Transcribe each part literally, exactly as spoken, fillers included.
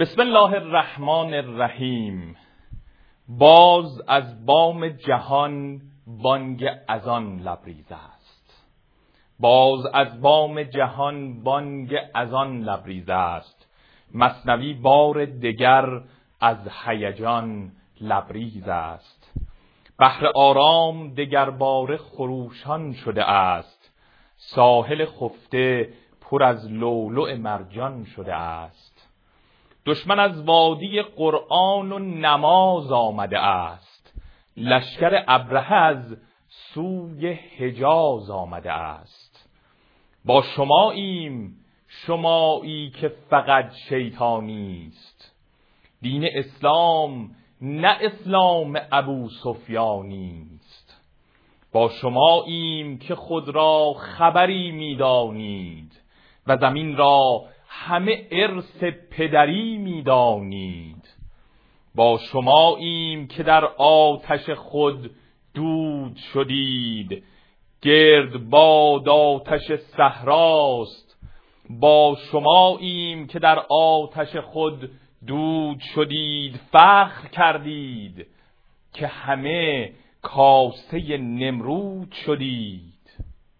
بسم الله الرحمن الرحیم. باز از بام جهان بانگ اذان لبریز است. باز از بام جهان بانگ اذان لبریز است. مثنوی بار دگر از هیجان لبریز است. بحر آرام دگر باره خروشان شده است. ساحل خفته پر از لؤلؤ مرجان شده است. دشمن از وادی قرآن و نماز آمده است. لشکر ابرهه از سوی حجاز آمده است. با شماییم، شمایی که فقط شیطانی است. دین اسلام نه اسلام ابو سفیانی است. با شماییم که خود را خبری می‌دانید و زمین را همه ارث پدری می‌دانید. با شماییم که در آتش خود دود شدید. گرد باد آتش صحراست. با شماییم که در آتش خود دود شدید. فخر کردید که همه کاسه نمرود شدید.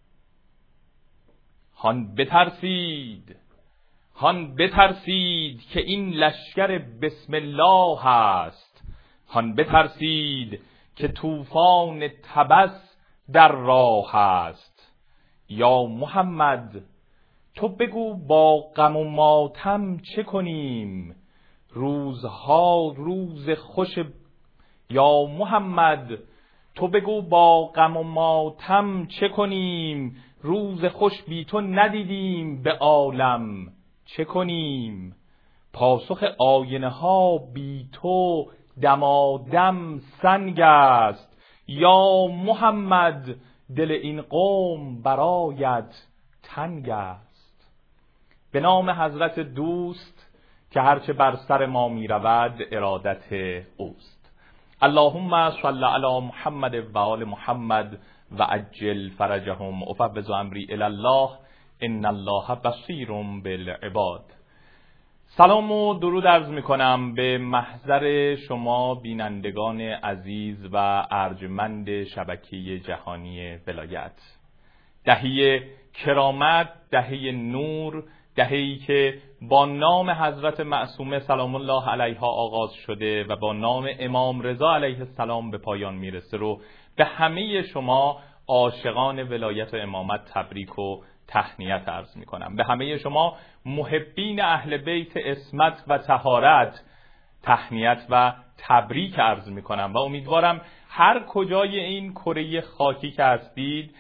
هان بترسید، هان بترسید که این لشکر بسم الله است. هان بترسید که طوفان تبس در راه است. یا محمد تو بگو با غم و ماتم چه کنیم؟ روزها روز خوش یا محمد تو بگو با غم و ماتم چه کنیم؟ روز خوش بی تو ندیدیم به عالم چه کنیم؟ پاسخ آینه ها بی تو دمادم سنگ است. یا محمد دل این قوم برایت تنگ است. به نام حضرت دوست که هرچه بر سر ما می رود ارادت اوست. اللهم صل علی محمد و آل محمد و عجل فرجهم. افوض امری الی الله ان الله بصیر بالعباد. سلام و درود عرض می کنم به محضر شما بینندگان عزیز و ارجمند شبکه جهانی ولایت. دهه کرامت، دهه نور، دهه‌ای که با نام حضرت معصومه سلام الله علیها آغاز شده و با نام امام رضا علیه السلام به پایان میرسه رو به همه شما عاشقان ولایت و امامت تبریک و تهنیت عرض می کنم. به همه شما محبین اهل بیت عصمت و طهارت تهنیت و تبریک عرض می کنم و امیدوارم هر کجای این کره خاکی که هستید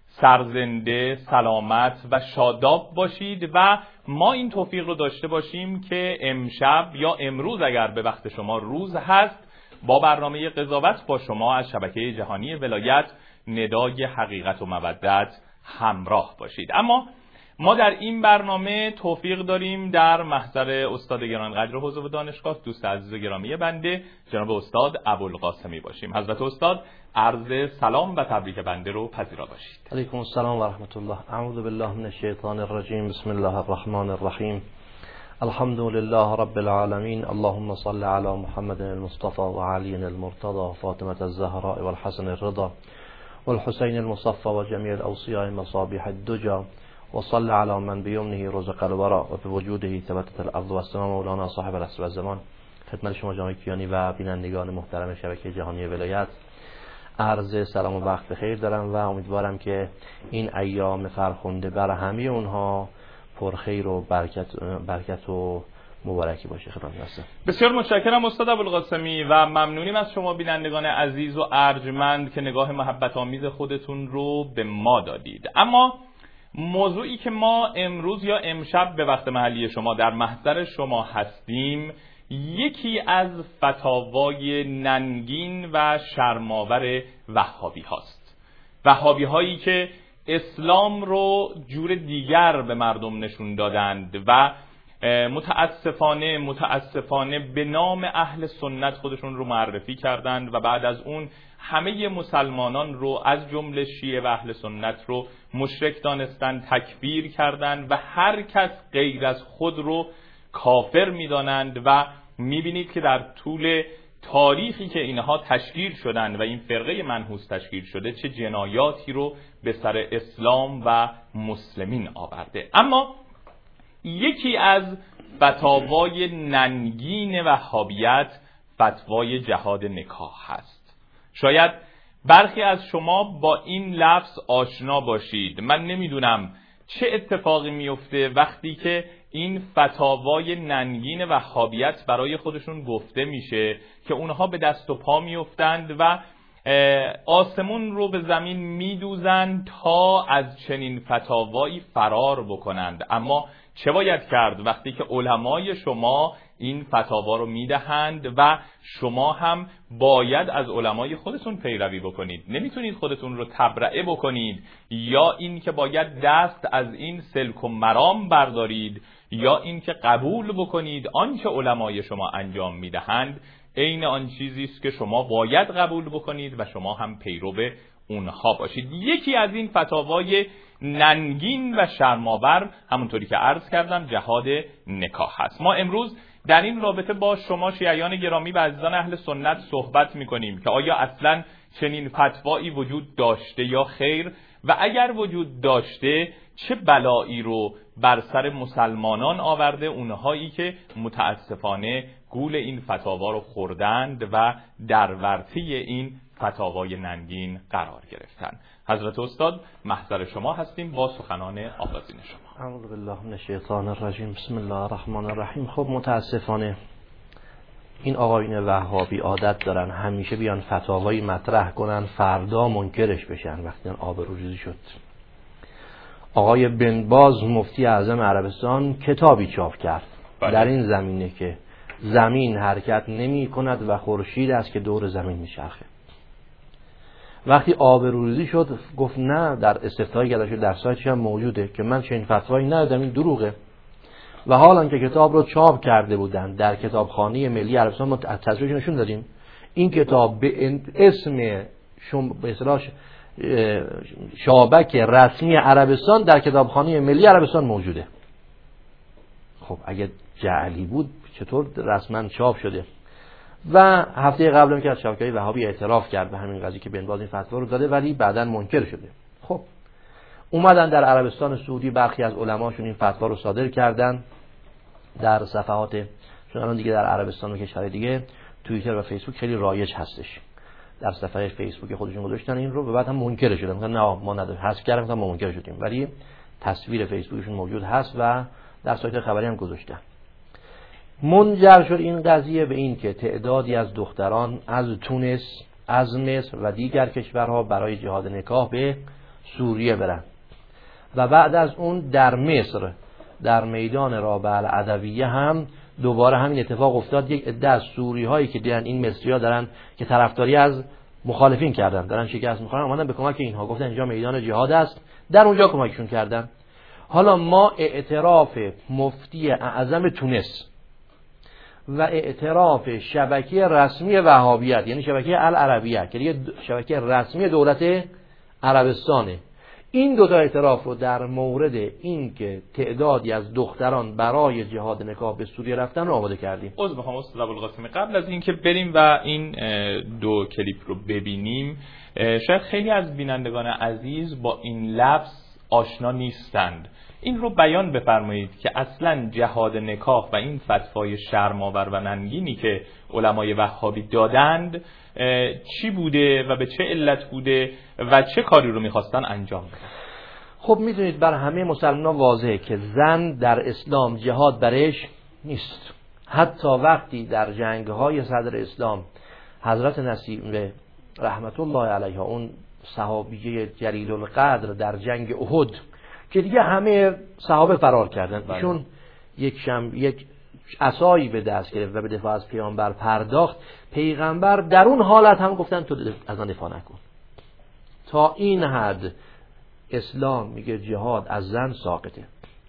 سرزنده، سلامت و شاداب باشید و ما این توفیق رو داشته باشیم که امشب یا امروز اگر به وقت شما روز هست با برنامه قضاوت با شما از شبکه جهانی ولایت ندای حقیقت و مودت همراه باشید. اما ما در این برنامه توفیق داریم در محضر استاد گرانقدر حوزه و دانشگاه دوست عزیز و گرامی بنده جناب استاد ابوالقاسمی باشیم. حضرت استاد عرض سلام و تبریک بنده رو پذیرا باشید. علیکم السلام و رحمت الله. اعوذ بالله من الشیطان الرجیم. بسم الله الرحمن الرحیم. الحمد لله رب العالمین. اللهم صل علی محمد المصطفى و علی المرتضى فاطمة الزهراء والحسن الرضا والحسين المصفى وجميع الأوصياء مصابيح الدجى وصل على من بيمنه رزق الورى وبوجوده ثبتت الأرض والسماء مولانا صاحب العصر والزمان. خدمت شما جناب کیانی و بینندگان محترم شبکه جهانی ولایت عرض سلام و وقت بخیر دارم و امیدوارم که این ایام فرخنده بر همه اونها پرخیر و برکت برکت و مبارکی باشه. خدمت هستم. بسیار متشکرم استاد ابوالقاسمی و ممنونیم از شما بینندگان عزیز و ارجمند که نگاه محبت آمیز خودتون رو به ما دادید. اما موضوعی که ما امروز یا امشب به وقت محلی شما در محضر شما هستیم یکی از فتاوای ننگین و شرم‌آور وهابی هاست. وهابی هایی که اسلام رو جور دیگر به مردم نشون دادند و متاسفانه متاسفانه به نام اهل سنت خودشون رو معرفی کردند و بعد از اون همه مسلمانان رو از جمله شیعه و اهل سنت رو مشرک دانستند، تکفیر کردند و هر کس غیر از خود رو کافر می‌دانند و می‌بینید که در طول تاریخی که اینها تشکیل شدند و این فرقه منحوس تشکیل شده چه جنایاتی رو به سر اسلام و مسلمین آورده. اما یکی از فتاوای ننگین وهابیت فتوای جهاد نکاح هست. شاید برخی از شما با این لفظ آشنا باشید. من نمیدونم چه اتفاقی میفته وقتی که این فتاوای ننگین وهابیت برای خودشون گفته میشه که اونها به دست و پا میافتند و آسمون رو به زمین میدوزند تا از چنین فتاوایی فرار بکنند. اما چه باید کرد وقتی که علمای شما این فتاوا رو میدهند و شما هم باید از علمای خودتون پیروی بکنید؟ نمیتونید خودتون رو تبرئه بکنید، یا این که باید دست از این سلک و مرام بردارید، یا این که قبول بکنید آنچه علمای شما انجام میدهند عین آن چیزی است که شما باید قبول بکنید و شما هم پیرو اونها باشید. یکی از این فتاوای ننگین و شرم‌آور همونطوری که عرض کردم جهاد نکاح هست. ما امروز در این رابطه با شما شیعیان گرامی و عزیزان اهل سنت صحبت می‌کنیم که آیا اصلاً چنین فتوایی وجود داشته یا خیر، و اگر وجود داشته چه بلایی رو بر سر مسلمانان آورده، اونهایی که متاسفانه گول این فتاوا رو خوردند و در ورطه این فتاوای ننگین قرار گرفتن. حضرت استاد محضر شما هستیم با سخنان آغازین شما. اعوذ بالله من الشیطان الرجیم. بسم الله الرحمن الرحیم. خب متاسفانه این آقایون وهابی عادت دارن همیشه بیان فتاوایی مطرح کنن فردا منکرش بشن وقتی آبروریزی شد. آقای بن باز مفتی اعظم عربستان کتابی چاپ کرد بله. در این زمینه که زمین حرکت نمی کند و خورشید است که دور زمین میچرخه. وقتی آبروریزی شد گفت نه، در استفتایی که داشت در سایتش هم موجوده که من چنین فتوایی ندادم، این دروغه. و حالا که کتاب رو چاپ کرده بودن در کتابخانه ملی عربستان، ما تصویرش نشون دادیم، این کتاب به اسم شم... به اصطلاح شابک رسمی عربستان در کتابخانه ملی عربستان موجوده. خب اگه جعلی بود چطور رسما چاپ شده؟ و هفته قبل هم که از شبکه‌های وهابی اعتراف کرد به همین قضیه که بن باز این فتوا رو داده ولی بعداً منکر شده. خب اومدن در عربستان سعودی برخی از علماشون این فتوا رو صادر کردن در صفحات، چون الان دیگه در عربستان و کشورهای دیگه توییتر و فیسبوک خیلی رایج هستش، در صفحه فیسبوک خودشون گذاشتن این رو و بعد هم منکر شدن. میگن نه ما نداریم، حذف کردیم، مثلا ما منکر شدیم، ولی تصویر فیسبوکشون موجود هست و در سایت خبری هم گذاشتن. منجر شد این قضیه به این که تعدادی از دختران از تونس، از مصر و دیگر کشورها برای جهاد نکاح به سوریه برن و بعد از اون در مصر در میدان رابعه العدویه هم دوباره همین اتفاق افتاد. یک عده از سوری هایی که دیدن این مصری‌ها دارن که طرفداری از مخالفین کردن، دارن شکست می‌خورن، اومدن به کمک اینها، گفتن اینجا میدان جهاد است، در اونجا کمکشون کردن. حالا ما اعتراف مفتی اعظم تونس و اعتراف شبکه رسمی وهابیت، یعنی شبکه العربیه که دیگه شبکه رسمی دولت عربستانه، این دو تا اعتراف رو در مورد این که تعدادی از دختران برای جهاد نکاح به سوریه رفتن رو آماده کردیم. عذر میخوام استاد ابوالقاسم، قبل از اینکه بریم و این دو کلیپ رو ببینیم، شاید خیلی از بینندگان عزیز با این لفظ آشنا نیستند. این رو بیان بفرمایید که اصلا جهاد نکاح و این فتوای شرم‌آور و ننگینی که علمای وهابی دادند چی بوده و به چه علت بوده و چه کاری رو میخواستن انجام بدن؟ خب میدونید بر همه مسلمانان واضحه که زن در اسلام جهاد برش نیست. حتی وقتی در جنگ‌های صدر اسلام حضرت نصیب رحمت الله علیها، اون صحابیه جلیل القدر، در جنگ احد که دیگه همه صحابه فرار کردن، ایشون یک شم یک عصایی به دست گرفت و به دفاع از پیامبر پرداخت، پیغمبر در اون حالت هم گفتن تو از آن دفاع نکن. تا این حد اسلام میگه جهاد از زن ساقطه.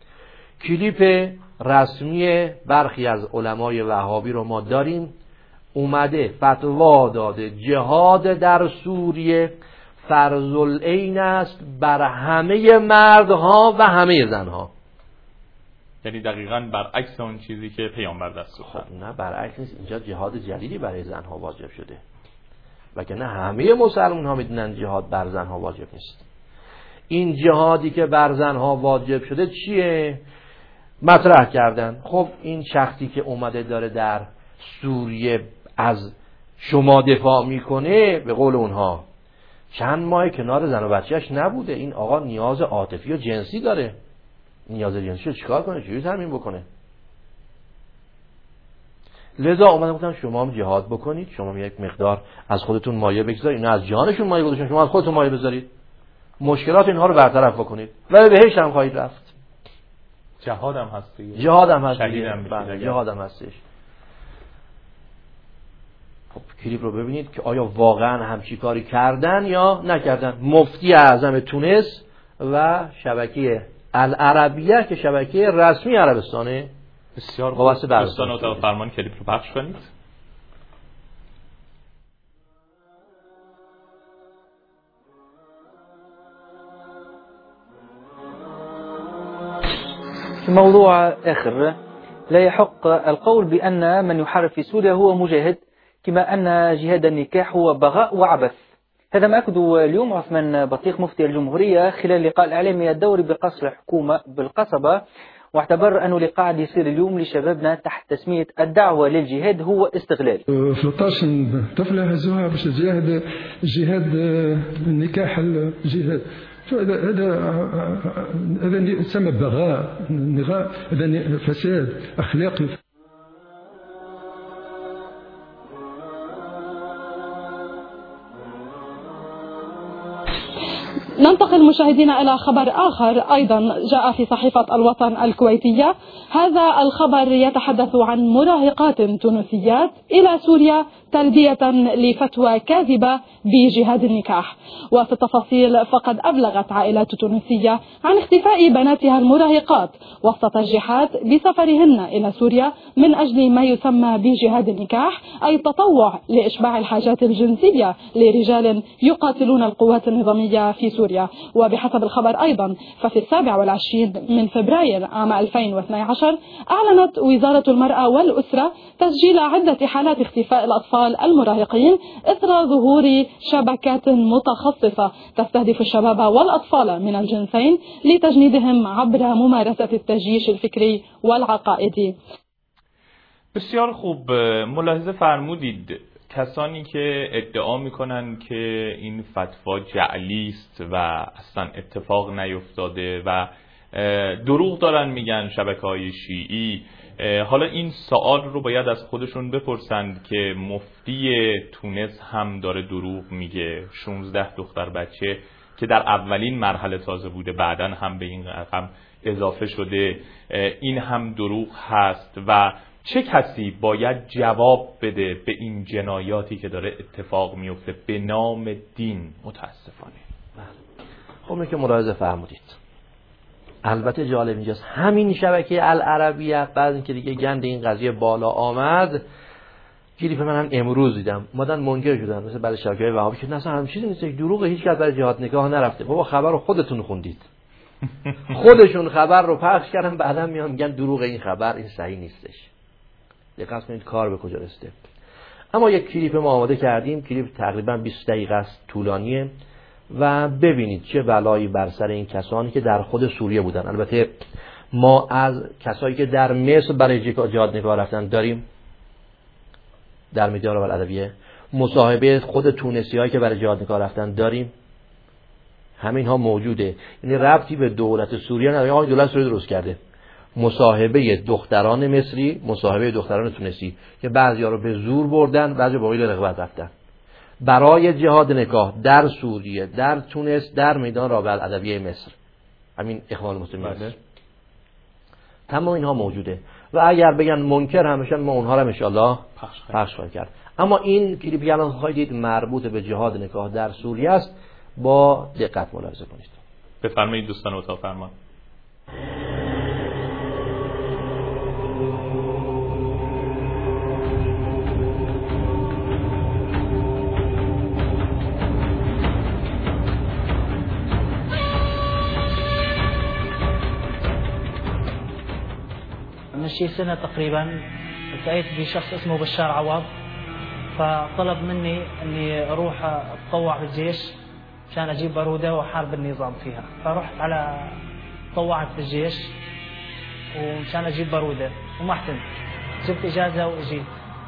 کلیپ رسمی برخی از علمای وهابی رو ما داریم، اومده فتوا داده جهاد در سوریه فرض العین است بر همه مردها و همه زنها. یعنی دقیقاً برعکس اون چیزی که پیامبر دستور داد. خب نه برعکس نیست، اینجا جهاد جدیدی برای زنها واجب شده وگرنه همه مسلمان ها میدونن جهاد بر زنها واجب نیست. این جهادی که بر زنها واجب شده چیه؟ مطرح کردن خب این شخصی که اومده داره در سوریه از شما دفاع میکنه، به قول اونها چند ماه کنار زن و بچهش نبوده، این آقا نیاز عاطفی و جنسی داره، نیاز جنسی رو چیکار کنه؟ چجوری تامین بکنه؟ لذا اومدن گفتن شما هم جهاد بکنید، شما یک مقدار از خودتون مایه بگذارید، اینا از جانشون مایه گذاشتن، شما از خودتون مایه بذارید، مشکلات اینها رو برطرف بکنید و بهشت هم خواهید رفت. جهاد هم هست دیگه. جهاد هم هست دیگه. بله جهاد هم هستش. خب کلیپ رو ببینید که آیا واقعا همچی کاری کردن یا نکردن. مفتی اعظم تونس و شبکه العربیه که شبکه رسمی عربستانه. بسیار خوب. دوستان اتاق فرمان کلیپ رو پخش کنید. موضوع آخر، لا يحق القول بأن من يحارب في سوريا هو مجاهد، كما أن جهاد النكاح هو بغاء وعبث. هذا ما أكده اليوم عثمان بطيخ مفتي الجمهورية خلال لقاء الإعلامي الدوري بقصر الحكومة بالقصبة، واعتبر أنه اللي قاعد يصير اليوم لشبابنا تحت تسمية الدعوة للجهاد هو استغلال. ثلاثة عشر طفلة هزوها باش تجاهد جهاد النكاح الجهاد. هذا هذا هذا يسمى بغاء، هذا فساد أخلاقي. ننتقل مشاهدينا إلى خبر آخر أيضا جاء في صحيفة الوطن الكويتية. هذا الخبر يتحدث عن مراهقات تونسيات إلى سوريا تلبية لفتوى كاذبة بجهاد النكاح. وفي التفاصيل فقد أبلغت عائلات تونسية عن اختفاء بناتها المراهقات وسط ترجيحات بسفرهن إلى سوريا من أجل ما يسمى بجهاد النكاح، أي التطوع لإشباع الحاجات الجنسية لرجال يقاتلون القوات النظامية في سوريا. وبحسب الخبر أيضا ففي السابع والعشرين من فبراير عام ألفين واثني عشر أعلنت وزارة المرأة والأسرة تسجيل عدة حالات اختفاء الأطفال المراهقين إثر ظهور شبكات متخصصة تستهدف الشباب والأطفال من الجنسين لتجنيدهم عبر ممارسة التجيش الفكري والعقائدي. بسیار خوب. ملاحظه فرمودید کسانی که ادعا میکنن که این فتوا جعلی است و اصلا اتفاق نیفتاده و دروغ دارن میگن شبکه‌های شیعی، حالا این سوال رو باید از خودشون بپرسند که مفتی تونس هم داره دروغ میگه، شانزده دختر بچه که در اولین مرحله تازه بوده بعداً هم به این رقم اضافه شده، این هم دروغ هست و چه کسی باید جواب بده به این جنایاتی که داره اتفاق میفته به نام دین؟ متاسفانه. خب اینه که ملاحظه فرمودید. البته جالب اینجاست همین شبکه العربیه بعد اینکه دیگه گند این قضیه بالا آمد، کلیپ من هم امروز دیدم اومدن منکر شدن، مثل بعضی شبکه‌های وهابی که اصلا همین چیزی نیست، دروغ، هیچ کس برای جهاد نکاح نرفته. بابا خبر رو خودتون خوندید. خودشون خبر رو پخش کردن، بعدا میان میگن دروغ این خبر، این صحیح نیستش. دقت کنید کار به کجا رسیده. اما یک کلیپ ما آماده کردیم، کلیپ تقریبا بیست دقیقه است، طولانیه و ببینید چه بلایی بر سر این کسانی که در خود سوریه بودن. البته ما از کسایی که در مصر برای جهاد نکاح رفتن داریم در میدان الادبیه، مصاحبه خود تونسی‌هایی که برای جهاد نکاح رفتن داریم، همین ها موجوده. یعنی ربطی به دولت سوریه نداره، آقای دولت سوریه درست کرده. مصاحبه دختران مصری، مصاحبه دختران تونسی که بعضیا رو به زور بردن، بعضی با قید رغبت رفتن برای جهاد نکاح در سوریه، در تونس، در میدان رابعه الادبیه مصر، همین اخوان المسلمین مصر. تمام اینها موجوده و اگر بگن منکر همشن ما اونها رو ان شاء الله پخش خواهیم کرد. اما این کلیپی الان خواهید دید مربوط به جهاد نکاح در سوریه است، با دقت ملاحظه کنید. بفرمایید دوستان اتاق فرمان. شي سنة تقريبا التقيت بشخص اسمه بشار عوض، فطلب مني أني أروح أتطوع بالجيش مشان أجيب بارودة وحارب النظام فيها. فرحت على تطوعت في الجيش ومشان أجيب بارودة وما احتمت، جبت إجازة وأجيت.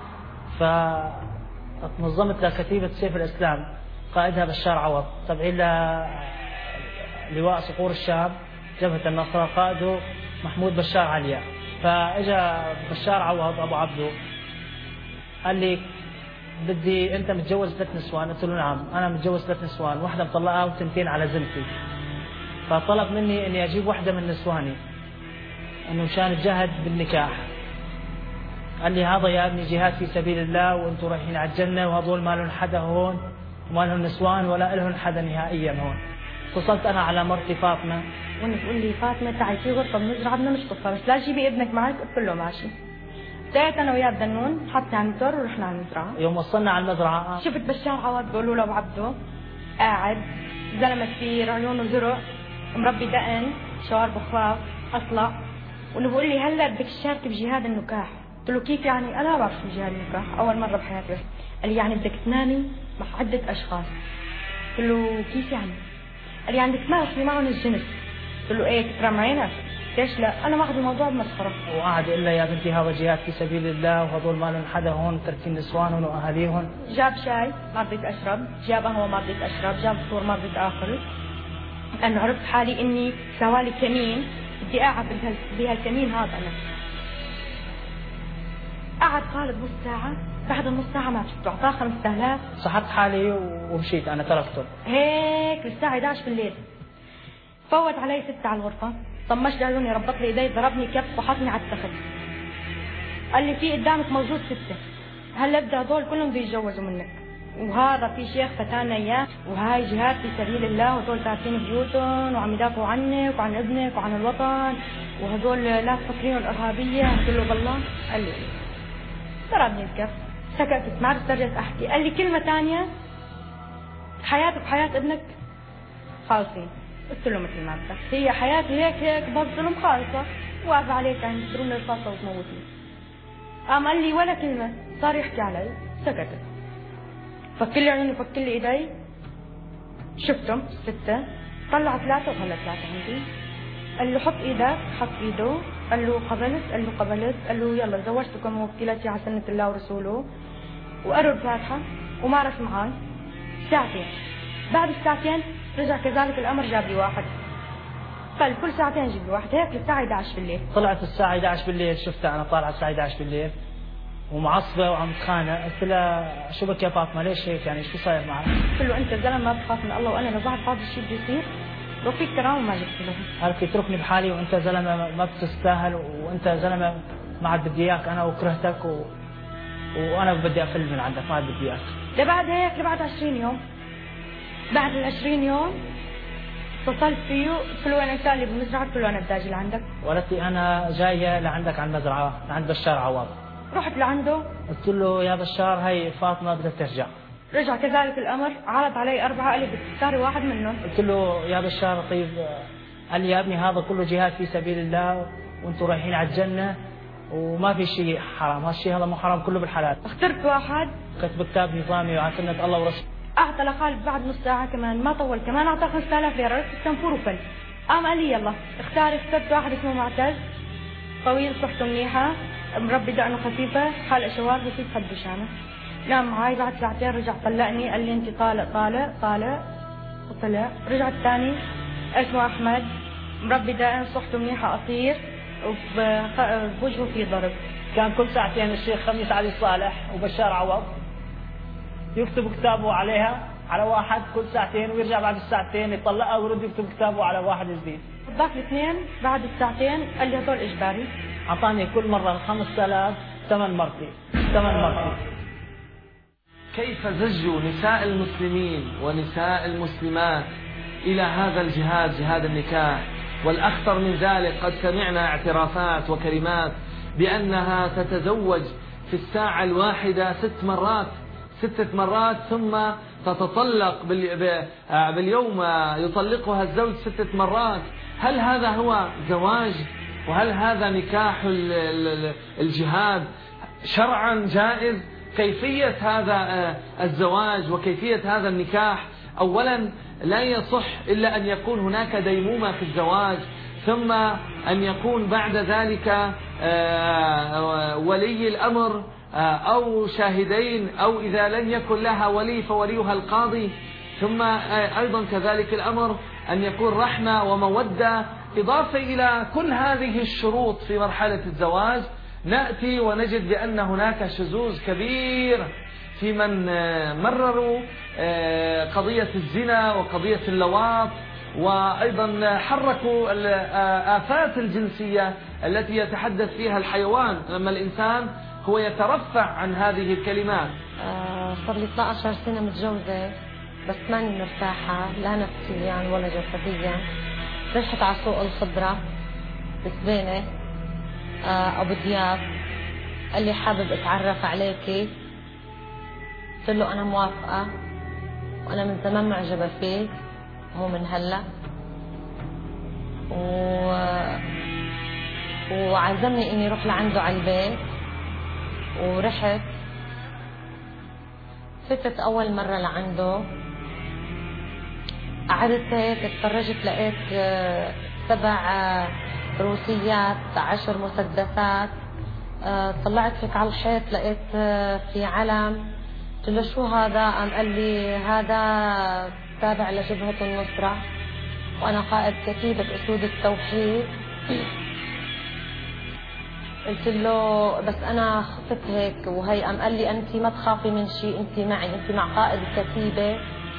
فتنظمت لكتيبة سيف الإسلام قائدها بشار عوض، تبعين لواء صقور الشام جبهة النصرة قائده محمود بشار عليا. فاجا بشار عوض أبو عبدو قال لي بدي أنت متجوز ثلاث نسوان؟ قلت له نعم أنا متجوز ثلاث نسوان، واحدة مطلقها وثنتين على زلفي. فطلب مني أني أجيب واحدة من نسواني أنه مشان أتجاهد بالنكاح. قال لي هذا يا ابني جهاد في سبيل الله وأنتم رايحين على الجنة، وهذول ما لهم حدا هون وما لهم نسوان ولا لهم حدا نهائيا هون. اتصلت أنا على مرتي فاطمة وانا بتقول لي فاطمة تعي في غرفة بنزرع بدنا نشطفها بس لا تجيبي ابنك معك. قلت له ماشي. طلعت انا وياه بدنون حطنا على الموتور ورحنا على المزرعة. يوم وصلنا على المزرعة شفت بشار عوض بيقولوا له ابو عبدو قاعد زلمة كثير عيونه زرق مربي دقن شوارب خفاف اصلع، وانه بيقول لي هلا بدك تشاركي بجهاد النكاح. قلت له كيف يعني؟ انا ما بعرف شو جهاد النكاح، اول مرة بحياتي. قال لي يعني بدك تنامي مع عدة اشخاص. قلت له كيف يعني؟ قال لي عندك تمارسي معهم الجنس. قلت له ايه تكرم عينك؟ ليش لا؟ انا ماخذ الموضوع بمسخره. وقعد يقول لي يا بنتي هذا جهاد في سبيل الله وهذول ما لهم حدا هون تركين نسوانهم واهاليهم. جاب شاي ما رضيت اشرب، جاب قهوه ما رضيت اشرب، جاب فطور ما رضيت اكل، لانه عرفت حالي اني سوالي كمين بدي قاعد بهالكمين هذا. انا قعد خالد نص ساعه، بعد النص ساعه ما شفته اعطاه خمسة آلاف. سحبت حالي ومشيت انا تركته هيك للساعه إحدى عشر بالليل. فوت علي ستة على الغرفه، طمشت عيوني ربط لي ايدي ضربني كف وحطني على التخت. قال لي في قدامك موجود ستة، هلا بدي هذول كلهم بده يتجوزوا منك، وهذا في شيخ فتانا اياه وهاي جهاد في سبيل الله وهذول تاركين بيوتهم وعم يدافعوا عنك وعن ابنك وعن الوطن وهذول لا تفكرينهم ارهابيه. قلت له بالله. قال لي ضربني الكف، سكتت ما عرفت رجعت احكي. قال لي كلمه ثانيه حياتك وحياه ابنك خالصين. قلت له مثل ما بدك، هي حياتي هيك هيك بظلم خالصه، واقف عليك يعني تضربني الرصاصه وتموتني. قام قال لي ولا كلمه، صار يحكي علي. سكتت، فك لي عيوني فك لي ايدي، شفتهم سته، طلع ثلاثه وخلى ثلاثه عندي. قال له حط ايدك، حط ايده. قال له قبلت؟ قال له قبلت. قال له يلا زوجتكم ووكلتي على سنه الله ورسوله، وقروا الفاتحه ومارس معي ساعتين. بعد الساعتين رجع كذلك الامر، جاب لي واحد. قال كل ساعتين جيب لي واحد، هيك للساعه إحدى عشر بالليل. طلعت الساعه إحدى عشر بالليل، شفتها انا طالعه الساعه إحدى عشر بالليل ومعصبه وعم تخانق. قلت لها شو بك يا فاطمه ليش هيك يعني شو صاير معك؟ قلت له انت زلمه ما بتخاف من الله وانا لو بعرف هذا الشيء بده يصير لو فيك كرامه ما جبت له. قالت لي اتركني بحالي وانت زلمه ما بتستاهل وانت زلمه ما عاد بدي اياك انا وكرهتك و... وانا بدي افل من عندك ما عاد بدي اياك. لبعد هيك لبعد عشرين يوم، بعد ال عشرين يوم اتصلت فيه قلت له وين انت؟ اللي بالمزرعه. قلت له انا بدي اجي لعندك. قالت لي انا جايه لعندك على المزرعه لعند بشار عوض. رحت لعنده قلت له يا بشار هي فاطمه بدها ترجع. رجع كذلك الامر، عرض علي اربعه، قال لي بدك تختاري واحد منهم. قلت له يا بشار طيب. قال لي يا ابني هذا كله جهاد في سبيل الله وانتم رايحين على الجنه وما في شيء حرام، هالشيء هذا مو حرام كله بالحلال. اخترت واحد كتب كتاب نظامي وعلى سنه الله ورسوله. اعطى لخالد بعد نص ساعه كمان ما طول، كمان اعطاه خمسة آلاف ليره، رحت التنفور وفل. قام قال لي يلا اختاري. اخترت واحد اسمه معتز، طويل صحته منيحه مربي دقنه خفيفه حالق شوارب وفي خدشانه. نام معي بعد ساعتين رجع طلقني، قال لي انت طالق طالق طالق وطلع. رجع الثاني اسمه احمد مربي دقن صحته منيحه قصير وبوجهه في ضرب. كان كل ساعتين الشيخ خميس علي صالح وبشار عوض يكتب كتابه عليها على واحد كل ساعتين ويرجع بعد الساعتين يطلقها ويرد يكتب كتابه على واحد جديد. ذاك الاثنين بعد الساعتين قال لي هذول اجباري. اعطاني كل مره خمسة آلاف ثمن مرتي ثمن مرتي. كيف زجوا نساء المسلمين ونساء المسلمات إلى هذا الجهاد، جهاد النكاح. والأخطر من ذلك قد سمعنا اعترافات وكلمات بأنها تتزوج في الساعة الواحدة ست مرات ستة مرات ثم تتطلق باليوم يطلقها الزوج ستة مرات. هل هذا هو زواج وهل هذا نكاح الجهاد شرعا جائز؟ كيفية هذا الزواج وكيفية هذا النكاح. أولا لا يصح إلا أن يكون هناك ديمومة في الزواج، ثم أن يكون بعد ذلك ولي الأمر أو شاهدين، أو إذا لم يكن لها ولي فوليها القاضي. ثم أيضا كذلك الأمر أن يكون رحمة ومودة. إضافة إلى كل هذه الشروط في مرحلة الزواج، نأتي ونجد بأن هناك شذوذ كبير في من مرروا قضية الزنا وقضية اللواط، وأيضا حركوا الآفات الجنسية التي يتحدث فيها الحيوان، لما الإنسان هو يترفع عن هذه الكلمات. صار لي اثنتي عشرة سنة متجوزة، بس ماني مرتاحة لا نفسيا ولا جسديا. رحت على سوق الخضرة بسبانة، أبو دياب قال لي حابب أتعرف عليكي. قلت له أنا موافقة وأنا من زمان معجبة فيه، مو من هلا. و... وعزمني إني أروح لعنده على البيت، ورحت. فتت أول مرة لعنده، قعدت هيك اتفرجت، لقيت سبع روسيات، عشر مسدسات. طلعت هيك على الحيط لقيت في علم. قلت له شو هذا؟ قام قال لي هذا تابع لجبهة النصرة وأنا قائد كتيبة أسود التوحيد. قلت له بس أنا خفت هيك وهي. قام قال لي أنت ما تخافي من شيء، أنت معي، أنت مع قائد الكتيبة.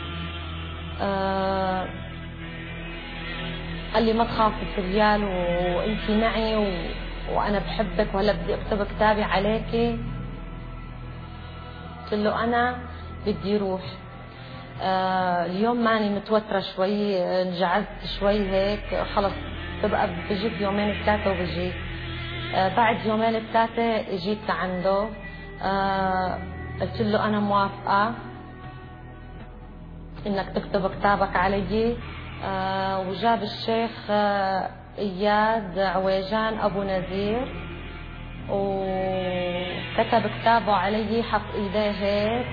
آه قال لي ما تخافي سريال وأنت معي و... وأنا بحبك وهلا بدي أكتب كتابي عليكي. قلت له أنا بدي روح. آه اليوم ماني متوترة شوي، انجعزت شوي هيك، خلص تبقى بجيب يومين ثلاثة وبجي. آه بعد يومين ثلاثة اجيت لعنده. آه قلت له أنا موافقة إنك تكتب كتابك علي. آه وجاب الشيخ آه إياد عويجان أبو نزير وكتب كتابه علي، حط إيديه هيك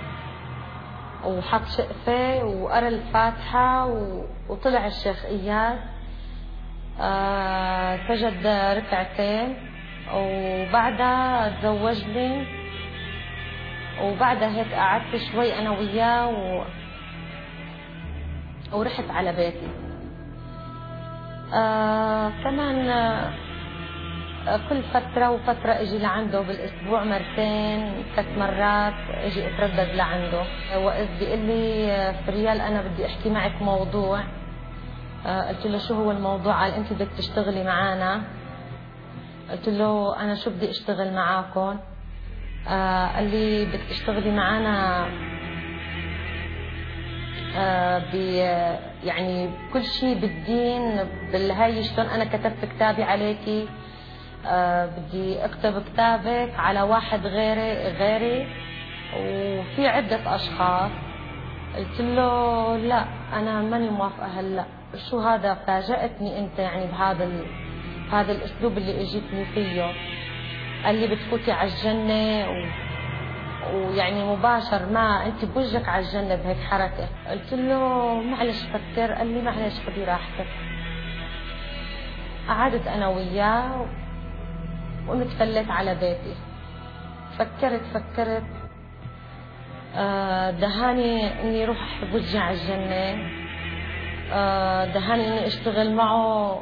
وحط شقفة وقرأ الفاتحة وطلع الشيخ إياد. آه سجد ركعتين وبعدها تزوجني، وبعدها هيك قعدت شوي أنا وياه و... ورحت على بيتي. آه كمان آه كل فترة وفترة اجي لعنده، بالاسبوع مرتين ثلاث مرات اجي اتردد لعنده. وقت بيقول لي فريال انا بدي احكي معك موضوع. آه قلت له شو هو الموضوع؟ قال انت بدك تشتغلي معانا. قلت له انا شو بدي اشتغل معاكم؟ آه قال لي بدك تشتغلي معانا آه يعني كل شيء بالدين بالهاي. شلون انا كتبت كتابي عليكي، آه بدي اكتب كتابك على واحد غيري غيري وفي عدة اشخاص. قلت له لا انا ماني موافقة هلا. شو هذا؟ فاجأتني انت يعني بهذا ال... بهذا الاسلوب اللي اجيتني فيه. قال لي بتفوتي على الجنة و... ويعني مباشر، ما انت بوجهك على الجنة بهيك حركة. قلت له معلش فكر. قال لي معلش خذي راحتك. قعدت انا وياه وقمت فليت على بيتي. فكرت فكرت آه دهاني اني اروح احب وجهي على الجنة. آه دهاني اني اشتغل معه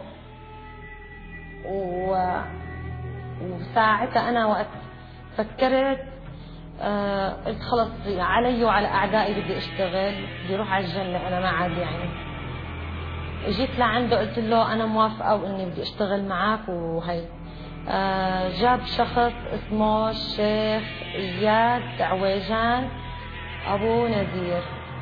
و... وساعتها انا وقت فكرت آه قلت خلص علي وعلى اعدائي بدي اشتغل، بدي اروح على الجنة انا ما عاد يعني. اجيت لعنده قلت له انا موافقة واني بدي اشتغل معك وهي. آه جاب شخص اسمه الشيخ إياد عويجان أبو نزير.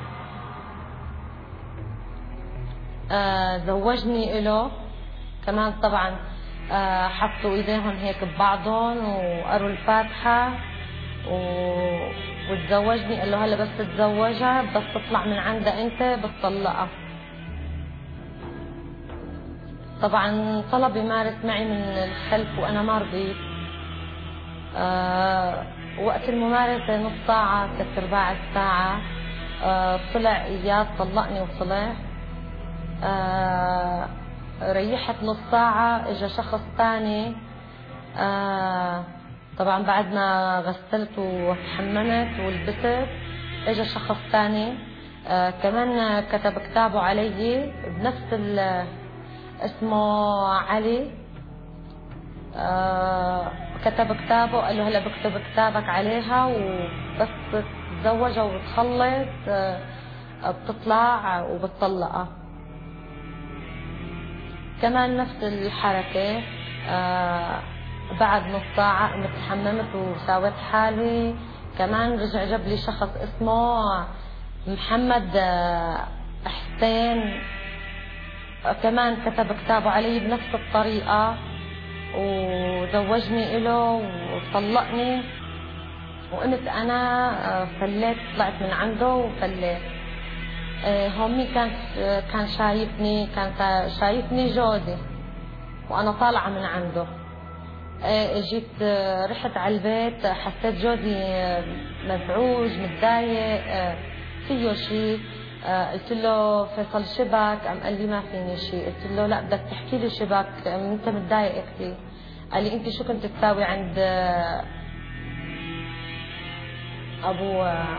آه زوجني إله كمان طبعا. آه حطوا إيديهم هيك ببعضهم وقروا الفاتحة و... وتزوجني. قال له هلا بس تتزوجها بس تطلع من عندها أنت بتطلقها. طبعا طلب يمارس معي من الخلف وأنا ما رضيت. أه وقت الممارسة نص ساعة ثلاث أرباع الساعة أه طلع إياد طلقني وطلع. أه ريحت نص ساعة اجى شخص ثاني. أه طبعا بعد ما غسلت وحممت ولبست اجى شخص ثاني أه كمان كتب كتابه علي بنفس اسمه علي. أه كتب كتابه قال له هلا بكتب كتابك عليها وبس تتزوجها وتخلص أه بتطلع وبتطلقها. كمان نفس الحركة. أه بعد نص ساعة قمت حممت وساويت حالي. كمان رجع جاب لي شخص اسمه محمد حسين كمان كتب كتابه علي بنفس الطريقة وزوجني إله وطلقني. وقمت أنا فليت طلعت من عنده وفليت. همي كان كان شايفني كان شايفني جوزي وأنا طالعة من عنده. جيت رحت على البيت حسيت جوزي مزعوج متضايق فيه شيء. قلت له فيصل شبك؟ قام قال لي ما فيني شيء. قلت له لا بدك تحكي لي شبك انت متضايق كثير. قال لي انت شو كنت تساوي عند ابو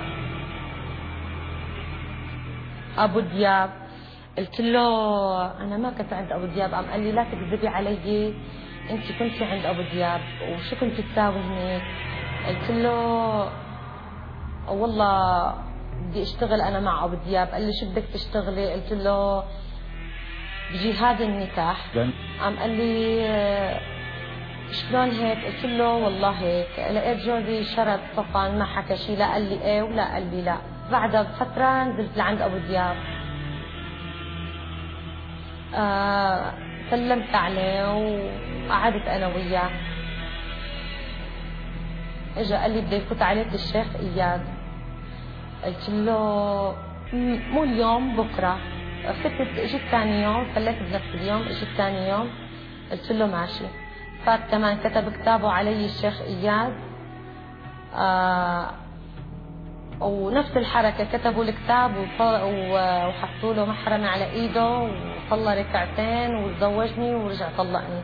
ابو دياب؟ قلت له انا ما كنت عند ابو دياب. قام قال لي لا تكذبي علي انت كنت عند ابو دياب وشو كنت تساوي هناك؟ قلت له والله بدي اشتغل انا مع ابو دياب. قال لي شو بدك تشتغلي؟ قلت له بجهاد النكاح. قام قال لي شلون هيك؟ قلت له والله هيك. لقيت جوزي شرد طفن ما حكى شيء، لا قال لي ايه ولا قال لي لا. بعدها بفتره نزلت لعند ابو دياب. آه سلمت عليه وقعدت انا وياه. اجى قال لي بدي يفوت عليك الشيخ اياد. قلت له مو اليوم بكره. فتت اجيت ثاني يوم فليت بنفس اليوم. اجيت ثاني يوم قلت له ماشي. فات كمان كتب كتابه علي الشيخ اياد. آه ونفس الحركه كتبوا الكتاب وحطوا له محرمه على ايده وصلى ركعتين وتزوجني ورجع طلقني.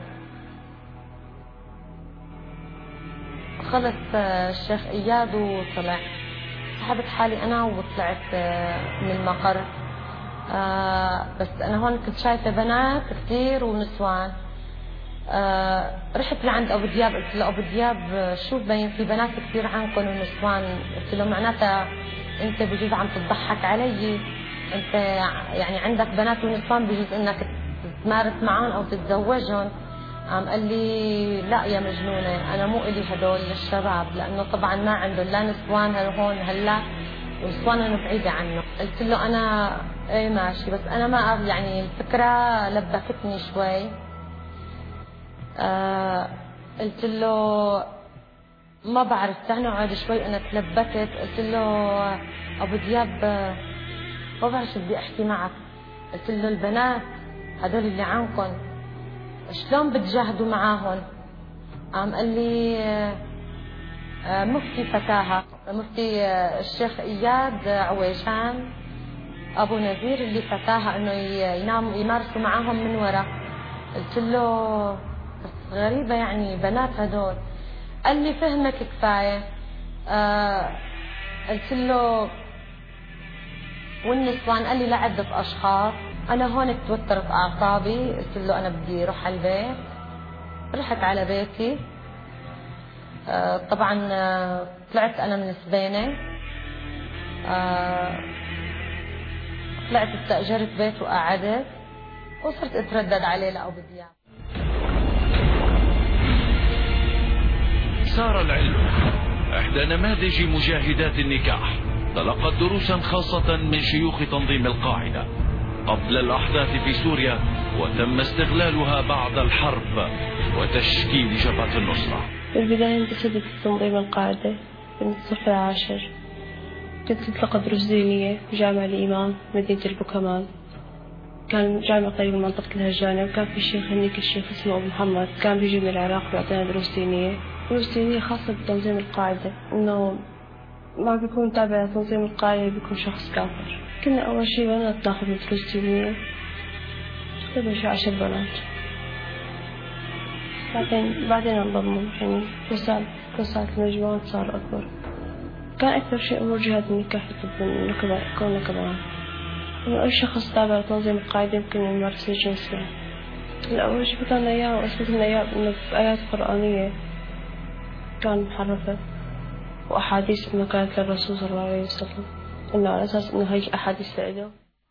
خلص الشيخ اياد وطلع. سحبت حالي انا وطلعت من المقر. آه بس انا هون كنت شايفه بنات كثير ونسوان. آه رحت لعند ابو دياب قلت له ابو دياب شو بين في بنات كثير عنكم ونسوان؟ قلت له معناتها انت بجوز عم تضحك علي، انت يعني عندك بنات ونسوان بجوز انك تمارس معهم او تتزوجهم. قام قال لي لا يا مجنونه انا مو الي هدول للشباب، لانه طبعا ما عندهم لا نسوان هون هلا ونسوانهم بعيده عنه. قلت له انا ايه ماشي، بس انا ما يعني الفكره لبكتني شوي. آه قلت له ما بعرف تعال نقعد شوي. انا تلبكت قلت له ابو دياب ما بعرف شو بدي احكي معك. قلت له البنات هدول اللي عنكم شلون بتجاهدوا معاهم؟ قام قال لي مفتي فتاها مفتي الشيخ اياد عويشان ابو نذير اللي فتاها انه ينام يمارسوا معاهم من وراء. قلت له بس غريبه يعني بنات هدول. قال لي فهمك كفايه. آه قلت له والنسوان؟ قال لي لعدة اشخاص. انا هون توترت اعصابي. قلت له انا بدي اروح على البيت. رحت على بيتي. آه طبعا آه طلعت انا من سبينه. آه طلعت استاجرت بيت وقعدت وصرت اتردد عليه لابو دياب. سار العلم احدى نماذج مجاهدات النكاح تلقت دروسا خاصة من شيوخ تنظيم القاعدة قبل الأحداث في سوريا، وتم استغلالها بعد الحرب وتشكيل جبهة النصرة. في البداية انتسبت تنظيم القاعدة في الصف العاشر. كنت أتلقى دروس دينية في جامع الإمام مدينة البوكمان. كان جامع قريب من منطقة الهجانة، وكان في شيخ هنيك الشيخ اسمه أبو محمد كان بيجي من العراق بيعطينا دروس دينية، دروس دينية خاصة بتنظيم القاعدة، إنه ما بيكون تابع تنظيم القاعدة بيكون شخص كافر. كنا أول شيء بنات ناخذ دروس دينية تقريبا شي عشر بنات، بعدين بعدين انضموا يعني وسائل وسائل المجموعات صار أكبر. كان أكثر شيء أمور جهاد النكاح يطلب إنه كبار كوننا كبار، إنه أي شخص تابع تنظيم القاعدة يمكن يمارس الجنس معه. الأول شيء بدنا إياه وأثبت لنا إياه إنه في آيات قرآنية كان محرفة وأحاديث إنه كانت للرسول صلى الله عليه وسلم، إنه على أساس إنه هي أحاديث لإله.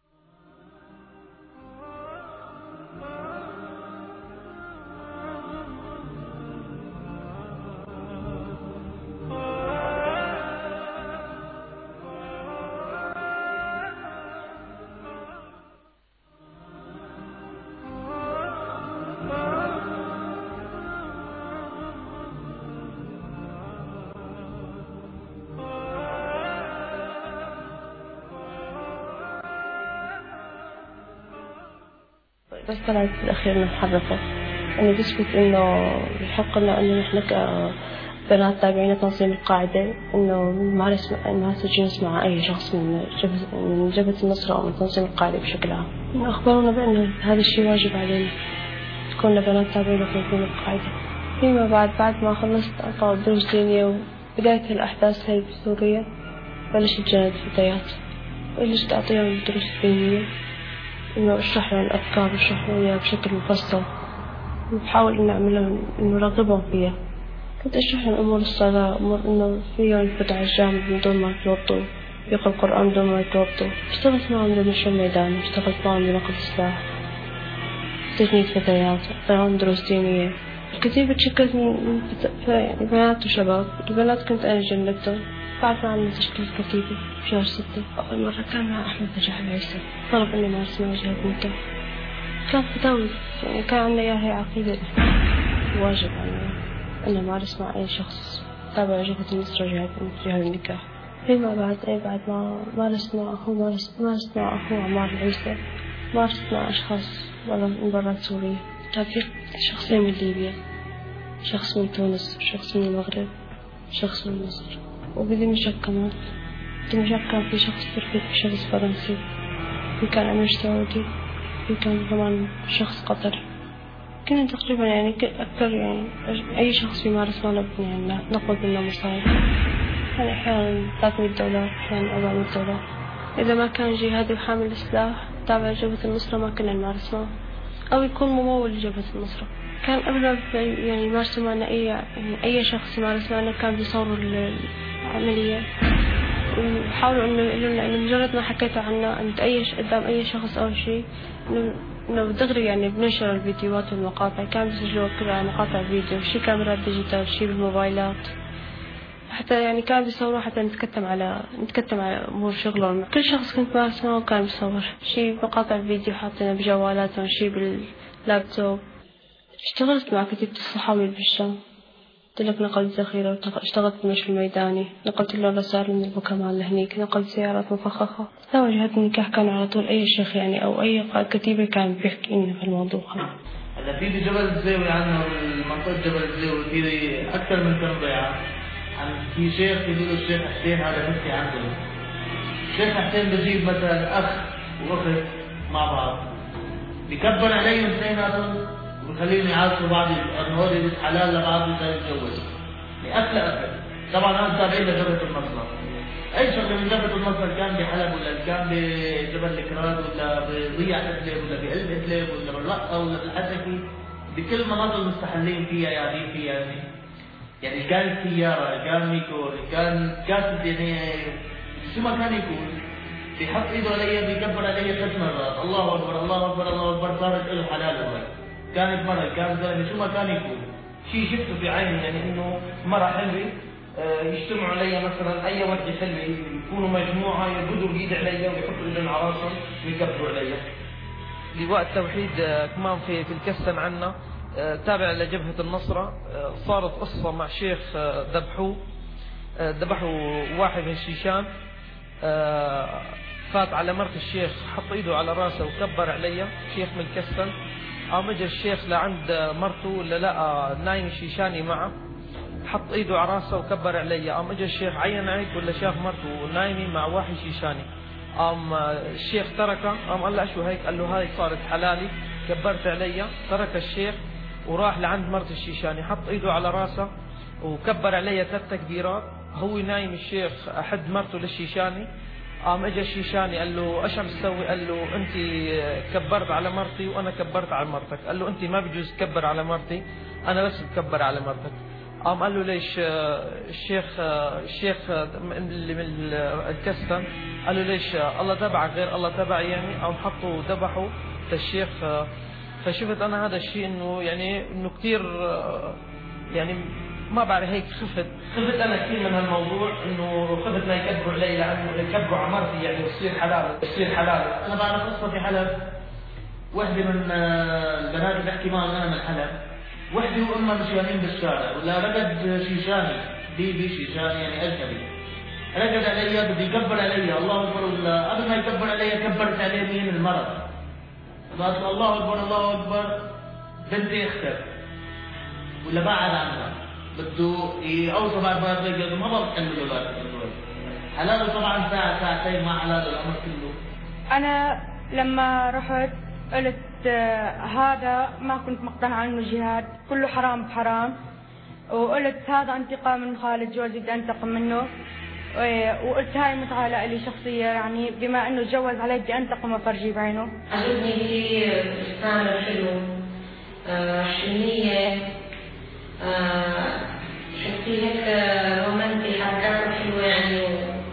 بس طلعت في الأخير إنه محرفة، إنه بثبت إنه يحق لنا إنه نحن كبنات تابعين تنظيم القاعدة إنه نمارس نمارس الجنس مع أي شخص من جبهة من جبهة النصرة أو من تنظيم القاعدة بشكل عام. إنه أخبرونا بأن هذا الشيء واجب علينا تكون لبنات تابعين تنظيم القاعدة. فيما بعد بعد ما خلصت أعطاء دروس دينية وبداية الأحداث هاي بسوريا بلشت جانب الفتيات بلشت أعطيهم دروس دينية، إنه أشرح لهم الأفكار وأشرح لهم إياها بشكل مفصل وبحاول إنه أعمل لهم إنه رغبهم فيها. كنت أشرح لهم أمور الصلاة، أمور إنه فيهم يفوتوا على الجامع من دون ما يتوضوا، يقرأ القرآن بدون ما يتوضوا. اشتغلت معهم بمشي الميدان، اشتغلت معهم بنقل السلاح، تجنيد فتيات، أعطيهم دروس دينية. الكتيبة تشكلت من بنات وشباب. البنات كنت أنا جنبتهم. بعد ما عملنا تشكيل كتيبة في شهر ستة، أول مرة كان مع أحمد نجاح العيسى، طلب إني مارس معه جهاد النكاح. كان فتاوي يعني كان عندنا إياها هي عقيدة واجب علينا أن مارس مع أي شخص تابع جبهة النصرة جهاد جهاد النكاح. فيما بعد أي بعد ما مارس مع أخوه مارس مارس مع أخوه عمار العيسى، مارست مع أشخاص من برا سوريا. كان في شخصين من ليبيا، شخص من تونس، شخص من المغرب، شخص من مصر، وبدمشق كمان. بدمشق كان في شخص تركي، في شخص فرنسي، في كان أمير سعودي، في كان كمان شخص قطري. كنا تقريبا يعني أكثر يعني أي شخص يمارس معنا يعني نقبض منه مصاري، يعني أحيانا ثلاثمية دولار، أحيانا أربعمية دولار. إذا ما كان جهادي وحامل السلاح تابع جبهة النصرة ما كنا نمارس معه، أو يكون ممول لجبهة النصرة. كان قبل يعني يمارسوا معنا أي يعني أي شخص يمارس معنا كان بيصوروا العملية ويحاولوا إنه يقولوا لنا إنه مجرد ما حكيتوا عنا أنت أي قدام أي شخص أو شيء إنه إنه بدغري يعني بننشر الفيديوهات والمقاطع. كان بيسجلوا كلها مقاطع فيديو، شيء كاميرات ديجيتال، شيء بالموبايلات، حتى يعني كان بيصوروا حتى نتكتم على نتكتم على أمور شغلهم. كل شخص كنت مارس معه كان بيصور شيء مقاطع فيديو حاطينها بجوالاتهم، شيء باللابتوب. اشتغلت مع كتيبة الصحاوي بالشام، قلت نقلت ذخيرة، اشتغلت بالمشي الميداني، نقلت له رسائل من البكمان لهنيك، نقلت سيارات مفخخة. لا وجهات النكاح كان على طول أي شيخ يعني أو أي قائد كتيبة كان بيحكي لنا في الموضوع. هلا في بجبل الزاوية عندنا منطقة جبل الزاوية في أكثر من كم بيعة. عن في شيخ يقولوا الشيخ حسين هذا نفسي عندنا. الشيخ حسين بجيب مثلا أخ وأخت مع بعض، بكبر عليهم اثنيناتهم وبخليهم يعاشروا بعض، هذول يبقوا حلال لبعض ويتجوزوا. لأكل أكل. طبعا أنا تابعين لجبهة النصرة. أي شغله من جبهة النصرة كان بحلب ولا كان بجبل الكراد ولا بضيع إدلب ولا بقلب إدلب ولا بالرقة ولا بالحسكي، بكل المناطق المستحلين فيها قاعدين فيها يعني. يعني كان سيارة، كان ميكور، كان كاسة يعني شو ما كان يكون بيحط إيده علي بيكبر علي ثلاث مرات الله أكبر الله أكبر الله أكبر، صارت له حلال هو. كانت مرة كان زلمة شو ما كان يكون شيء شفته في عيني يعني إنه مرة حلوة يجتمعوا علي مثلا أي وجه حلوة يكونوا مجموعة يبدوا الإيد علي ويحطوا إيدهم على راسهم ويكبروا علي. لواء التوحيد كمان في في الكسن عنا تابع لجبهة النصرة. صارت قصة مع شيخ ذبحوه ذبحوا واحد من الشيشان فات على مرت الشيخ، حط ايده على راسه وكبر علي. الشيخ متكسل. قام اجى الشيخ لعند مرته ولا لقى نايم شيشاني معه، حط ايده على راسه وكبر علي. قام اجى الشيخ عين هيك ولا شاف مرته نايمه مع واحد شيشاني. قام الشيخ تركه. قام قال له شو هيك؟ قال له هاي صارت حلالي، كبرت علي. ترك الشيخ وراح لعند مرت الشيشاني، حط ايده على راسه وكبر علي ثلاث تكبيرات. هو نايم الشيخ احد مرته للشيشاني. قام اجى الشيشاني قال له ايش عم تسوي؟ قال له انت كبرت على مرتي وانا كبرت على مرتك. قال له انت ما بجوز تكبر على مرتي، انا بس بكبر على مرتك. قام قال له ليش؟ الشيخ الشيخ اللي من الكستن قال له ليش الله تبعك غير الله تبعي يعني؟ قام حطوا وذبحوا الشيخ. فشفت انا هذا الشيء انه يعني انه كثير يعني ما بعرف هيك خفت خفت انا كثير من هالموضوع، انه خفت لا يكبروا علي لانه يكبروا على مرتي يعني يصير حلال يصير حلال. انا بعرف قصه في حلب، وحده من البنات اللي بحكي معهم انا من حلب، وحده وامها مشيانين بالشارع ولا رقد شيشاني بيبي شيشاني يعني اجنبي، رقد علي بده يكبر علي. الله اكبر. ولا قبل ما يكبر علي كبرت عليه مين؟ المرض. قالت الله اكبر الله اكبر بدي اختر ولا بعد عنها بده يوصل بعد ما يجي ما بقى عنده بعد حلاله طبعا ساعه ساعتين ما حلال الامر كله. انا لما رحت قلت هذا ما كنت مقتنعه انه جهاد، كله حرام بحرام، وقلت هذا انتقام من خالد جوزي بدي انتقم منه، وقلت هاي متعة لي شخصية يعني بما انه تجوز علي بدي انتقم وافرجيه بعينه. عجبني كثير الإنسان الحلو، حنية، تحسي هيك رومانسي، حركاته حلوة يعني،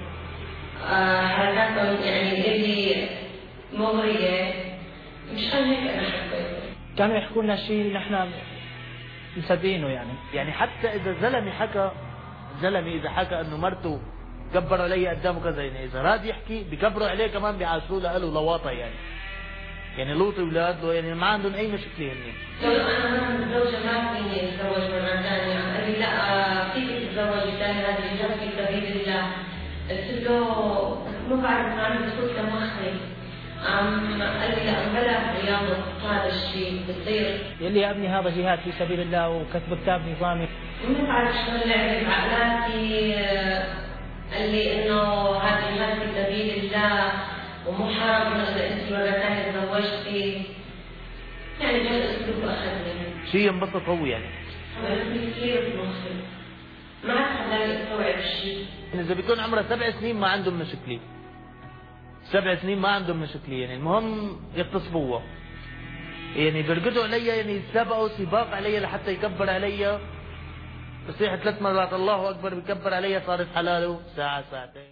حركاته يعني اللي مغرية، مشان هيك أنا حبيته. كانوا يحكوا لنا شيء نحن مصدقينه يعني، يعني حتى إذا زلمة حكى زلمة إذا حكى إنه مرته كبر علي قدامه كذا، يعني إذا راد يحكي بكبروا عليه كمان بيعاشروه له لواطة يعني، يعني لوط أولاد له يعني ما عندهم أي مشكلة هني. لو أنا متزوجة ما فيني أتزوج مرة ثانية، قال لي لا فيك تتزوجي ثاني، هذا الجهاد في سبيل الله. قلت له مو بعرف ما عم بفوت لمخي. عم قال لي لا بلا رياضة هذا الشيء بتصير. يلي يا ابني هذا جهاد في سبيل الله وكتب كتاب نظامي. ما بعرف شو اللي عمل بعقلاتي، قال لي إنه هذا جهاد في سبيل الله ومو حرام إنه إذا أنت مرة ثانية تزوجتي، يعني جهاد أسلوب أخذني. شيء ينبسط هو يعني. عملتني كثير بمخي، ما عاد خلاني أستوعب الشيء. إذا بيكون عمره سبع سنين ما عندهم مشكلة. سبع سنين ما عندهم مشكلة يعني، المهم يغتصبوها. يعني بيرقدوا علي يعني سبقوا سباق علي لحتى يكبر علي، بصيح ثلاث مرات الله أكبر بيكبر علي صارت حلاله ساعة ساعتين.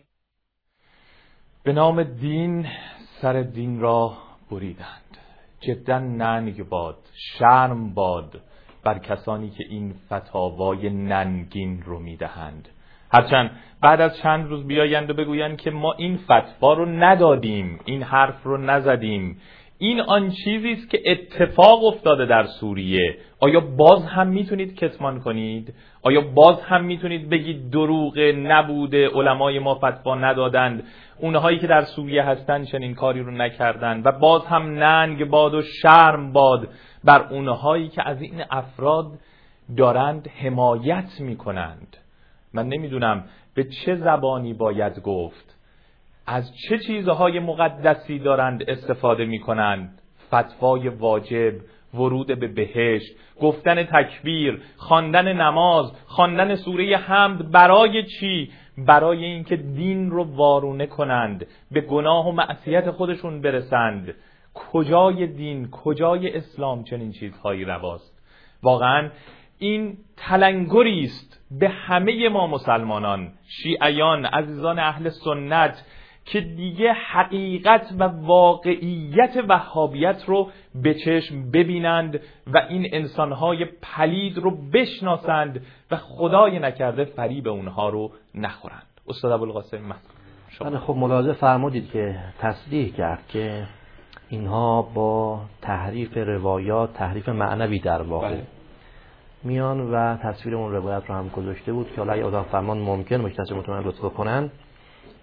به نام دین سر دین را بریدند. جدا ننگ باد، شرم باد بر کسانی که این فتاوای ننگین رو میدهند. هرچند بعد از چند روز بیایند و بگویند که ما این فتوا رو ندادیم، این حرف رو نزدیم، این آن چیزی است که اتفاق افتاده در سوریه، آیا باز هم میتونید کتمان کنید؟ آیا باز هم میتونید بگید دروغ نبوده، علمای ما فتوا ندادند، اونهایی که در سوریه هستند چنین کاری رو نکردند؟ و باز هم ننگ باد و شرم باد بر اونهایی که از این افراد دارند حمایت میکنند. من نمیدونم به چه زبانی باید گفت، از چه چیزهای مقدسی دارند استفاده میکنند. فتوای واجب، ورود به بهشت، گفتن تکبیر، خواندن نماز، خواندن سوره حمد، برای چی؟ برای اینکه دین رو وارونه کنند، به گناه و معصیت خودشون برسند. کجای دین، کجای اسلام چنین چیزهایی رواست؟ واقعا این تلنگری است به همه ما مسلمانان، شیعیان، عزیزان اهل سنت، که دیگه حقیقت و واقعیت وهابیت رو به چشم ببینند و این انسانهای پلید رو بشناسند و خدای نکرده فریب اونها رو نخورند. استاد ابوالقاسم من خب ملاحظه فرمودید که تصریح کرد که اینها با تحریف روایات، تحریف معنوی در واقع بله. میان و تصویر اون روایت رو هم گذاشته بود که حالا اگه اتاق فرمان ممکن باشه تصویر متون لطف کنن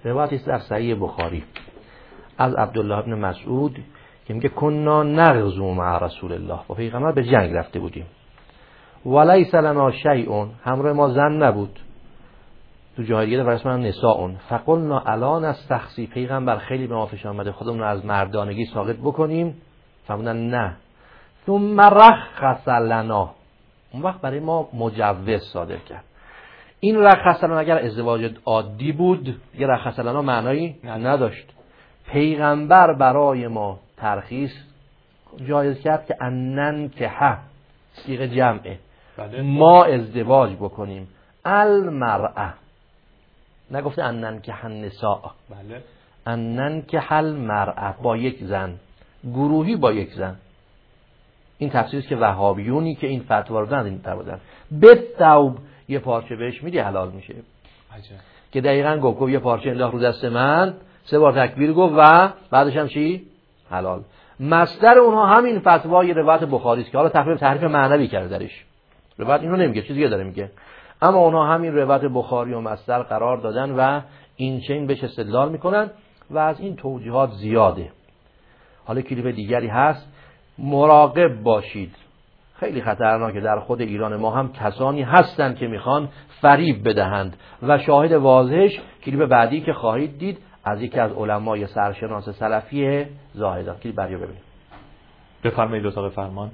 روایتی است در صحیح بخاری از عبدالله ابن مسعود که میگه کنا نغزو مع رسول الله، با پیغمبر به جنگ رفته بودیم، ولیس لنا شیء، همراه ما زن نبود، تو جای دیگه در اسم نساء، فقلنا الان استخسی، پیغمبر خیلی به ما فشار اومده خودمون رو از مردانگی ساقط بکنیم، فرمودن نه، ثم رخص لنا، اون وقت برای ما مجوز صادر کرد. این رخص لنا اگر ازدواج عادی بود یه رخص لنا معنایی نداشت، پیغمبر برای ما ترخیص جایز کرد که انن که ها صیغه جمعه، بله. ما ازدواج بکنیم، المرأه، نگفته انن که النساء، بله. انن که المرأه، با یک زن، گروهی با یک زن. این تفسیری که وهابیونی که این فتوا رو دادن این بودن، به ثوب یه پارچه بهش میدی حلال میشه. عجب. که دقیقاً گفت گفت یه پارچه انداخت رو دست من، سه بار تکبیر گفت و بعدش هم چی؟ حلال. مصدر اونها همین فتوای روایت بخاری است که حالا تحریف تحریف معنوی کرده درش. روایت اینو نمیگه، چیزی داره میگه. اما اونها همین روایت بخاری و مصدر قرار دادن و این چنین بهش استدلال میکنن و از این توجیهات زیاده. حالا کلیپ دیگری هست، مراقب باشید، خیلی خطرناکه. در خود ایران ما هم کسانی هستند که میخوان فریب بدهند و شاهد واضحش کلیپ بعدی که خواهید دید از یکی از علمای سرشناس سلفی زاهدان. کلیپ بعدی رو ببینید. بفرمایید اتاق فرمان.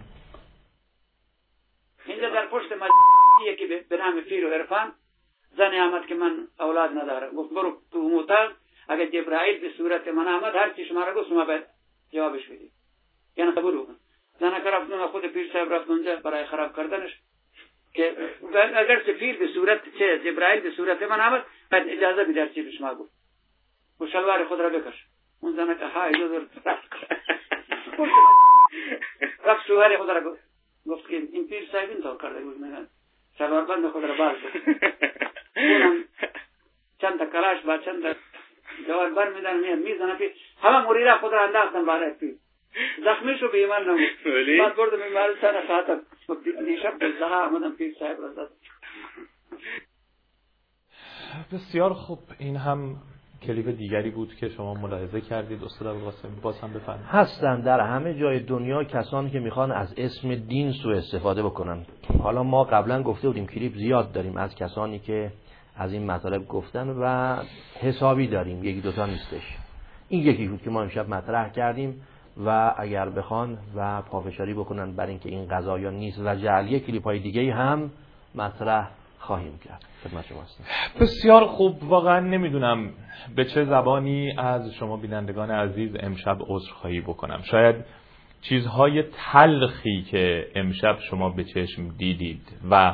اینجا در پشت مسجدیه که به نام پیر و عرفان زنی آمد که من اولاد ندارم، گفت برو تو اتاق، اگر جبرائیل به صورت من آمد هر چی شما را گفت شما باید جوابش بدید، یعنی قبول کن. زنه که رفت خود پیر صاحب رفت اونجا برای خراب کردنش که اگر پیر به صورت چه جبرائیل به صورت من آمد بعد اجازه بده هر چی به شما گفت و شلوار خود را بکش. اون زنه که ها اجازه رفت شوهر خود را گفت گفت که این پیر صاحب این طور کرده بود، من شلوار بند خود را باز کرد. اونم چند تا کلاش با چند تا جوار بر میدن میزنه پیر، همه مریدا خود را انداختن برای پیر، زخمی شو به ایمان نمود. بعد بردم این محل سنه خاطر دیشب بزدها آمدم پیر صاحب را زد. بسیار خوب. این هم کلیپ دیگری بود که شما ملاحظه کردید. استاد ابوالقاسم باز هم بفرمایید. هستن در همه جای دنیا کسانی که میخوان از اسم دین سوء استفاده بکنن. حالا ما قبلا گفته بودیم کلیپ زیاد داریم از کسانی که از این مطالب گفتن و حسابی داریم، یکی دوتا نیستش. این یکی بود که ما امشب مطرح کردیم و اگر بخوان و پافشاری بکنن بر اینکه این قضایا نیست و جعلیه، کلیپ‌های دیگه هم مطرح خواهیم کرد. خدمت شما هستم. بسیار خوب. واقعا نمیدونم به چه زبانی از شما بینندگان عزیز امشب عذرخواهی بکنم. شاید چیزهای تلخی که امشب شما به چشم دیدید و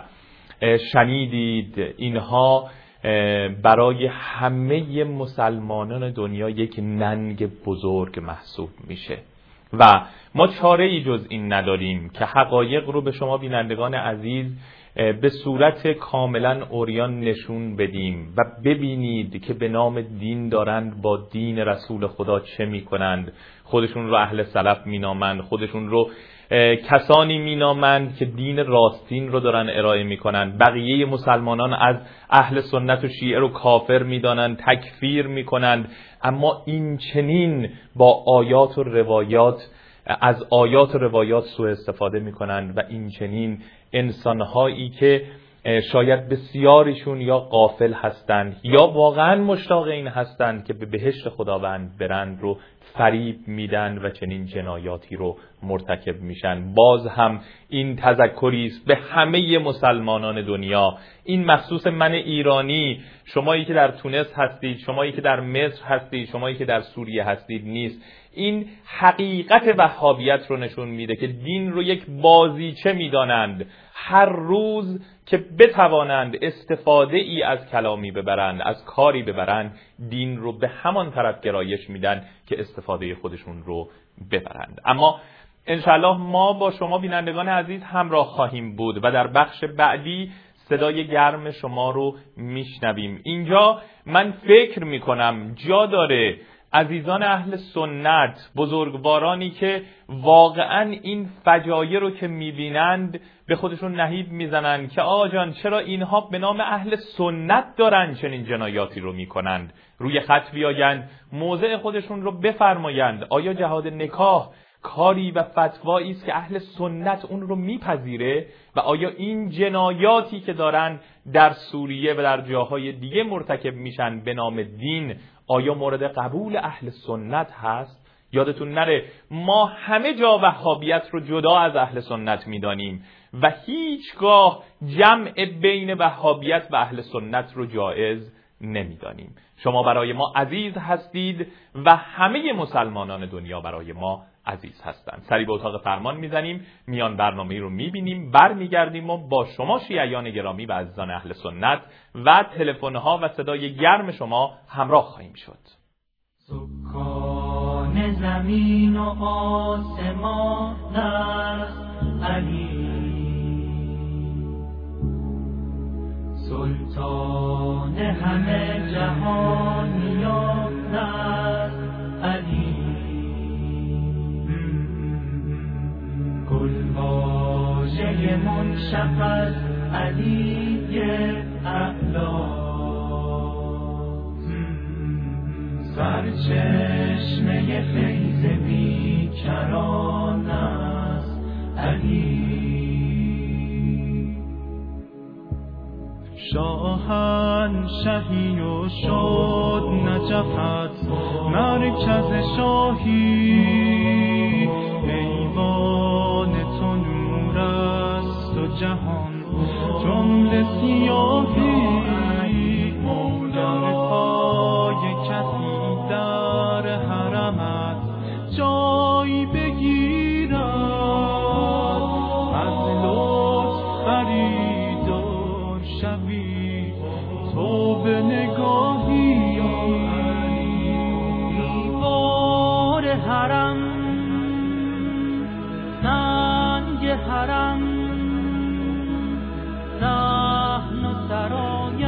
شنیدید، اینها برای همه مسلمانان دنیا یک ننگ بزرگ محسوب میشه و ما چاره ای جز این نداریم که حقایق رو به شما بینندگان عزیز به صورت کاملا عریان نشون بدیم و ببینید که به نام دین دارند با دین رسول خدا چه میکنند. خودشون رو اهل سلف مینامند، خودشون رو کسانی مینامند که دین راستین رو دارن ارائه میکنند. بقیه مسلمانان از اهل سنت و شیعه رو کافر میدانند، تکفیر میکنند. اما این چنین با آیات و روایات از آیات و روایات سوء استفاده میکنند و این چنین انسانهایی که شاید بسیاریشون یا غافل هستند یا واقعا مشتاق این هستند که به بهشت خداوند برند رو فریب میدن و چنین جنایاتی رو مرتکب میشن. باز هم این تذکری است به همه مسلمانان دنیا، این مخصوص من ایرانی، شمایی که در تونس هستید، شمایی که در مصر هستید، شمایی که در سوریه هستید نیست. این حقیقت وهابیت رو نشون میده که دین رو یک بازیچه میدانند. هر روز که بتوانند استفاده ای از کلامی ببرند، از کاری ببرند، دین رو به همان طرف گرایش میدن که استفاده خودشون رو ببرند. اما انشاءالله ما با شما بینندگان عزیز همراه خواهیم بود و در بخش بعدی صدای گرم شما رو میشنویم. اینجا من فکر میکنم جا داره عزیزان اهل سنت، بزرگوارانی که واقعا این فجایع رو که میبینند به خودشون نهیب میزنند که آقا جان چرا اینها به نام اهل سنت دارن چنین جنایاتی رو میکنند. روی خط بیایند، موضع خودشون رو بفرمایند. آیا جهاد نکاح کاری و فتوایی است که اهل سنت اون رو میپذیره و آیا این جنایاتی که دارن در سوریه و در جاهای دیگه مرتکب میشن به نام دین آیا مورد قبول اهل سنت هست؟ یادتون نره ما همه جا وهابیت رو جدا از اهل سنت میدانیم و هیچگاه جمع بین وهابیت و اهل سنت رو جایز نمیدانیم. شما برای ما عزیز هستید و همه مسلمانان دنیا برای ما عزیز هستند. سری به اتاق فرمان میزنیم، میان برنامه رو میبینیم، برمیگردیم و با شما شیعیان گرامی و عزیزان اهل سنت و تلفن‌ها و صدای گرم شما همراه خواهیم شد. سکان زمین و آسمان است علی، سلطان همه جهانیان است علی، گلواژه منشق از علی اعلی، سرچشمه فیض بیکران است علی، شاهنشهی و شد نجفت مرکز شاهی، ایوان تو نور است و جهان جمله سیاهی، مولا پای کسی در حرمت جای بگیرد، از لطف خریدار شوی تو به نگاهی، دیوار حرم سنگ حرم صحن و سرایت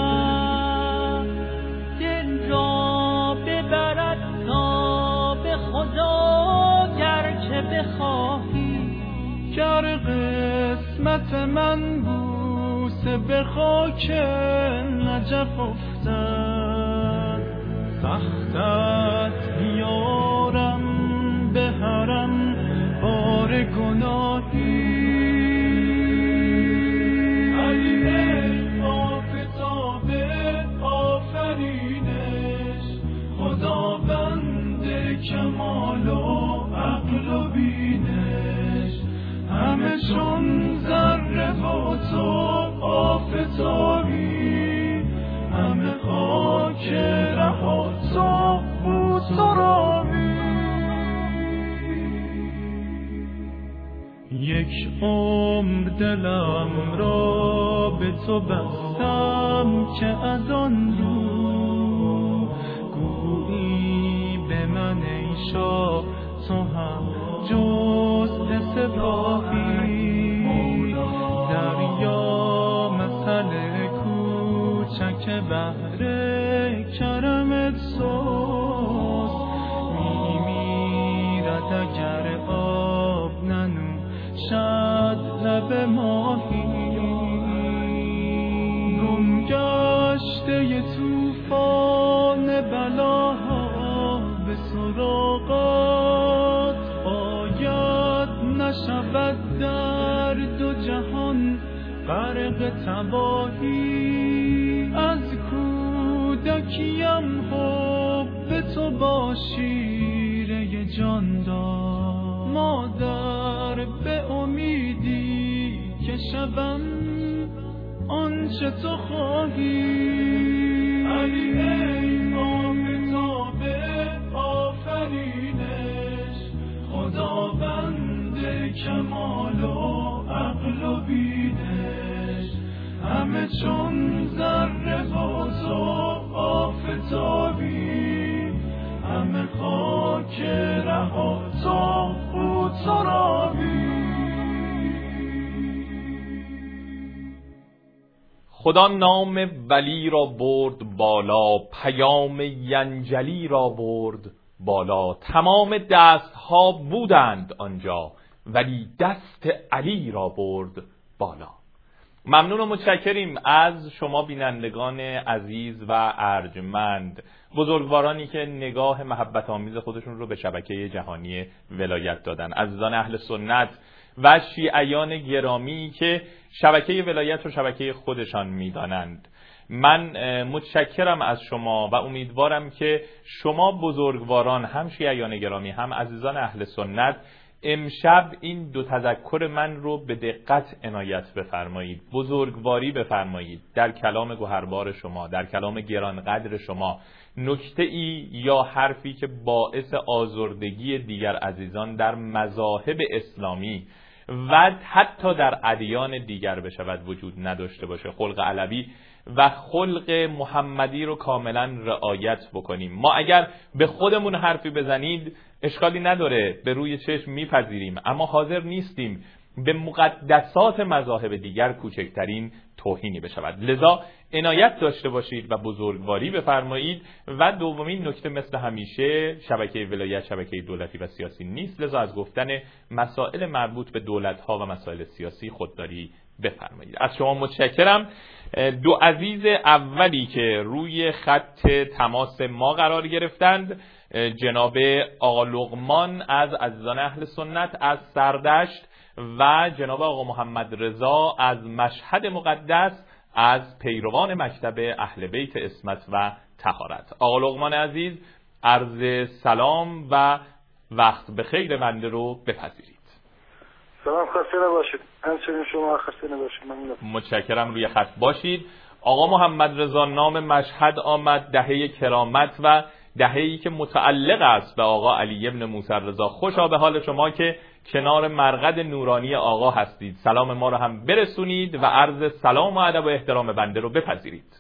دل را ببرد تا به خدا گرچه بخواهی، گر قسمت من بوسه به خاک نجف افتد، سختت بیارم به حرم بار گناهی، علی ای آفتاب آفرینش، خداوند کمال و عقل و بینش، همه چون ذره و تو آفتابی، همه خاک رها تو بود سرامی، یک عمر دلم را به تو بستم که از آن رو گویی به من ای شاه تو هم جز سپاهی، دریا مسئله کوچک بحر کرمت سوز، میمیرد اگر آب ننوشد لب ماهی، گم گشته طوفان بلاها به سراغت آید، نشود در دو جهان غرق تباهی، از کودکیم حب تو با شیره جان داد، مادر به امیدی که شوم آنچه تو خواهی، علی ای آفتاب آفرینش، خداوند کمال و عقل و بینش، همه چون ذره و تو آفتابی، همه خاک رها تو بود سرامی. خدا نام ولی را برد بالا، پیام ینجلی را برد بالا، تمام دستها بودند آنجا ولی دست علی را برد بالا. ممنون و متشکریم از شما بینندگان عزیز و ارجمند، بزرگوارانی که نگاه محبت آمیز خودشون رو به شبکه جهانی ولایت دادن، عزیزان اهل سنت و شیعیان گرامی که شبکه ولایت رو شبکه خودشان میدانند. من متشکرم از شما و امیدوارم که شما بزرگواران، هم شیعیان گرامی هم عزیزان اهل سنت، امشب این دو تذکر من رو به دقت عنایت بفرمایید، بزرگواری بفرمایید در کلام گوهربار شما، در کلام گرانقدر شما، نکته ای یا حرفی که باعث آزردگی دیگر عزیزان در مذاهب اسلامی و حتی در ادیان دیگر بشود وجود نداشته باشه. خلق علوی و خلق محمدی رو کاملا رعایت بکنیم. ما اگر به خودمون حرفی بزنید اشکالی نداره، به روی چشم میپذیریم، اما حاضر نیستیم به مقدسات مذاهب دیگر کوچکترین توهینی بشود. لذا عنایت داشته باشید و بزرگواری بفرمایید. و دومین نکته، مثل همیشه شبکه ولایت شبکه دولتی و سیاسی نیست، لذا از گفتن مسائل مربوط به دولت‌ها و مسائل سیاسی خودداری بفرمایید. از شما متشکرم. دو عزیز اولی که روی خط تماس ما قرار گرفتند، جناب آقا لقمان از عزیزان اهل سنت از سردشت و جناب آقا محمد رضا از مشهد مقدس از پیروان مکتب اهل بیت عصمت و طهارت. آقا لقمان عزیز، عرض سلام و وقت بخیر بنده رو بپذیرید. سلام، خسته نباشید. همچنین شما خسته نباشید. ممنون. متشکرم، روی خط باشید. آقا محمد رضا، نام مشهد آمد، دهه کرامت و دهه‌ای که متعلق است به آقا علی ابن موسی رضا. خوشا به حال شما که کنار مرقد نورانی آقا هستید. سلام ما رو هم برسونید و عرض سلام و ادب و احترام بنده رو بپذیرید.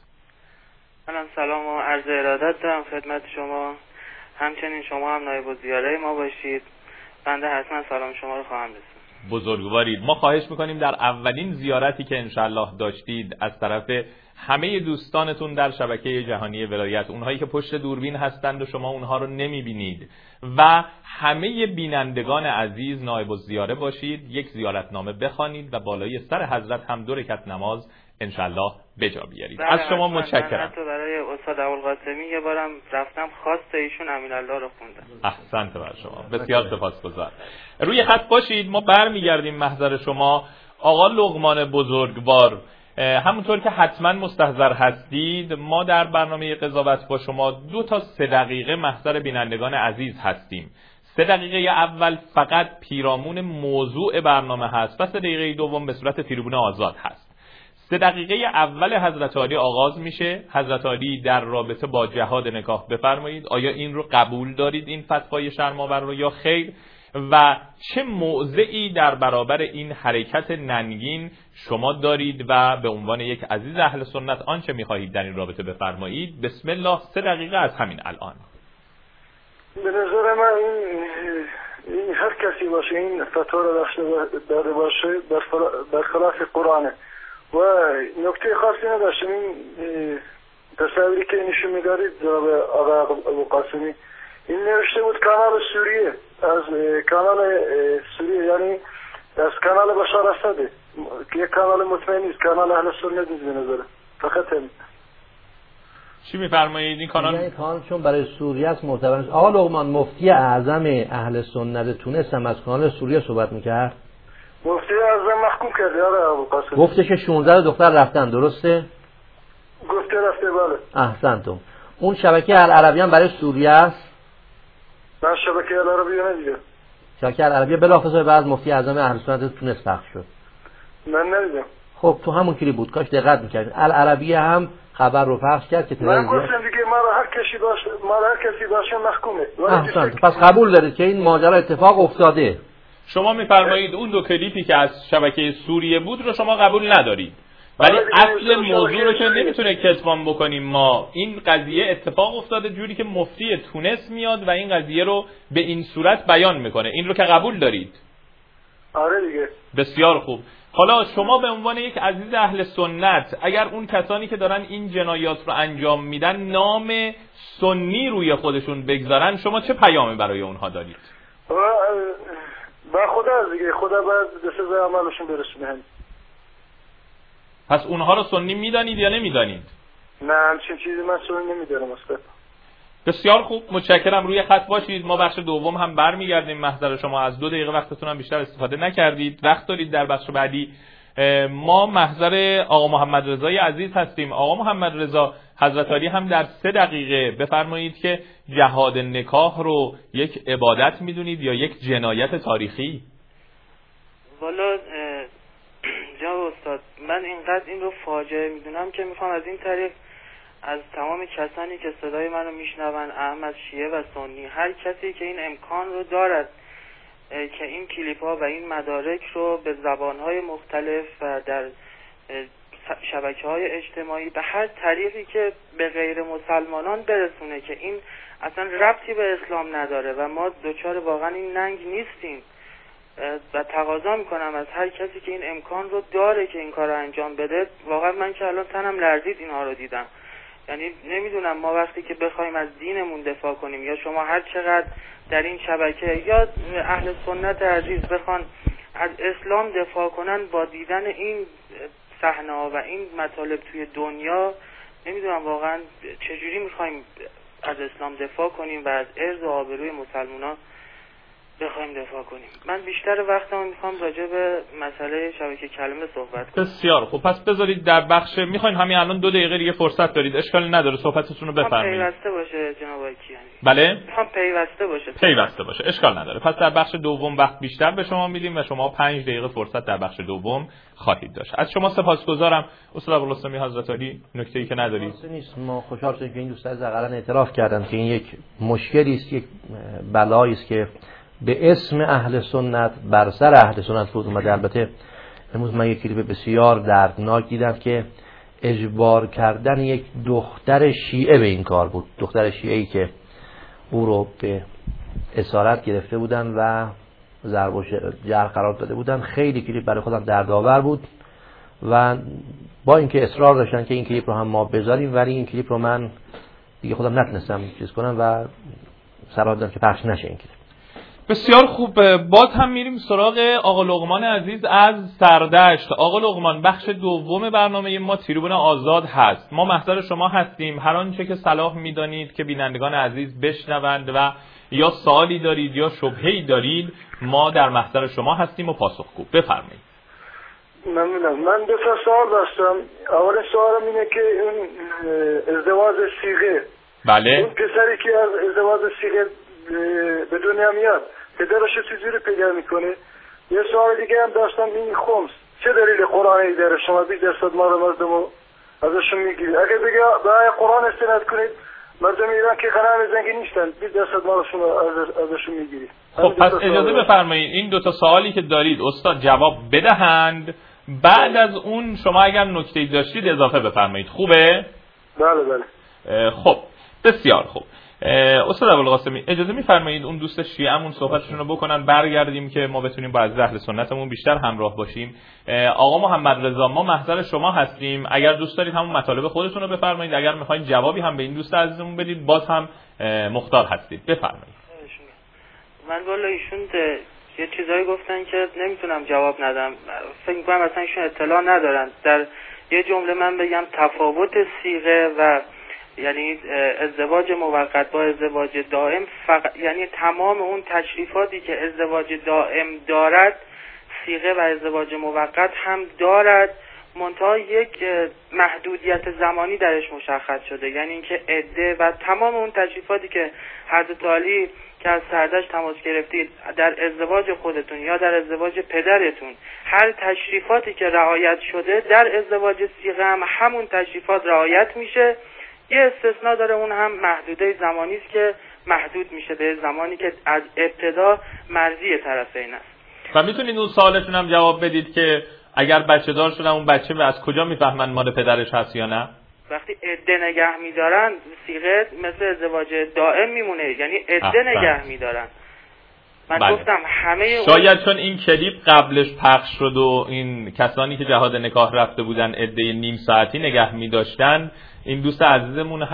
منم سلام و عرض ارادت دارم خدمت شما. همچنین شما هم نایب الزیاره ما باشید. بنده حتما سلام شما رو خواهم رسوند. بزرگوارید. ما خواهش میکنیم در اولین زیارتی که انشالله داشتید از طرف همه دوستانتون در شبکه جهانی ولایت، اونهایی که پشت دوربین هستند و شما اونها رو نمیبینید، و همه بینندگان عزیز نایب الزیاره باشید، یک زیارتنامه بخوانید و بالای سر حضرت هم دو رکعت نماز انشالله بجا بیارید. از شما متشکرم. حتی برای استاد ابوالقاسمی یه بارم رفتم خواست ایشون امین الله رو خوندم. احسنت بر شما، بسیار سپاسگزار. روی خط باشید، ما برمیگردیم محضر شما. آقا لقمان بزرگوار، همونطور که حتما مستحضر هستید، ما در برنامه قضاوت با شما دو تا سه دقیقه محضر بینندگان عزیز هستیم. سه دقیقه اول فقط پیرامون موضوع برنامه هست و سه دقیقه دوم به صورت تریبون آزاد هست. سه دقیقه اول حضرت عالی آغاز میشه. حضرت عالی در رابطه با جهاد نکاح بفرمایید. آیا این رو قبول دارید، این فتوای شرم‌آور رو، یا خیر؟ و چه موضعی در برابر این حرکت ننگین شما دارید و به عنوان یک عزیز اهل سنت آنچه می‌خواهید در این رابطه بفرمایید؟ بسم الله. سه دقیقه از همین الان. به نظر من این, این هر کسی باشه این فتوا را داشته باشه برخلاف قرآنه و نکته خاصی نداشته. این تصویری که نشون می‌دارید جناب آقا ابوالقاسمی، این نوشته بود کانال سوریه، از کانال سوریه، یعنی از کانال بشار اسده، که یک کانال مطمئن نیست، کانال اهل سنت نیست به نظره. فقط هم چی میفرمایید؟ این کانال این کانال چون برای سوریه است معتبر نیست. آقا لقمان، مفتی اعظم اهل سنت تونس هم از کانال سوریه صحبت میکرد. مفتی اعظم محکوم کرده آقا ابوالقاسمی، گفته که شانزده دختر رفتن، درسته؟ گفته رفته، بله. احسنتم. اون شبکه العربیه هم برای سوریه است. من شبکه العربیه نه دیگه. شبکه العربیه بلافاصله بعد مفتی اعظم اهل سنت تونس پخش شد. من ندیدم. خب تو همون کلی بود، کاش دقت می‌کردین. العربیه هم خبر رو پخش کرد که من گفتم دیگه ما را هر کسی باشه، ما را هر کسی باشه محکومه. احسنت. پس قبول دارید که این ماجرا اتفاق افتاده. شما می‌فرمایید اون دو کلیپی که از شبکه سوریه بود رو شما قبول ندارید، ولی اصل موضوع رو که نمیتونه کتمان بکنیم. ما این قضیه اتفاق افتاده جوری که مفتی تونس میاد و این قضیه رو به این صورت بیان میکنه. این رو که قبول دارید؟ آره دیگه. بسیار خوب. حالا شما به عنوان یک عزیز اهل سنت، اگر اون کسانی که دارن این جنایات رو انجام میدن نام سنی روی خودشون بگذارن، شما چه پیامی برای اونها دارید؟ با خدا دیگه، خدا باید به سزای عملشون برسونه. پس اونها رو سنی میدانید یا نمیدانید؟ نه همچین چیزی من سنی نمیدارم استاد. بسیار خوب، متشکرم، روی خط باشید. ما بخش دوم هم برمیگردیم. محضر شما از دو دقیقه وقتتون هم بیشتر استفاده نکردید، وقت دارید در بخش بعدی. ما محضر آقا محمد رضای عزیز هستیم. آقا محمد رضا، حضرت علی هم در سه دقیقه بفرمایید که جهاد نکاح رو یک عبادت میدونید یا یک جنایت تاریخی؟ والا جناب استاد، من اینقدر این رو فاجعه میدونم که میخوام از این طریق از تمام کسانی که صدای منو میشنون، احمد شیعه و سنی، هر کسی که این امکان رو دارد که این کلیپ ها و این مدارک رو به زبان های مختلف و در شبکه های اجتماعی به هر طریقی که به غیر مسلمانان برسونه که این اصلا ربطی به اسلام نداره و ما دوچار واقعا این ننگ نیستیم، و تقاضا میکنم از هر کسی که این امکان رو داره که این کار رو انجام بده. واقعا من که الان تنم لرزید اینها رو دیدم. یعنی نمیدونم ما وقتی که بخوایم از دینمون دفاع کنیم، یا شما هر چقدر در این شبکه یا اهل سنت عزیز بخوان از اسلام دفاع کنن، با دیدن این صحنه‌ها و این مطالب توی دنیا، نمیدونم واقعا چجوری میخوایم از اسلام دفاع کنیم و از عرض و آبروی مسلمانان بخوایم دفاع کنیم. من بیشتر وقتمو میخوام راجع به مسئله شبکه کلمه صحبت کنم. بسیار خوب، پس بذارید در بخش میخواین همین الان دو دقیقه دیگه فرصت دارید، اشکالی نداره، صحبتتون رو بفرمایید. پیوسته باشه جناب کیانی. بله؟ میخوام پیوسته باشه. پیوسته باشه، اشکال نداره. پس در بخش دوم وقت بیشتر به شما میدیم و شما پنج دقیقه فرصت در بخش دوم خواهید داشت. از شما سپاسگزارم استاد ابوالقاسمی حضرت علی. نکته‌ای که ندارید؟ نیست. ما خوشحال شدیم که این دوستان حداقل اعتراف کردن که این یک مشکلی است، یک بلایی است که به اسم اهل سنت بر سر اهل سنت فرود اومده. البته امروز من یک کلیپ بسیار دردناک دیدم که اجبار کردن یک دختر شیعه به این کار بود، دختر شیعه‌ای که او رو به اسارت گرفته بودن و ضرب و جرح قرار داده بودن. خیلی کلیپ برای خودم دردآور بود و با اینکه اصرار داشتن که این کلیپ رو هم ما بذاریم، ولی این کلیپ رو من دیگه خودم نتونستم چیز کنم و صلاح دادم که پخش نشه این کلیپ. بسیار خوب، باز هم میریم سراغ آقا لقمان عزیز از سردشت. آقا لقمان، بخش دوم برنامه ما تریبون آزاد هست. ما محضر شما هستیم، هر آنچه که صلاح میدانید که بینندگان عزیز بشنوند و یا سوالی دارید یا شبهه‌ای دارید، ما در محضر شما هستیم و پاسخگو. بفرمایید. ممنونم. من دو تا سوال داشتم. اول سوالم اینه که اون ازدواج صیغه، بله، اون پسری که از ازدواج صیغه به دنیا میاد پدرش چجوری پیدا میکنه؟ یه سوال دیگه هم داشتم، این خمس چه دلیل قرآنی داره؟ شما بیست درصد مال مردمو ازشون میگیرید. اگه بگه به قرآن استناد کنید، مردم ایران که قرآن زنگی نیستن، بیست درصد مالشون از ازشون میگیرید. خب پس اجازه بفرمایید این دو تا سوالی که دارید استاد جواب بدهند، بعد از اون شما اگر نکته‌ای داشتید اضافه بفرمایید. خوبه؟ بله بله. خب بسیار خوب. استاد ابوالقاسمی، اجازه میفرمایید اون دوست شیعه‌مون صحبتشون رو بکنن، برگردیم که ما بتونیم با عزیز اهل سنتمون بیشتر همراه باشیم. آقا محمد رضا، ما محضر شما هستیم، اگر دوست دارید همون مطالب خودتون رو بفرمایید، اگر میخواین جوابی هم به این دوست عزیزمون بدید باز هم مختار هستید. بفرمایید. من والا ایشون یه چیزایی گفتن که نمیتونم جواب ندم، فکر می‌کنم اصلا ایشون اطلاع ندارن. در یه جمله من بگم تفاوت صیغه و یعنی ازدواج موقت با ازدواج دائم، فقط یعنی تمام اون تشریفاتی که ازدواج دائم دارد صیغه و ازدواج موقت هم دارد، منتها یک محدودیت زمانی درش مشخص شده، یعنی اینکه عده و تمام اون تشریفاتی که حضرت علی که از سردشت تماس گرفتید در ازدواج خودتون یا در ازدواج پدرتون، هر تشریفاتی که رعایت شده در ازدواج صیغه هم همون تشریفات رعایت میشه. یه استثناء داره، اون هم محدوده زمانی است که محدود میشه به زمانی که از ابتدا مرضی طرفین است. و میتونید اون سوالتون هم جواب بدید که اگر بچه دار شدن اون بچه از کجا میفهمن مال پدرش هست یا نه؟ وقتی عده نگه میدارن صیغه مثل ازدواج دائم میمونه، یعنی عده نگه میدارن. من بله. گفتم همه شاید اون... چون این کلیپ قبلش پخش شد و این کسانی که جهاد نکاح رفته بودن عده نیم ساعتی نگه می‌داشتن، این دوست عزیزمون هم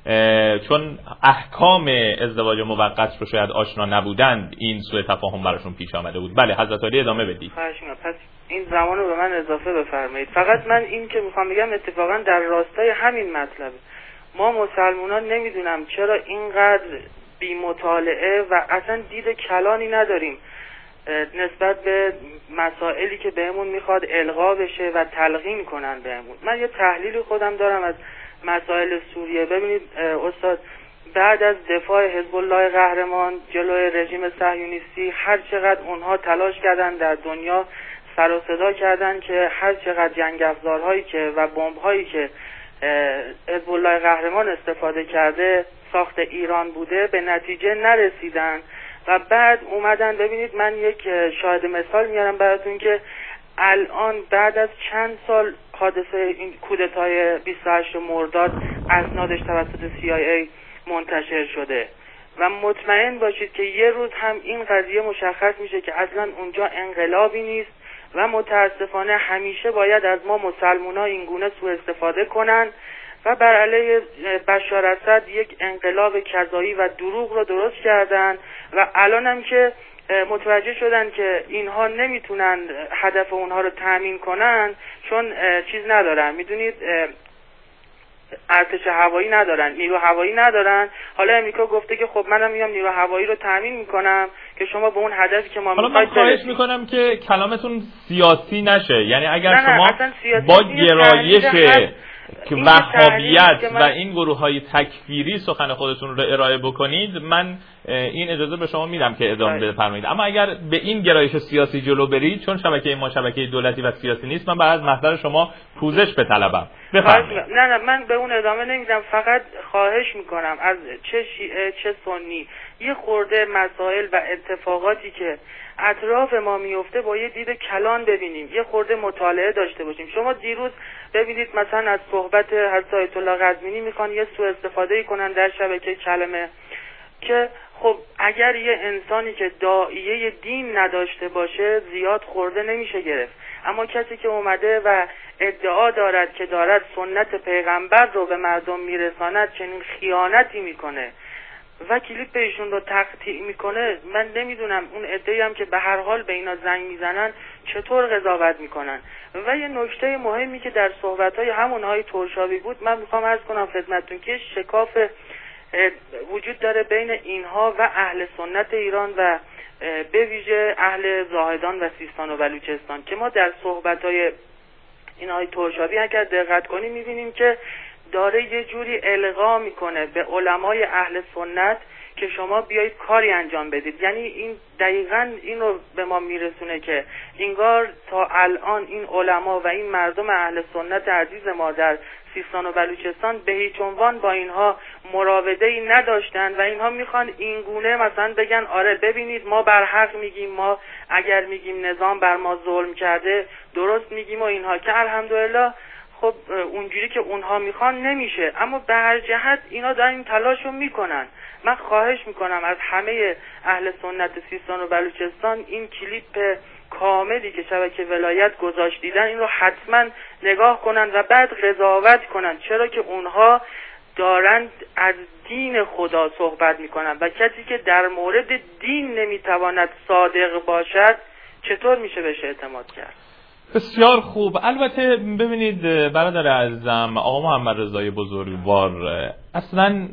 چون احکام ازدواج موقت رو شاید آشنا نبودند این سوء تفاهم براشون پیش آمده بود. بله حضرت علی ادامه بدید. پس این زمان رو به من اضافه بفرمایید. فقط من این که میخوام بگم اتفاقا در راستای همین مطلبه. ما مسلمانان نمیدونم چرا اینقدر بی مطالعه و اصلا دید کلانی نداریم نسبت به مسائلی که بهمون میخواد القا بشه و تلقین کنن بهمون. من یه تحلیل خودم دارم از مسائل سوریه. ببینید استاد، بعد از دفاع حزب الله قهرمان جلوی رژیم صهیونیستی، هر چقدر اونها تلاش کردن در دنیا سر و صدا کردن که هر چقدر جنگ افزارهایی که و بمب‌هایی که حزب الله قهرمان استفاده کرده ساخت ایران بوده به نتیجه نرسیدن و بعد اومدن. ببینید من یک شاهد مثال میارم براتون که الان بعد از چند سال حادثه این کودتای بیست و هشت مرداد اسنادش توسط سی آی ای منتشر شده و مطمئن باشید که یه روز هم این قضیه مشخص میشه که اصلا اونجا انقلابی نیست و متاسفانه همیشه باید از ما مسلمونا این گونه سوء استفاده کنن و بر علیه بشار اسد یک انقلاب کذایی و دروغ رو درست کردن و الان هم که متوجه شدن که اینها نمیتونن هدف اونها رو تأمین کنن چون چیز ندارن، میدونید ارتش هوایی ندارن، نیرو هوایی ندارن. حالا امریکا گفته که خب منم میام نیرو هوایی رو تأمین میکنم که شما به اون هدفی که ما میخواید. حالا من خواهش میکنم که کلامتون سیاسی نشه، یعنی اگر نه شما نه با گرایش که وهابیت و این گروه های تکفیری سخن خودتون رو ارائه بکنید من این اجازه به شما میدم که ادامه بفرمایید، اما اگر به این گرایش سیاسی جلو برید چون شبکه ما شبکه دولتی و سیاسی نیست من بعد از محضر شما پوزش بطلبم. بفرمایید. نه نه من به اون ادامه نمیدم، فقط خواهش میکنم از چه شیعه چه سنی یه خورده مسائل و اتفاقاتی که اطراف ما میفته با یه دید کلان ببینیم، یه خورده مطالعه داشته باشیم. شما دیروز ببینید مثلا از صحبت حضرت آیت الله قزوینی میخوان یه سوء استفاده کنن در شبکه کلمه که خب اگر یه انسانی که داعیه دین نداشته باشه زیاد خورده نمیشه گرفت، اما کسی که اومده و ادعا دارد که دارد سنت پیغمبر رو به مردم میرساند چنین خیانتی میکنه و کلیپ ایشون رو تقطیع میکنه، من نمیدونم اون عده‌ای هم که به هر حال به اینا زنگ میزنن چطور قضاوت میکنن. و یه نکته مهمی که در صحبت‌های همونهای ترشابی بود من میخوام عرض کنم خدمتتون که شکاف وجود داره بین اینها و اهل سنت ایران و به ویژه اهل زاهدان و سیستان و بلوچستان که ما در صحبت‌های اینهای ترشابی اگر دقت کنیم میبینیم که داره یه جوری القا میکنه به علمای اهل سنت که شما بیایید کاری انجام بدید. یعنی این دقیقاً این رو به ما میرسونه که انگار تا الان این علما و این مردم اهل سنت عزیز ما در سیستان و بلوچستان به هیچ عنوان با اینها مراوده‌ای نداشتن و اینها میخوان این گونه مثلا بگن آره ببینید ما بر حق میگیم، ما اگر میگیم نظام بر ما ظلم کرده درست میگیم و اینها، که الحمدلله خب اونجوری که اونها میخوان نمیشه، اما به هر جهت اینا دارن این تلاش رو میکنن. من خواهش میکنم از همه اهل سنت سیستان و بلوچستان این کلیپ کاملی که شبکه ولایت گذاشت دیدن این رو حتما نگاه کنن و بعد قضاوت کنن، چرا که اونها دارند از دین خدا صحبت میکنن و کسی که در مورد دین نمیتواند صادق باشد چطور میشه بهش اعتماد کرد؟ بسیار خوب. البته ببینید برادر عزیزم آقا محمد رضای بزرگوار، اصلا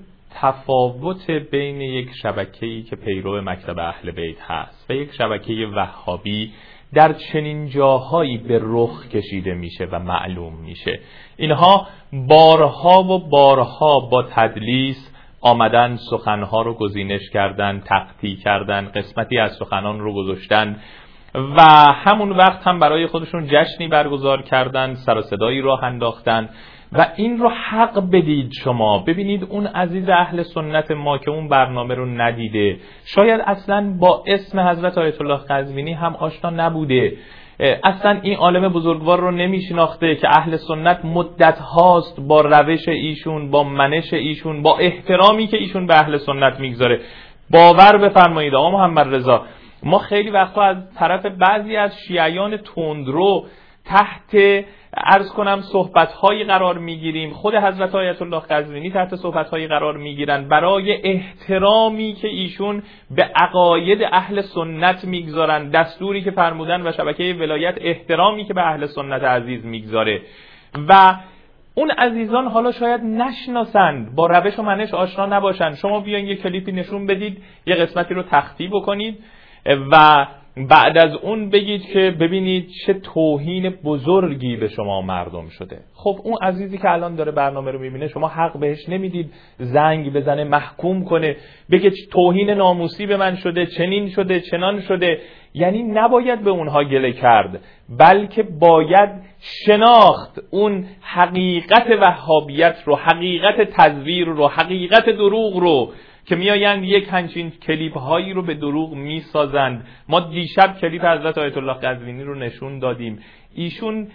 تفاوت بین یک شبکه‌ای که پیرو مکتب اهل بیت هست و یک شبکه وهابی در چنین جاهایی به رخ کشیده میشه و معلوم میشه. اینها بارها و بارها با تدلیس آمدن سخنها رو گزینش کردن، تقطیع کردن، قسمتی از سخنان رو گذاشتن و همون وقت هم برای خودشون جشنی برگزار کردن، سر و صدایی راه انداختن و این رو حق بدید شما. ببینید اون عزیز اهل سنت ما که اون برنامه رو ندیده، شاید اصلا با اسم حضرت آیت الله قزوینی هم آشنا نبوده، اصلا این عالم بزرگوار رو نمیشناخته که اهل سنت مدت هاست با روش ایشون، با منش ایشون، با احترامی که ایشون به اهل سنت میگذاره. باور بفرمایید آقا محمد رضا، ما خیلی وقتا از طرف بعضی از شیعیان تندرو تحت عرض کنم صحبت‌هایی قرار میگیریم، خود حضرت آیت الله قزوینی تحت صحبت‌هایی قرار میگیرن برای احترامی که ایشون به عقاید اهل سنت میگذارن، دستوری که فرمودن و شبکه ولایت احترامی که به اهل سنت عزیز میگذاره. و اون عزیزان حالا شاید نشناسند، با روش و منش آشنا نباشند. شما بیاین یه کلیپی نشون بدید، یه قسمتی رو تخفی بکنید و بعد از اون بگید که ببینید چه توهین بزرگی به شما مردم شده. خب اون عزیزی که الان داره برنامه رو میبینه، شما حق بهش نمیدید زنگ بزنه، محکوم کنه، بگه توهین ناموسی به من شده، چنین شده، چنان شده. یعنی نباید به اونها گله کرد، بلکه باید شناخت اون حقیقت وهابیت رو، حقیقت تزویر رو، حقیقت دروغ رو که میآیند یک همچین کلیپ هایی رو به دروغ میسازند. ما دیشب کلیپ حضرت آیت الله قزوینی رو نشون دادیم. ایشون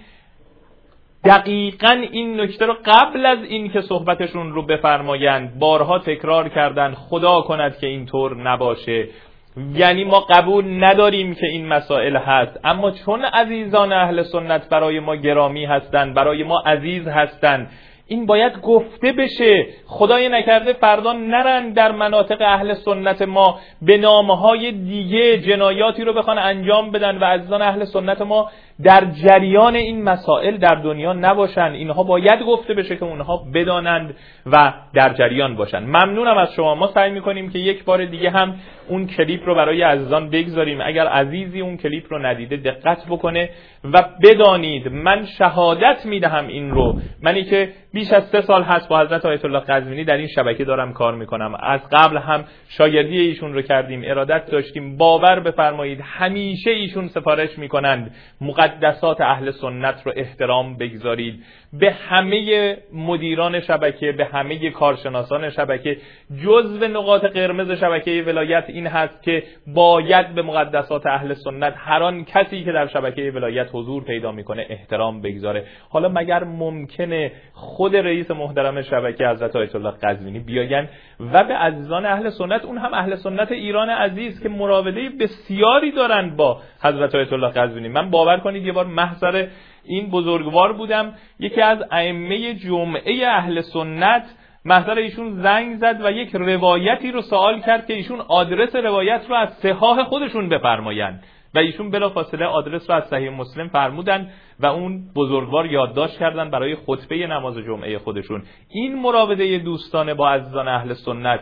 دقیقاً این نکته رو قبل از این که صحبتشون رو بفرمایند بارها تکرار کردند، خدا کند که اینطور نباشه. یعنی ما قبول نداریم که این مسائل هست، اما چون عزیزان اهل سنت برای ما گرامی هستند، برای ما عزیز هستند، این باید گفته بشه. خدای نکرده فردا نرن در مناطق اهل سنت ما به نامهای دیگه جنایاتی رو بخوان انجام بدن و عزیزان اهل سنت ما در جریان این مسائل در دنیا نباشن. اینها باید گفته بشه که اونها بدانند و در جریان باشن. ممنونم از شما. ما سعی میکنیم که یک بار دیگه هم اون کلیپ رو برای عزیزان بگذاریم. اگر عزیزی اون کلیپ رو ندیده دقت بکنه و بدانید من شهادت میدهم این رو، منی که بیش از سه سال هست با حضرت آیت الله قزوینی در این شبکه دارم کار میکنم، از قبل هم شاگردی ایشون رو کردیم، ارادت داشتیم. باور بفرمایید همیشه ایشون سفارش میکنند مقدسات اهل سنت رو احترام بگذارید. به همه مدیران شبکه، به همه کارشناسان شبکه، جزو نقاط قرمز شبکه ولایت این هست که باید به مقدسات اهل سنت هر آن کسی که در شبکه ولایت حضور پیدا میکنه احترام بگذاره. حالا مگر ممکنه خود رئیس محترم شبکه حضرت آیت الله قزوینی بیاین و به عزیزان اهل سنت، اون هم اهل سنت ایران عزیز که مراوده بسیاری دارند با حضرت آیت الله قزوینی. من باور کنید یه بار محضر این بزرگوار بودم، یکی از ائمه جمعه اهل سنت محضر ایشون زنگ زد و یک روایتی رو سوال کرد که ایشون آدرس روایت رو از صحاح خودشون بفرمایند و ایشون بلافاصله آدرس رو از صحیح مسلم فرمودن و اون بزرگوار یادداشت کردن برای خطبه نماز جمعه خودشون. این مراوده دوستانه با عزیزان اهل سنت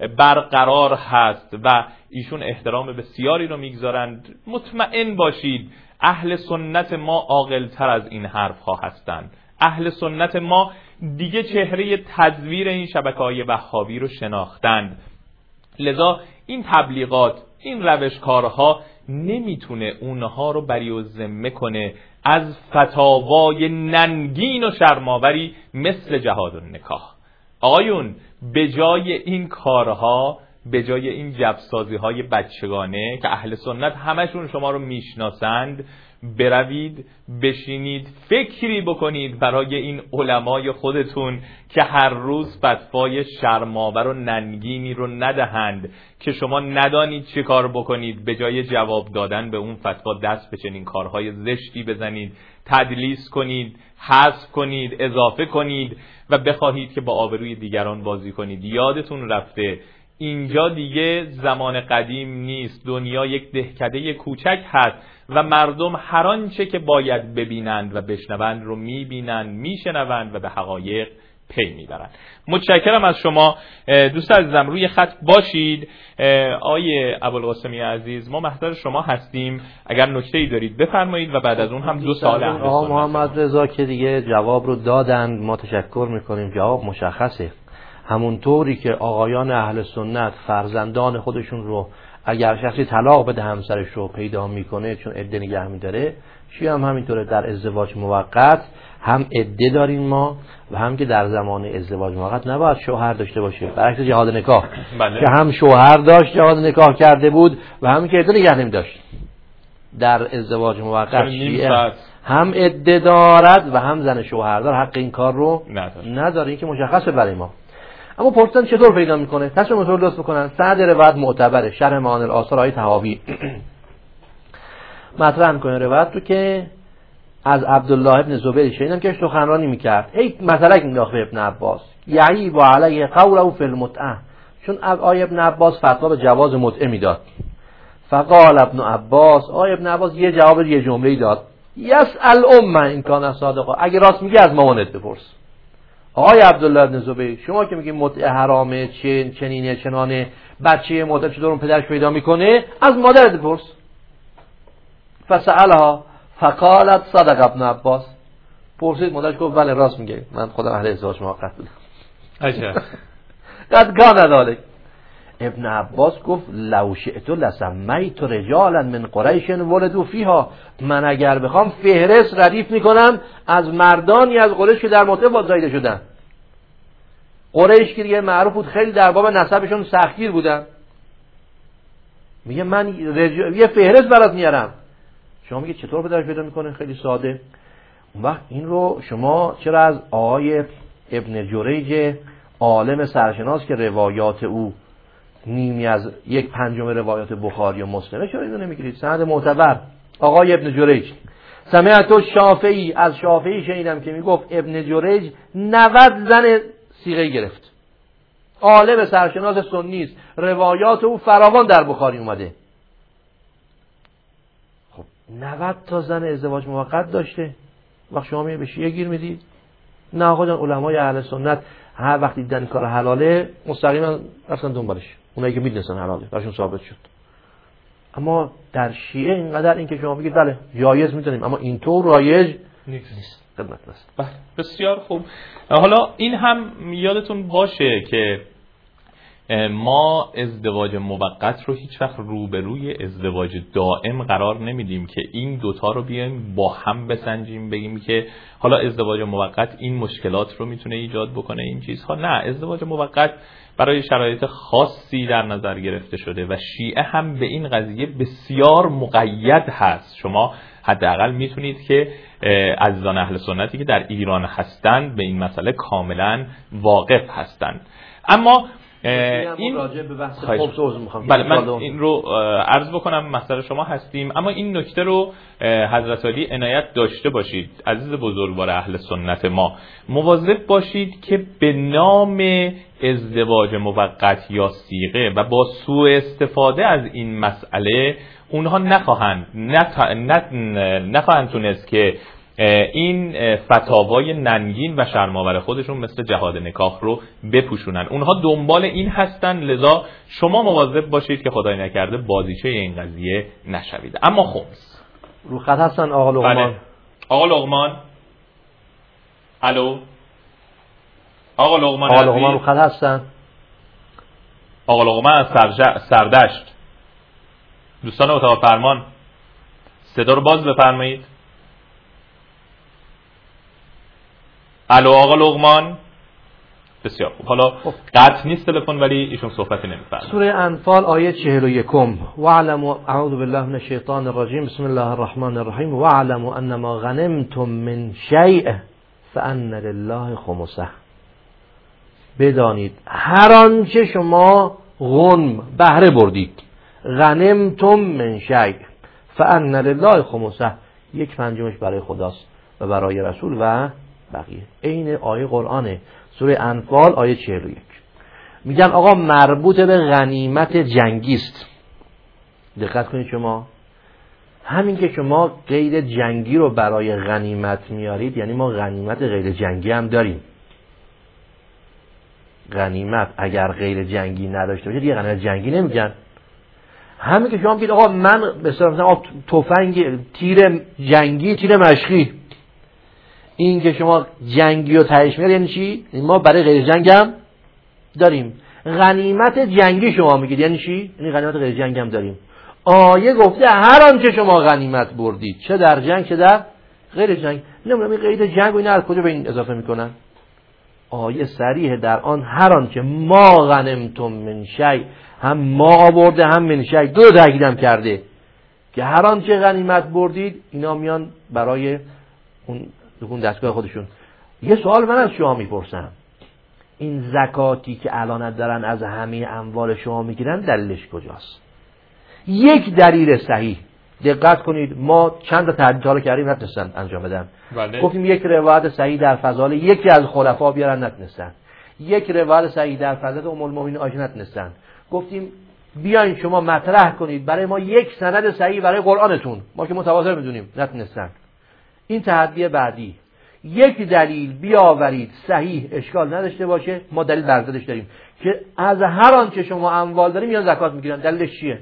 برقرار هست و ایشون احترام بسیاری رو میگذارند. مطمئن باشید اهل سنت ما عاقل‌تر از این حرف ها هستند. اهل سنت ما دیگه چهره تزویر این شبکه‌های وهابی رو شناختند. لذا این تبلیغات، این روشکارها نمیتونه اونها رو بری و ذمه کنه از فتاوای ننگین و شرماوری مثل جهاد النکاح. آقایون به جای این کارها، به جای این جبسازی های بچگانه که اهل سنت همشون شما رو میشناسند، بروید بشینید فکری بکنید برای این علمای خودتون که هر روز فتوای شرم‌آور و ننگینی رو ندهند که شما ندانید چه کار بکنید. به جای جواب دادن به اون فتوا دست به چنین کارهای زشتی بزنید، تدلیس کنید، حذف کنید، اضافه کنید و بخواهید که با آبروی دیگران بازی کنید. یادتون رفته اینجا دیگه زمان قدیم نیست، دنیا یک دهکده کوچک هست و مردم هر آنچه که باید ببینند و بشنوند رو میبینند، میشنوند و به حقایق پی میبرند. متشکرم از شما دوست عزیزم. روی خط باشید. آیه ابوالقاسمی عزیز ما محضر شما هستیم، اگر نکته‌ای دارید بفرمایید و بعد از اون هم دو سال اهل سنت. محمد رضا که دیگه جواب رو دادند، ما تشکر میکنیم. جواب مشخصه، همون طوری که آقایان اهل سنت فرزندان خودشون رو اگر شخصی طلاق بده همسرش رو پیدا میکنه چون عده نگه میداره، شیعه هم همینطوره. در ازدواج موقت هم عده داریم ما و هم که در زمان ازدواج موقت نباید شوهر داشته باشه، برعکس جهاد نکاح بله. که هم شوهر داشت جهاد نکاح کرده بود و هم که عده نگه نمیداشت. در ازدواج موقت شیعه هم عده دارد و هم زن شوهردار حق این کار رو نداره, نداره. این که مشخصه برای ما. اما پرسیدن چطور پیدا میکنه؟ تصمیم موتور درست بکنن. سند روایت معتبره، شرح معانی الآثار آیه طحاوی مطرح میکنه روایت رو که از عبدالله ابن زبیر شنیدم که سخنرانی میکرد، هی مثلا مینداخت به ابن عباس، یعیب علیه قوله فی المتعه، چون آیه ابن عباس فتوا به جواز متعه میداد. فقال ابن عباس، آیه ابن عباس یه جواب یه جمله داد، یسأل امه این کان صادقا، اگه راست میگه از مامانت بپرس. آقای عبدالله ابن زبیر، شما که میگین متعه حرامه، چه چنینه چنانه، بچه مادر چطور اون پدرش پیدا میکنه، از مادرت بپرس. فسألها فقالت صدق ابن عباس، پرسید مادرش گفت بله راست میگه، من خودم اهل ازدواج موقت بودم. عجب. قد کان ذلک. ابن عباس گفت لو شئت لسمیت رجالا من قریش ولدوا فیها، من اگر بخوام فهرست ردیف میکنم از مردانی از قریش که در متعه زایده شدن. قریش که دیگه معروف بود خیلی در باب نسبشون سختگیر بودن. میگه من رج... یه فهرست برات میارم. شما میگه چطور پدرش پیدا میکنه؟ خیلی ساده. اون وقت این رو شما چرا از آقای ابن جریج عالم سرشناس که روایات او نیمی از یک پنجم روایات بخاری و مسلمه چرا اینو نمیگیرید؟ سند معتبر آقای ابن جریج. سمعت شافعی، از شافعی شنیدم که میگفت ابن جریج نود زن صیغه گرفت. عالم سرشناس سنی است، روایات او فراوان در بخاری اومده. خب نود تا زن ازدواج موقت داشته، وقت شما میگه به شیعه گیر میدید؟ نه آقا جان، علمای اهل سنت هر وقت دیدن کار حلاله مستقیما رفتن دنبالش، اونایی که میدونستن حلاله براشون ثابت شد. اما در شیعه اینقدر این که شما بگید بله جایز میدونیم، اما اینطور رایج نیست. خدمت است. بله بسیار خوب. حالا این هم یادتون باشه که ما ازدواج موقت رو هیچ وقت روبروی ازدواج دائم قرار نمیدیم که این دوتا رو بیایم با هم بسنجیم، بگیم که حالا ازدواج موقت این مشکلات رو میتونه ایجاد بکنه این چیزها. نه، ازدواج موقت برای شرایط خاصی در نظر گرفته شده و شیعه هم به این قضیه بسیار مقید هست. شما حداقل میتونید که عزیزان اهل سنتی که در ایران هستند به این مسئله کاملا واقف هستند. اما این راجع به بحث خبز میخوام بله من این رو عرض بکنم، مسئله شما هستیم، اما این نکته رو حضرت علی عنایت داشته باشید. عزیز بزرگوار اهل سنت ما، مواظب باشید که به نام ازدواج موقت یا صیغه و با سوء استفاده از این مسئله اونها نخواهند نخواهند تونست که این فتاوای ننگین و شرم‌آور خودشون مثل جهاد نکاح رو بپوشونن. اونها دنبال این هستن، لذا شما مواظب باشید که خدای نکرده بازیچه این قضیه نشوید. اما خمس رو خط هستن آقا لقمان. بله. آقا لقمان الو آقا لقمان آقا لقمان رو خط هستن. آقا لقمان از سرج... سردشت. دوستان اتاق فرمان صدا رو باز بفرمایید. الو آقا لقمان. بسیار خوب. حالا قطع نیست تلفن ولی ایشون صحبتی نمی‌فرمایند. سوره انفال آیه چهل و یک. واعلموا اعوذ بالله من الشیطان الرجیم بسم الله الرحمن الرحیم واعلموا انما غنمتم من شیء فان لله خمسه. بدانید هر آنچه شما غنم بهره بردید، غنمتم من شیء فان لله خمسه، یک پنجمش برای خداست و برای رسول و بقیه. این آیه قرآنه، سوره انفال آیه چهل و یک. میگن آقا مربوط به غنیمت جنگی است. دقت کنید شما، همین که شما غیر جنگی رو برای غنیمت میارید یعنی ما غنیمت غیر جنگی هم داریم. غنیمت اگر غیر جنگی نداشته باشه دیگه غنیمت جنگی نمیگن. همین که شما بگید آقا من مثلا تفنگ تیر جنگی تیر مشقی، این که شما جنگی و تهش میاد یعنی چی؟ ما برای غیر جنگ هم داریم. غنیمت جنگی شما میگید یعنی چی؟ یعنی غنیمت غیر جنگ هم داریم. آیه گفته هر آنچه شما غنیمت بردید، چه در جنگ چه در غیر جنگ. نمیدونم این غیر جنگ و اینا از کجا به این اضافه میکنن؟ آیه صریح در آن هر آنچه ما غنمتم من شیء، هم ما آورده هم من شیء، دو تاکیدم کرده که هر آنچه غنیمت بردید. اینا میان برای اون اون دستگاه خودشون. یه سوال من از شما میپرسم، این زکاتی که الان دارن از همه اموال شما میگیرن دلیلش کجاست؟ یک دلیل صحیح دقت کنید ما چند تا تحلیل رو کردیم نتونستن انجام بدن. بله. گفتیم یک روایت صحیح در فضائل یکی از خلفا بیارن نتونستن. یک روایت صحیح در فضائل ام المؤمنین عایشه نتونستن. گفتیم بیاین شما مطرح کنید برای ما یک سند صحیح برای قرآنتون، ما که متواتر میدونیم، نتونستن. این تحدی بعدی، یک دلیل بیاورید صحیح اشکال نداشته باشه، ما دلیل برداشتش داریم که از هر آنچه شما اموال داریم میان زکات میگیرن، دلیلش چیه؟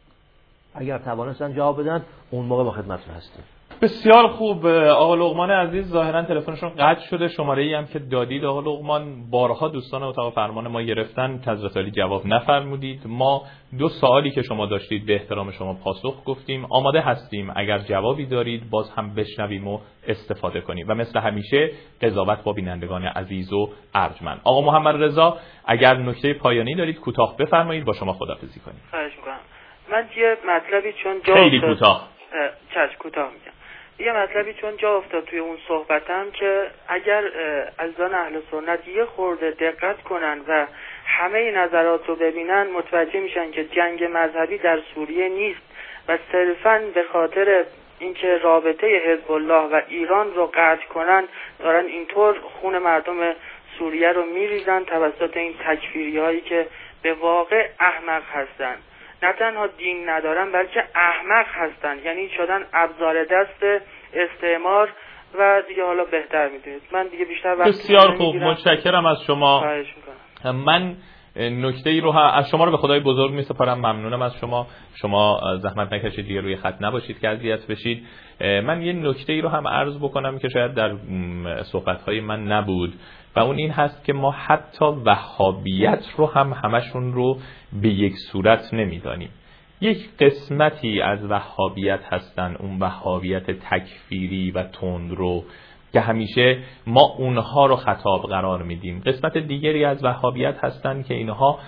اگر توانستن جواب بدن اون موقع با خدمتتون هستیم. بسیار خوب. آقا لقمان عزیز ظاهرا تلفنشون قطع شده، شماره ای هم که دادید آقا لقمان بارها دوستان اتاق فرمان ما گرفتن، تزرسالی جواب نفرمودید. ما دو سوالی که شما داشتید به احترام شما پاسخ گفتیم، آماده هستیم اگر جوابی دارید باز هم بشنویم و استفاده کنیم و مثل همیشه قضاوت با بینندگان عزیز و ارجمند. آقا محمد رضا اگر نکته پایانی دارید کوتاه بفرمایید، با شما خداحافظی کنیم. خواهش می‌کنم. من یه مطلبی چون جا خیلی کوتاه. چشم کوتاه میگم. یه مطلبی چون جا افتاد توی اون صحبتم که اگر عزیزان اهل سنت یه خورده دقت کنن و همه نظرات رو ببینن متوجه میشن که جنگ مذهبی در سوریه نیست و صرفاً به خاطر اینکه رابطه حزب الله و ایران رو قطع کنن دارن اینطور خون مردم سوریه رو میریزن توسط این تکفیری هایی که به واقع احمق هستن. نه تنها دین ندارن بلکه احمق هستن، یعنی شدن ابزار دست استعمار و دیگه حالا بهتر میدونید. من دیگه بیشتر وقت بسیار خوب، متشکرم از شما. خواهش میکنم. من نکته ای رو از شما رو به خدای بزرگ میسپارم، ممنونم از شما. شما زحمت نکشید دیگه روی خط نباشید که اذیت بشید. من یه نکته ای رو هم عرض بکنم که شاید در صحبت‌های من نبود و اون این هست که ما حتی وهابیت رو هم همشون رو به یک صورت نمیدانیم. یک قسمتی از وهابیت هستن اون وهابیت تکفیری و تندرو که همیشه ما اونها رو خطاب قرار میدیم. قسمت دیگری از وهابیت هستن که اینها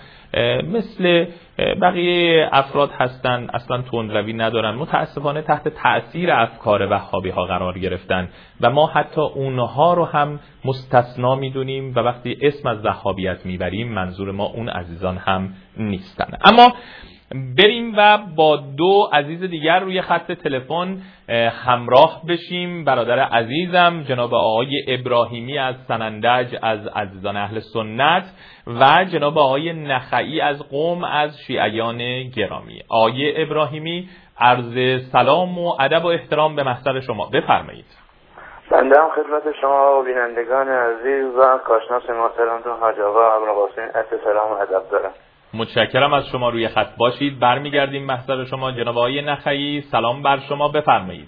مثل بقیه افراد هستن، اصلا تندروی ندارن، متاسفانه تحت تأثیر افکار وهابی ها قرار گرفتن و ما حتی اونها رو هم مستثنا میدونیم و وقتی اسم از وهابیت میبریم منظور ما اون عزیزان هم نیستن. اما بریم و با دو عزیز دیگر روی خط تلفن همراه بشیم. برادر عزیزم جناب آقای ابراهیمی از سنندج از عزیزان اهل سنت و جناب آقای نخعی از قم از شیعیان گرامی. آقای ابراهیمی عرض سلام و ادب و احترام به محضر شما، بفرمایید. بنده هم خدمت شما و بینندگان عزیز و کاشناس محترمتون حاج آقا ابوالقاسم عرض سلام و ادب دارم. متشکرم از شما، روی خط باشید. برمیگردیم محضر شما. جناب آقای نخعی سلام بر شما، بفرمایید.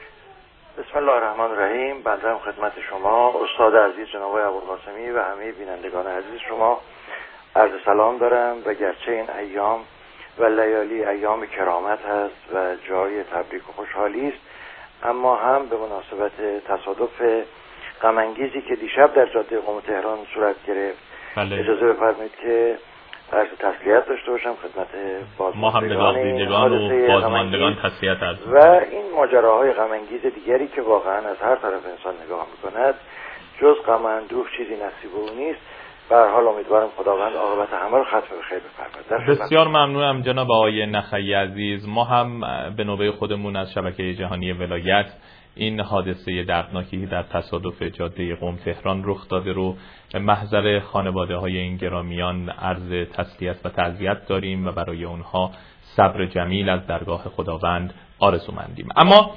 بسم الله الرحمن الرحیم. بنده هم خدمت شما استاد عزیز جناب آقای ابوالقاسمی و همه بینندگان عزیز شما عرض سلام دارم و گرچه این ایام و لیالی ایام کرامت هست و جای تبریک و خوشحالی است، اما هم به مناسبت تصادف غم انگیزی که دیشب در جاده قم تهران صورت گرفت بله. اجازه بفرمایید که عرض تسلیت داشته باشم خدمت ما هم به دادیدگان و بازماندگان تسلیت عرض و این ماجراهای غم انگیز دیگری که واقعا از هر طرف انسان نگاه میکند جز غم اندوه چیزی نصیب او نیست. به هر حال امیدوارم خداوند عاقبت همه رو ختم به خیر بفرماید. بسیار ممنونم جناب آقای نخعی عزیز. ما هم به نوبه خودمون از شبکه جهانی ولایت این حادثه دردناکی در تصادف جاده قم تهران رخ داده رو محضر خانواده های این گرامیان عرض تسلیت و تعزیت داریم و برای اونها صبر جمیل از درگاه خداوند آرزومندیم. اما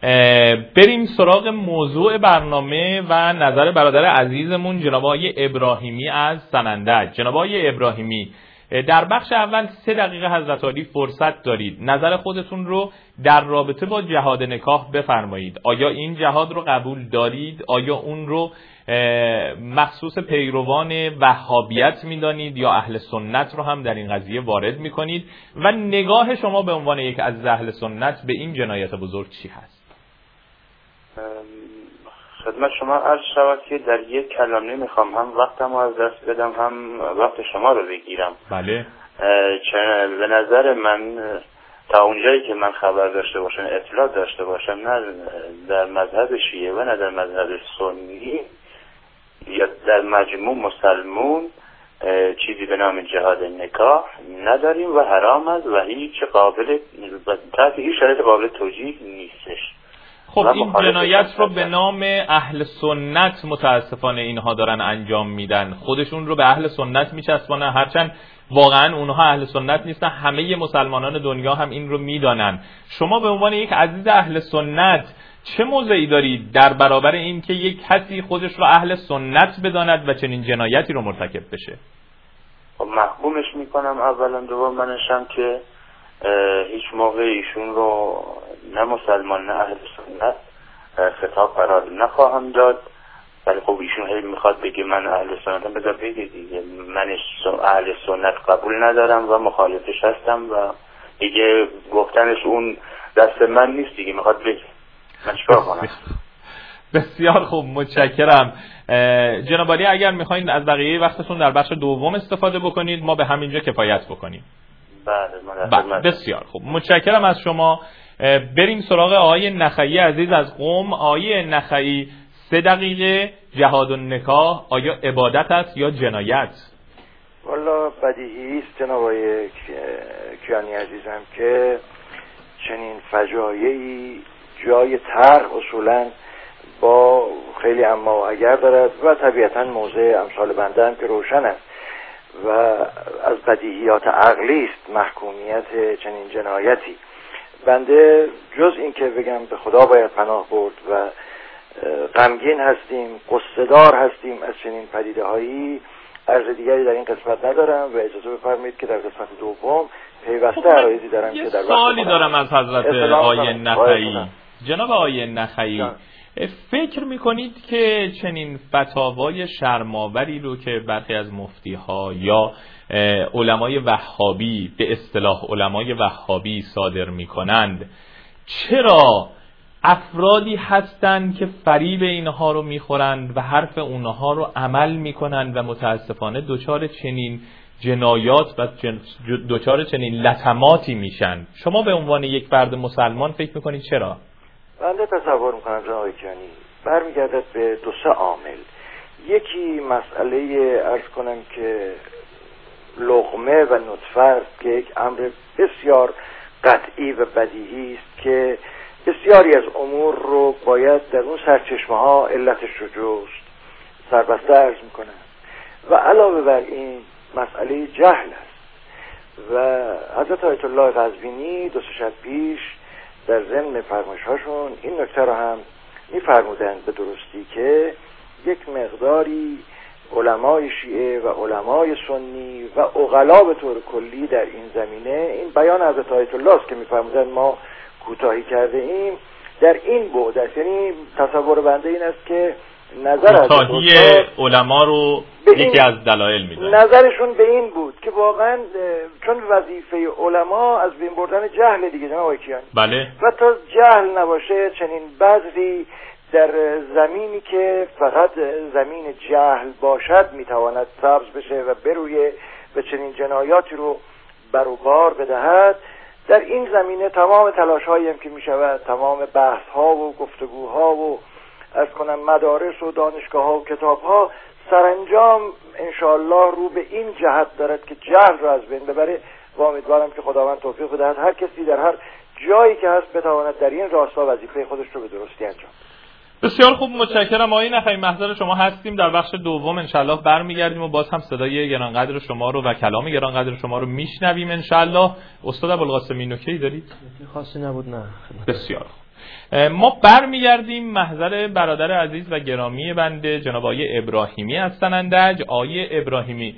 بریم سراغ موضوع برنامه و نظر برادر عزیزمون جناب آقای ابراهیمی از سنندج. جناب آقای ابراهیمی در بخش اول سه دقیقه حضرت عالی فرصت دارید، نظر خودتون رو در رابطه با جهاد نکاح بفرمایید. آیا این جهاد رو قبول دارید؟ آیا اون رو مخصوص پیروان وهابیت میدانید یا اهل سنت رو هم در این قضیه وارد میکنید و نگاه شما به عنوان یک از اهل سنت به این جنایت بزرگ چی هست؟ خدمت شما عرض شود که در یک کلمه میخوام هم وقتم رو از دست بدم هم وقت شما رو بگیرم. بله. به نظر من تا اونجایی که من خبر داشته باشم اطلاع داشته باشم نه در مذهب شیعه و نه در مذهب سنی یا در مجموع مسلمون چیزی به نام جهاد نکاح نداریم و حرام است و هیچ قابل تحت هیچ شرایط قابل توجیه نیستش. خب این جنایت رو به نام اهل سنت متاسفانه اینها دارن انجام میدن، خودشون رو به اهل سنت میچسبانن، هرچند واقعا اونها اهل سنت نیستن، همه مسلمانان دنیا هم این رو میدانن. شما به عنوان یک عزیز اهل سنت چه موضعی دارید در برابر این که یک کسی خودش رو اهل سنت بداند و چنین جنایتی رو مرتکب بشه؟ خب محکومش میکنم اولا، دوم منشم که هیچ موقع ایشون رو نه مسلمان نه اهل سنت خطاب قرار نخواهم داد، ولی خب ایشون هی میخواد بگه من اهل سنتم، بذار بگه دیگه من اهل سنت قبول ندارم و مخالفش هستم و دیگه گفتنش اون دست من نیست دیگه، میخواد بگه من چیکار کنم. بسیار خوب، متشکرم. جناب عالی اگر میخواین از بقیه وقتتون در بخش دوم استفاده بکنید ما به همینجا کفایت بکنیم. بله بسیار خوب، متشکرم از شما. بریم سراغ آقای نخعی عزیز از قم. آقای نخعی، سه دقیقه، جهاد و نکاح آیا عبادت است یا جنایت؟ والا بدیهی است جناب آقای کیانی عزیزم که چنین فجایعی جای طرح اصولا با خیلی اما و اگر دارد و طبیعتا موضع امثال بنده هم که روشن است و از بدیهیات عقلی است محکومیت چنین جنایتی. بنده جز این که بگم به خدا باید پناه برد و غمگین هستیم، قصه‌دار هستیم از چنین پدیده هایی، عرض دیگری در این قسمت ندارم و اجازه بفرمایید که در قسمت دوم پیوسته عرایضی دارم که در سوالی دارم از حضرت آقای نخعی. جناب آقای نخعی، فکر میکنید که چنین فتاوای شرم‌آوری رو که برخی از مفتی‌ها یا علمای وهابی به اصطلاح علمای وهابی صادر میکنند، چرا افرادی هستند که فریب اینها رو میخورند و حرف اونها رو عمل میکنند و متاسفانه دچار چنین جنایات و دچار چنین لطماتی میشن؟ شما به عنوان یک فرد مسلمان فکر میکنید چرا؟ بنده تصور میکنم جناب کیانی برمیگردد به دو سه عامل. یکی مسئله عرض کنم که لقمه و نطفه است که یک امر بسیار قطعی و بدیهی است که بسیاری از امور رو باید در اون سرچشمه ها علتش رو جست. سربسته عرض میکنم و علاوه بر این مسئله جهل است و حضرت آیت الله قزوینی دو سه شب پیش در ضمن فرمایش هاشون این نکته رو هم میفرمودند به درستی که یک مقداری علمای شیعه و علمای سنی و عقلا به طور کلی در این زمینه، این بیان حضرت آیت الله است که میفرمودند ما کوتاهی کرده ایم، در این بعد است. یعنی تصور بنده این است که نظر کوتاهی علما رو یکی از دلایل میدونن. نظرشون به این بود که واقعا چون وظیفه علما از بین بردن جهل دیگه جناب آقای کیانی، بله، و تا جهل نباشه چنین بذری در زمینی که فقط زمین جهل باشد میتواند سبز بشه و بروی به چنین جنایاتی رو بر و بار بدهد. در این زمینه تمام تلاش هایی هم که میشود، تمام بحث ها و گفتگوها و از کنم مدارس و دانشگاه ها و کتاب ها سرانجام انشاءالله رو به این جهت دارد که جهل را از بین ببره و امیدوارم که خداوند توفیق بدهد هر کسی در هر جایی که هست بتواند در این راستا وظیفه خودش رو به درستی انجام. بسیار خوب، متشکرم. آقای نخعی محضر شما هستیم. در بخش دوم انشالله برمیگردیم و باز هم صدای گرانقدر شما رو و کلام گرانقدر شما رو میشنویم انشالله. استاد ابوالقاسمی نکته‌ای دارید؟ خاصی نبود. نه. بسیار خوب. ما برمیگردیم محضر برادر عزیز و گرامی بنده جناب آقای ابراهیمی از سنندج. آقای ابراهیمی،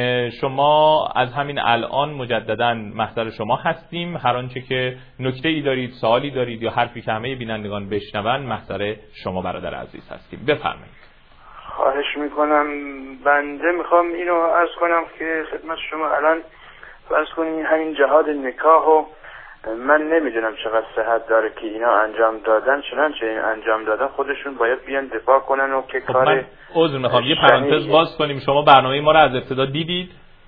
شما از همین الان مجددا محضر شما هستیم. هر آنچه که نکته‌ای دارید، سوالی دارید یا حرفی که همه بینندگان بشنون، محضر شما برادر عزیز هستیم. بفرمایید. خواهش میکنم. بنده میخوام اینو عرض کنم که خدمت شما الان فرض کنیم همین جهاد نکاح و من نمیدونم چقدر صحت داره که اینا انجام دادن، چنانچه این انجام دادن خودشون باید بیان دفاع کنن و که خب کار من عذر میخوام یه پرانتز باز کنیم. شما برنامه ما رو از ابتدا دیدید؟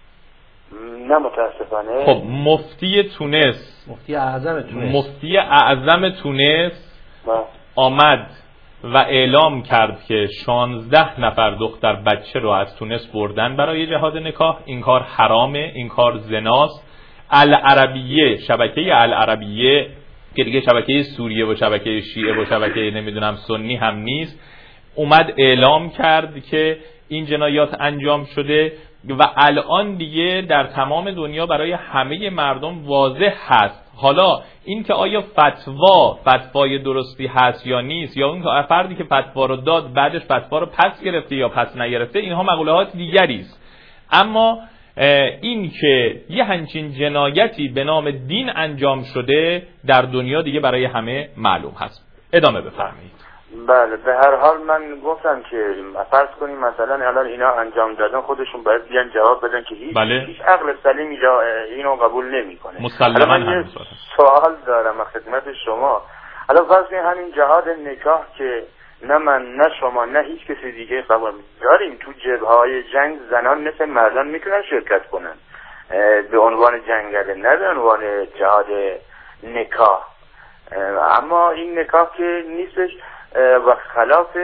نه متاسفانه. خب مفتی تونس مفتی اعظم تونس مفتی اعظم تونس آمد و اعلام کرد که شانزده نفر دختر بچه رو از تونس بردن برای جهاد نکاح. این کار حرامه، این کار زناست. العربیه، شبکه العربیه که دیگه شبکه سوریه و شبکه شیعه و شبکه نمیدونم سنی هم نیست، اومد اعلام کرد که این جنایات انجام شده و الان دیگه در تمام دنیا برای همه مردم واضح هست. حالا این که آیا فتوا فتوای درستی هست یا نیست، یا اون فردی که فتوا رو داد بعدش فتوا رو پس گرفته یا پس نگرفته، اینها مقولهات دیگری است. اما این که یه همچین جنایتی به نام دین انجام شده در دنیا دیگه برای همه معلوم هست. ادامه بفرمایید. بله، به هر حال من گفتم که فرض کنیم مثلا الان اینا انجام دادن، خودشون باید بیان جواب بدن که هیچ, بله. هیچ عقل سلیمی اینو قبول نمیکنه. مسلماً من سوال دارم خدمت شما. الان فرض کنیم همین جهاد نکاح که نه من نه شما نه هیچ کسی دیگه قبول داریم، تو جبهه‌های جنگ زنان مثل مردان میتونن شرکت کنن به عنوان جنگنده، نه به عنوان جهاد نکاح. اما این نکاح که نیستش و خلاف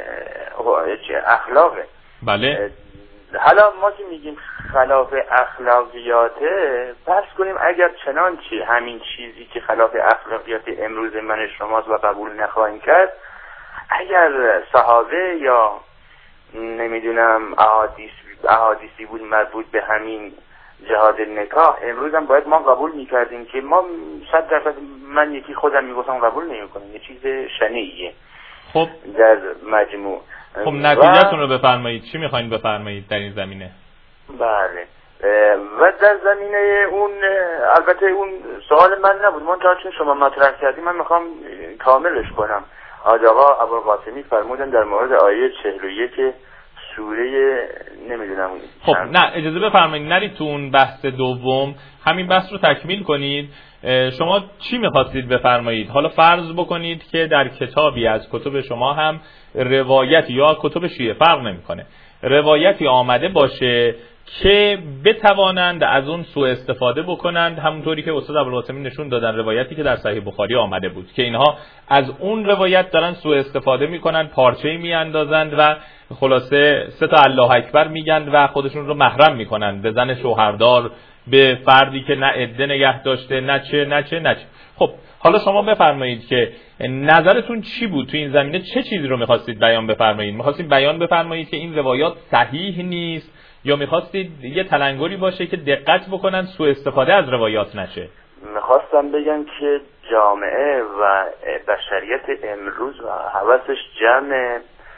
اخلاقه. بله. حالا ما که میگیم خلاف اخلاقیاته، فرض کنیم اگر چنانچه همین چیزی که خلاف اخلاقیات امروز من شماست و قبول نخواهیم کرد، اگر صحابه یا نمیدونم احادیث احادیثی بود مربوط به همین جهاد نکاح، امروز هم باید ما قبول میکردیم که ما صد درصد من یکی خودم میگفتم قبول نمیکنم، یه چیز شنیعیه. خب در مجموع خب نتیجهتون رو بفرمایید، چی میخواین بفرمایید در این زمینه؟ بله، و در زمینه اون البته اون سوال من نبود، من تا چون شما مطرح کردیم من میخوام کاملش کنم. حاج آقا ابوالقاسمی فرمودن در مورد آیه چهل و یک سوره نمیدونم. خب نه اجازه بفرمایید نرید تو اون بحث دوم، همین بحث رو تکمیل کنید. شما چی میخواستید بفرمایید؟ حالا فرض بکنید که در کتابی از کتب شما هم روایتی یا کتب شیعه فرق نمیکنه روایتی آمده باشه که بتوانند از اون سوء استفاده بکنند، همونطوری که استاد ابوالقاسمی نشون دادن روایتی که در صحیح بخاری آمده بود که اینها از اون روایت دارن سوء استفاده میکنن، پارچه‌ای میاندازند و خلاصه سه تا الله اکبر میگن و خودشون رو محرم میکنن به زن شوهردار، به فردی که نه عده نگه داشته نه چه نه چه نه چه. خب حالا شما بفرمایید که نظرتون چی بود تو این زمینه؟ چه چیزی رو میخواستید بیان بفرمایید؟ میخواستید بیان بفرمایید که این روایات صحیح نیست، یا میخواستید یه تلنگری باشه که دقت بکنن سوء استفاده از روایات نشه؟ میخواستم بگم که جامعه و بشریت امروز و حواسش جمع،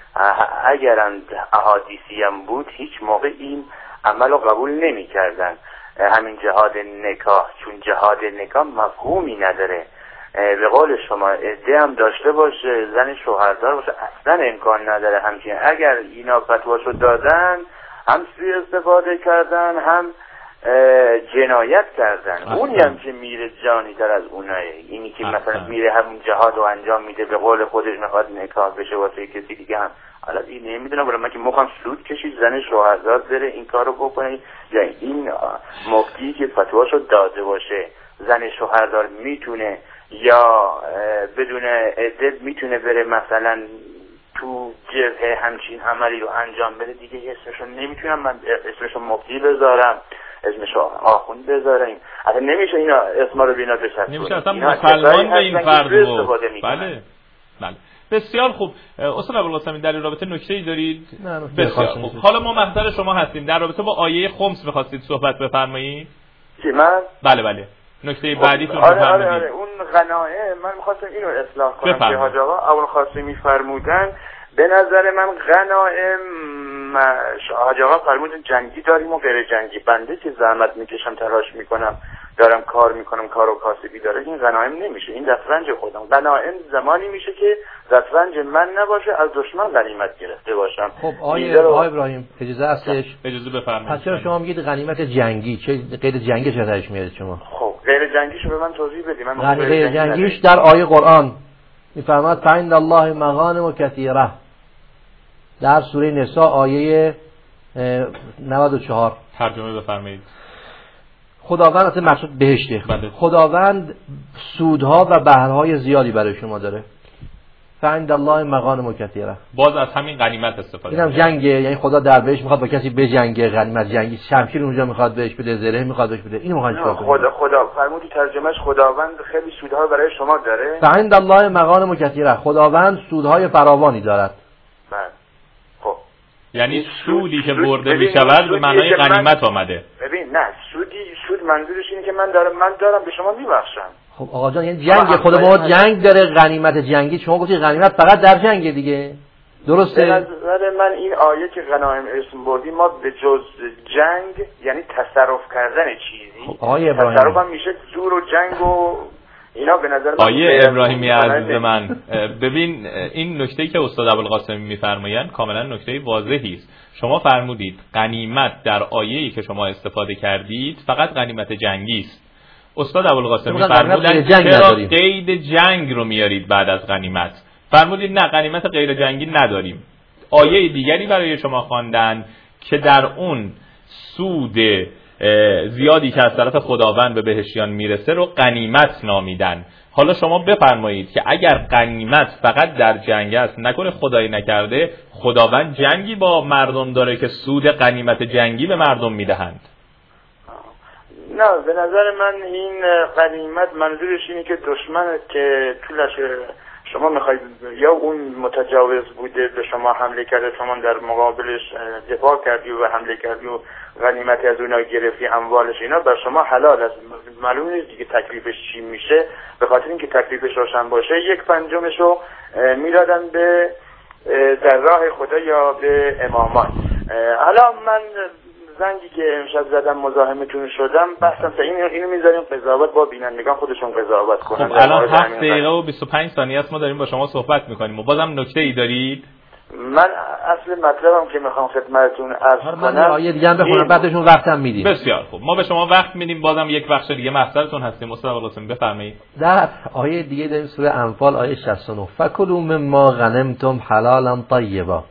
اگرند احادیثی هم بود هیچ موقع این عمل رو قبول نمی کردن. همین جهاد نکاح، چون جهاد نکاح مفهومی نداره، به قول شما عده هم داشته باشه، زن شوهردار باشه، اصلا امکان نداره همچین. اگر اینا فتواشو دادن هم سوء استفاده کردن هم جنایت کردن. اونی هم که میره جانی تر از اونایه، اینی که مثلا میره همون جهاد رو انجام میده، به قول خودش میخواد نکاح بشه واسه کسی دیگه هم. حالا این نمیدونم، برای من که مخم سود کشید زن شوهردار بره این کارو بکنه، یا این مفتی که فتواشو داده باشه زن شوهردار میتونه یا بدون عدت میتونه بره مثلا تو جبهه همچین عملی رو انجام بده، دیگه اسمشو نمیتونم من اسمشو مفتی بذارم، اسمشو آخوند بذارم، اصلا نمیشه اینا اسما رو بینا بشد، نمیشه اصلا مسلمان به این فرد رو. بله بله بسیار خوب. استاد ابوالقاسمی در این رابطه نکته‌ای دارید؟ نه بسیار خوب. حالا ما محضر شما هستیم، در رابطه با آیه خمس می‌خواستید صحبت بفرمایید؟ چی من؟ بله بله نکته بعدیتون آره بفرمایید. آره آره اون غنائم من می‌خواستم اینو اصلاح کنم که حاج آقا ابوالقاسمی فرمودن. به نظر من غنائم حاج آقا فرمودن جنگی داریم و غیر جنگی. بنده که زحمت میکشم تلاش میکنم دارم کار میکنم کار و کاسبی داره، این غنایم نمیشه، این دسترنج خودم. غنایم زمانی میشه که دسترنج من نباشه، از دشمن غنیمت گرفته باشم. خب آیه آقای ابراهیم اجازه هستش؟ اجازه بفرمایید. پس چرا شما میگید غنیمت جنگی؟ چه غیر جنگی چه درش میاد شما؟ خب غیر جنگیشو به من توضیح بدید. من غیر جنگیش در آیه قرآن میفرماد فإن الله مغانم کثیره در سوره نساء آیه نود و چهار. ترجمه بفرمایید. خداوند اصلا مقصود بهشته. بله. خداوند سودها و بهرهای زیادی برای شما داره. فعند الله مغانم کثیره. باز از همین غنیمت استفاده. اینم جنگه، یعنی خدا در بهش میخواد با کسی بجنگه، غنیمت جنگی، شمشیر اونجا میخواد بهش بده، زره میخواد بهش بده. اینو میخواد چیکار کنه؟ خدا خدا فرمودی ترجمهش خداوند خیلی سودها برای شما داره. فعند الله مغانم کثیره. خداوند سودهای فراوانی دارد. بله. خب یعنی سودی که برده میشود به معنای غنیمت آمده. ببین نه سودی سود منظورش اینه که من دارم من دارم به شما میبخشم. خب آقا جان یعنی جنگ خدا با جنگ داره، غنیمت جنگی. شما گفتی غنیمت فقط در جنگ دیگه، درسته؟ به نظر من این آیه که غنایم اسم بردی ما به جز جنگ یعنی تصرف کردن چیزی. خب آقای ابراهیمی تصرف هم میشه زور و جنگ و اینا به نظر من. آیه ابراهیمی عزیز من، ببین این نکته‌ای که استاد ابوالقاسمی میفرمایند کاملا نکته واضحی است. شما فرمودید غنیمت در آیه‌ای که شما استفاده کردید فقط غنیمت جنگی است. استاد ابوالقاسمی فرمودند چرا قید جنگ رو میارید بعد از غنیمت؟ فرمودید نه غنیمت غیر جنگی نداریم. آیه دیگری برای شما خواندن که در اون سود زیادی که از طرف خداوند به بهشتیان میرسه رو غنیمت نامیدن. حالا شما بفرمایید که اگر غنیمت فقط در جنگ است، نکنه خدای نکرده خداوند جنگی با مردم داره که سود غنیمت جنگی به مردم میدهند؟ نه به نظر من این غنیمت منظورش اینه که دشمن که طولش شما میخواید یا اون متجاوز بوده به شما حمله کرده، شما در مقابلش دفاع کردی و حمله کردی و غنیمتی از اونها گرفتی، اموالش اینا بر شما حلال است. معلوم نیست دیگه تکلیفش چی میشه، به خاطر اینکه تکلیفش روشن باشه یک پنجمش رو میدادن به در راه خدا یا به امامان. حالا من زنگی که امشب زدم مزاحمتون شدم بحثم تا این اینو میذاریم قضاوت با بینندگان خودشون قضاوت کنن. خب الان هفت دقیقه و بیست و پنج ثانیه است ما داریم با شما صحبت میکنیم و بازم نکته ای دارید؟ من اصل مطلبم که میخوام خدمتتون عرض کنم من آیه دیگه هم بخونم بعدشون وقتم میدیم. بسیار خوب، ما به شما وقت میدیم، بازم یک بخش دیگه محضرتون هستیم. استاد ابوالقاسمی بفرمایید. در آیه دیگه داریم سوره انفال آیه شصت و نه فکلوا مما غنمتم حلالا طیبا.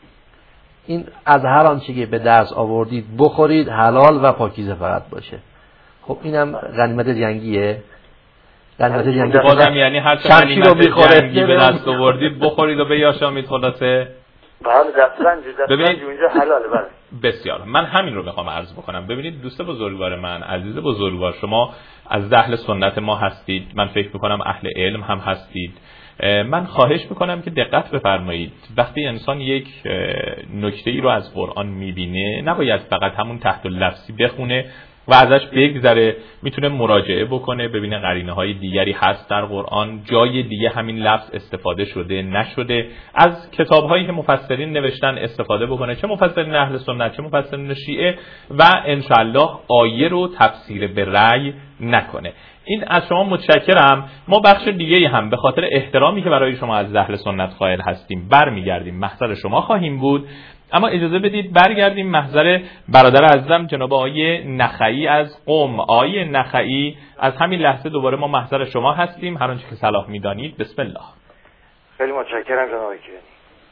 این از هر آنچه که به دست آوردید بخورید، حلال و پاکیزه فقط باشه. خب اینم غنیمت جنگیه. غنیمت جنگی بازم یعنی هر چه غنیمت جنگی به دست آوردید بخورید و بیاشامید. خلاصه بله دسترنج دسترنج اونجا حلاله. بله بسیار. من همین رو میخوام عرض بکنم. ببینید دوست بزرگوار من، عزیز بزرگوار، شما از اهل سنت ما هستید، من فکر میکنم اهل علم هم هستید. من خواهش میکنم که دقت بفرمایید وقتی انسان یک نکته ای رو از قرآن میبینه نباید فقط همون تحت اللفظی بخونه و ازش بگذره، میتونه مراجعه بکنه ببینه قرینه های دیگری هست در قرآن، جای دیگه همین لفظ استفاده شده نشده، از کتاب هایی که مفسرین نوشتن استفاده بکنه، چه مفسرین اهل سنت چه مفسرین شیعه، و انشالله آیه رو تفسیر به رأی نکنه. این از شما متشکرم. ما بخش دیگه هم به خاطر احترامی که برای شما از اهل سنت قائل هستیم برمیگردیم، محضر شما خواهیم بود. اما اجازه بدید برگردیم محضر برادر عزیزم جناب آقای نخعی از قم. آقای نخعی از همین لحظه دوباره ما محضر شما هستیم، هر آنچه که صلاح میدانید. بسم الله. خیلی متشکرم جناب آقای کیانی.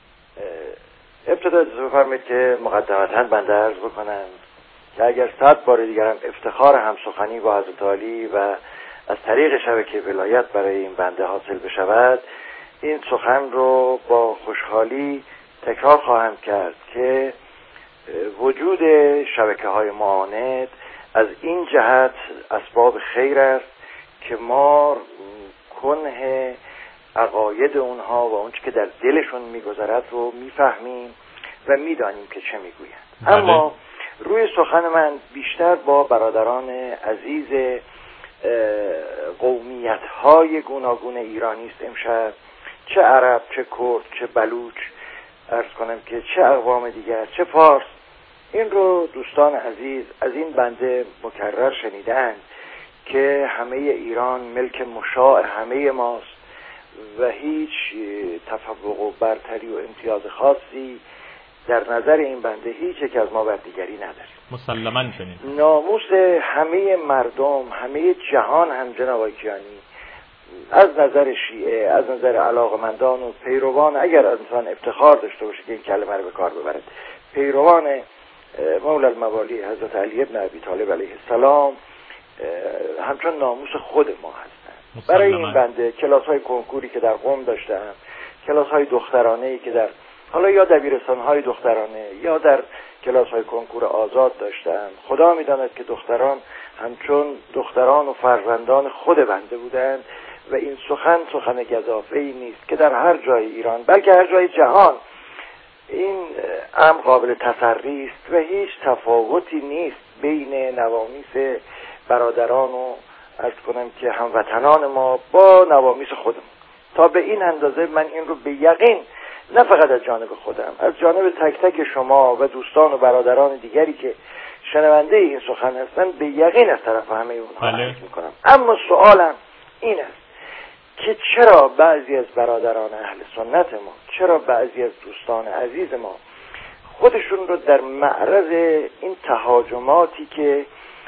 ابتدا اجازه بفرمایید که مقدمتاً بنده عرض بکنم که اگر صد بار دیگر هم افتخار همسخنی با حضرت علی و از طریق شبکه ولایت برای این بنده حاصل بشود، این سخن رو با خوشحالی تکرار خواهم کرد که وجود شبکه های معاند از این جهت اسباب خیر است که ما کنه عقاید اونها و اونچه که در دلشون میگذرد رو میفهمیم و میدانیم که چه میگویند. اما روی سخن من بیشتر با برادران عزیز قومیت های گوناگون ایرانی است امشب، چه عرب چه کرد چه بلوچ، عرض کنم که چه اقوام دیگر چه فارس. این رو دوستان عزیز از این بنده مکرر شنیدن که همه ایران ملک مشاع همه ماست و هیچ تفوق و برتری و امتیاز خاصی در نظر این بنده هیچ یک از ما بر دیگری نداریم. مسلماً چنین. ناموس همه مردم همه جهان هم جناب آقای کیانی از نظر شیعه از نظر علاقمندان و پیروان، اگر انسان افتخار داشته باشه که این کلمه رو به کار ببرد، پیروان مولا الموالی حضرت علی ابن ابی طالب علیه السلام همچون ناموس خود ما هستند. برای این بنده کلاس های کنکوری که در قم داشتم، کلاس‌های دخترانه‌ای که در حالا یا دبیرستان‌های دخترانه یا در کلاس‌های کنکور آزاد داشتم. خدا می‌داند که دختران همچون دختران و فرزندان خود بنده بودند و این سخن سخن گزافه‌ای نیست که در هر جای ایران بلکه هر جای جهان این امر قابل تسری است و هیچ تفاوتی نیست بین نوامیس برادران و عرض کنم که هموطنان ما با نوامیس خودمون. تا به این اندازه من این رو به یقین نه فقط از جانب خودم، از جانب تک تک شما و دوستان و برادران دیگری که شنونده این سخن هستن به یقین از طرف همه اونها عرض میکنم. اما سوالم این است که چرا بعضی از برادران اهل سنت ما، چرا بعضی از دوستان عزیز ما خودشون رو در معرض این تهاجماتی که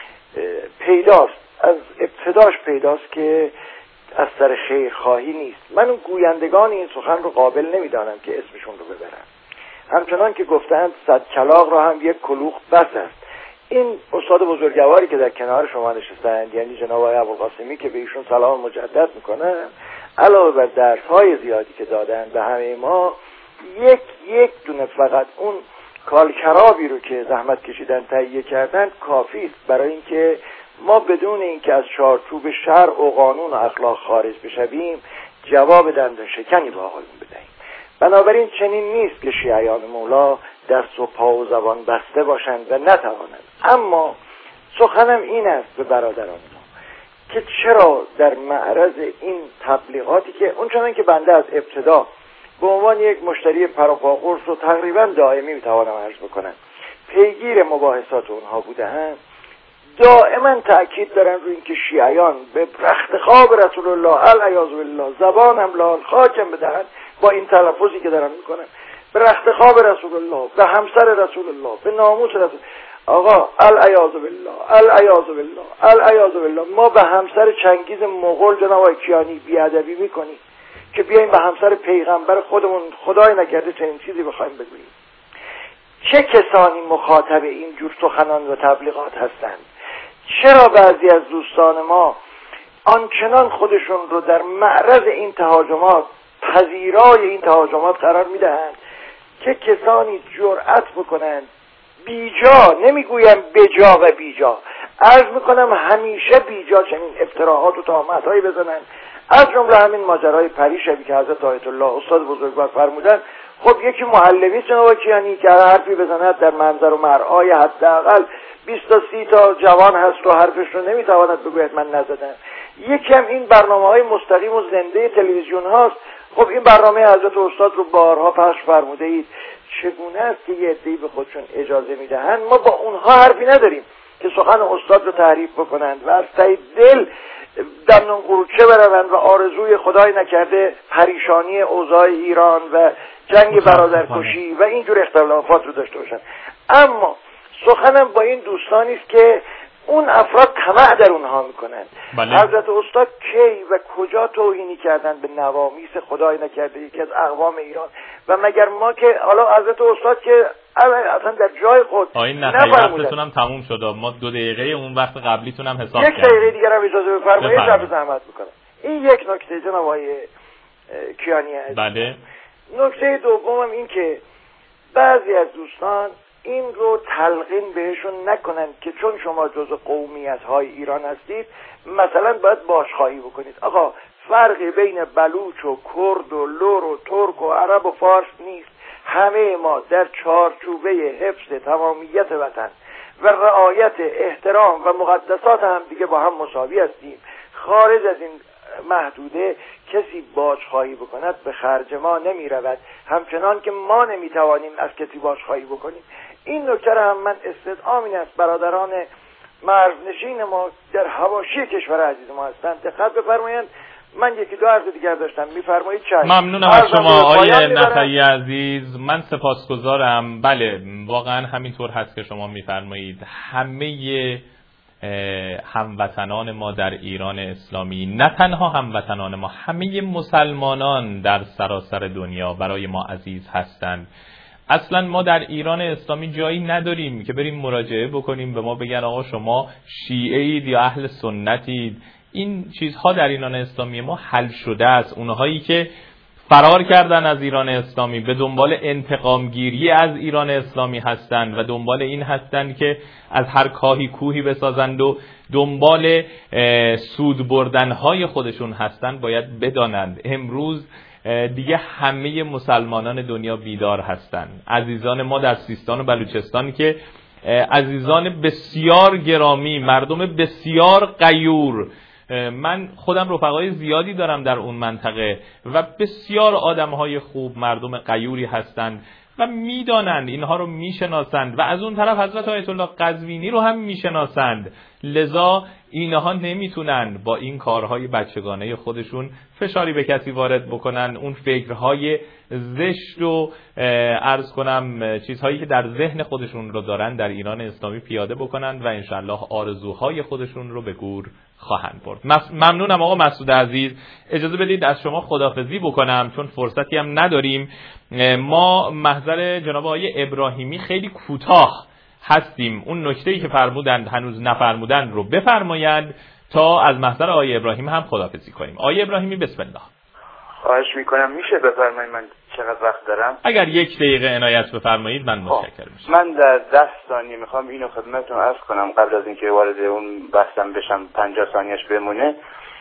پیداست، از ابتداش پیداست که از سر خیرخواهی نیست. من اون گویندگان این سخن رو قابل نمیدانم که اسمشون رو ببرم. همچنان که گفتند صد کلاغ را هم یک کلوخ بس است. این استاد بزرگواری که در کنار شما نشستند، یعنی جناب آقای ابوالقاسمی که به ایشون سلام مجدد میکنم، علاوه بر درس‌های زیادی که دادن به همه ما، یک یک دونه فقط اون کالکرابی رو که زحمت کشیدن تهیه کردن کافی است برای اینکه ما بدون اینکه از چارچوب شرع و قانون و اخلاق خارج بشویم جواب دندان شکنی به آقایون بدهیم. بنابراین چنین نیست که شیعیان مولا دست و پا و زبان بسته باشند و نتوانند. اما سخنم این است به برادران ما که چرا در معرض این تبلیغاتی که اونچنان که بنده از ابتدا به عنوان یک مشتری پروپاقرص و تقریبا دائمی میتوانم عرض بکنم پیگیر مباحثات اونها بوده‌ام، دائما تأکید دارن روی اینکه شیعیان به رختخواب رسول الله العیاذ بالله زبان هم لال خاکم بدهن با این تلفظی که دارن میکنن، به رختخواب رسول الله، به همسر رسول الله، به ناموس رسول. آقا العیاذ بالله العیاذ بالله العیاذ بالله، ما به همسر چنگیز مغول جناب آقای کیانی بیادبی میکنیم که بیایم به همسر پیغمبر خودمون خدای نکرده چنین چیزی بخوایم بگوییم؟ چه کسانی مخاطب این جور سخنان و تبلیغات هستند؟ چرا بعضی از دوستان ما آنچنان خودشون رو در معرض این تهاجمات، پذیرای این تهاجمات قرار میدهند که کسانی جرأت بکنند بیجا، نمیگویم بجا و بیجا، عرض میکنم همیشه بیجا چنین افتراحات و تهمت‌هایی بزنند، از جمله همین ماجرای پری شبی که حضرت آیت الله استاد بزرگوار فرمودن. خب یکی معلمی جناب کیانی که حرفی بزند در منظر و مرعای حداقل بیست تا سی تا جوان هست و حرفش رو نمیتواند بگوید من نزدم. یکی هم این برنامه‌های مستقیم و زنده تلویزیون هاست. خب این برنامه حضرت استاد رو بارها پخش فرموده اید. چگونه است که یه عده‌ای به خودشون اجازه میدهند ما با اونها حرفی نداریم که سخن استاد رو تحریف بکنند و از ته دل دندون قروچه بروند و آرزوی خدای نکرده پریشانی اوضاع ایران و جنگ برادرکشی و اینجور اختلافات رو داشته باشند. اما سخنم با این دوستانی است که اون افراد طمع در اونها میکنند. بله. حضرت استاد کی و کجا توهینی کردن به نوامیس خدای نکرده یکی از اقوام ایران؟ و مگر ما که حالا حضرت استاد که اصلا در جای خود آین نخیلی وقتتون هم تموم شد، ما دو دقیقه اون وقت قبلیتون هم حساب یک دقیقه دیگر هم اجازه بفرمایید شب زحمت میکنم. این یک نکته جناب آقای کیانی هست. بله. نکته دومم این که بعضی از دوستان این رو تلقین بهشون نکنن که چون شما جزو قومیت‌های ایران هستید مثلا باید باشخواهی بکنید. آقا فرقی بین بلوچ و کرد و لور و ترک و عرب و فارس نیست. همه ما در چارچوبه حفظ تمامیت وطن و رعایت احترام و مقدسات هم دیگه با هم مساوی هستیم. خارج از این محدوده کسی باشخواهی بکند به خرج ما نمی رود، همچنان که ما نمی توانیم از کسی باشخواهی بکنیم. این نکته هم من استدعام این است برادران مرزنشین ما در حواشی کشور عزیز ما هستند دقت بفرمایند. من یکی دو عرض دیگر داشتم، میفرمایید چای. ممنونم از شما آقای نخعی عزیز، من سپاسگزارم. بله واقعا همینطور هست که شما میفرمایید. همه هموطنان ما در ایران اسلامی، نه تنها هموطنان ما، همه مسلمانان در سراسر دنیا برای ما عزیز هستند. اصلا ما در ایران اسلامی جایی نداریم که بریم مراجعه بکنیم به ما بگن آقا شما شیعه اید یا اهل سنتید. این چیزها در ایران اسلامی ما حل شده است. اونهایی که فرار کردن از ایران اسلامی، به دنبال انتقامگیری از ایران اسلامی هستند و دنبال این هستند که از هر کاهی کوهی بسازند و دنبال سود بردنهای خودشون هستند، باید بدانند امروز دیگه همه مسلمانان دنیا بیدار هستند. عزیزان ما در سیستان و بلوچستان که عزیزان بسیار گرامی، مردم بسیار غیور، من خودم رفقای زیادی دارم در اون منطقه و بسیار آدمهای خوب، مردم غیوری هستند و میدانند، اینها رو میشناسند و از اون طرف حضرت آیت الله قزوینی رو هم میشناسند. لذا اینها نمیتونن با این کارهای بچگانه خودشون فشاری به کسی وارد بکنن، اون فکرهای زشت و عرض کنم چیزهایی که در ذهن خودشون رو دارن در ایران اسلامی پیاده بکنن و انشالله آرزوهای خودشون رو به گور خواهند برد. ممنونم آقا مسعود عزیز. اجازه بدید از شما خداحافظی بکنم چون فرصتی هم نداریم. ما محضر جناب آقای ابراهیمی خیلی کوتاه هستیم، اون نکته‌ای که فرمودند هنوز نفرمودند رو بفرمایند تا از محضر آقای ابراهیم هم خداحافظی کنیم. آقای ابراهیمی بسم الله. خواهش میکنم، میشه بفرمایید؟ من چقدر وقت دارم؟ اگر یک دقیقه عنایت بفرمایید من متشکرم میشم. من در ده ثانیه میخوام اینو خدمتتون عرض کنم قبل از اینکه وارد اون بحثم بشم، پنجاه ثانیهش بمونه.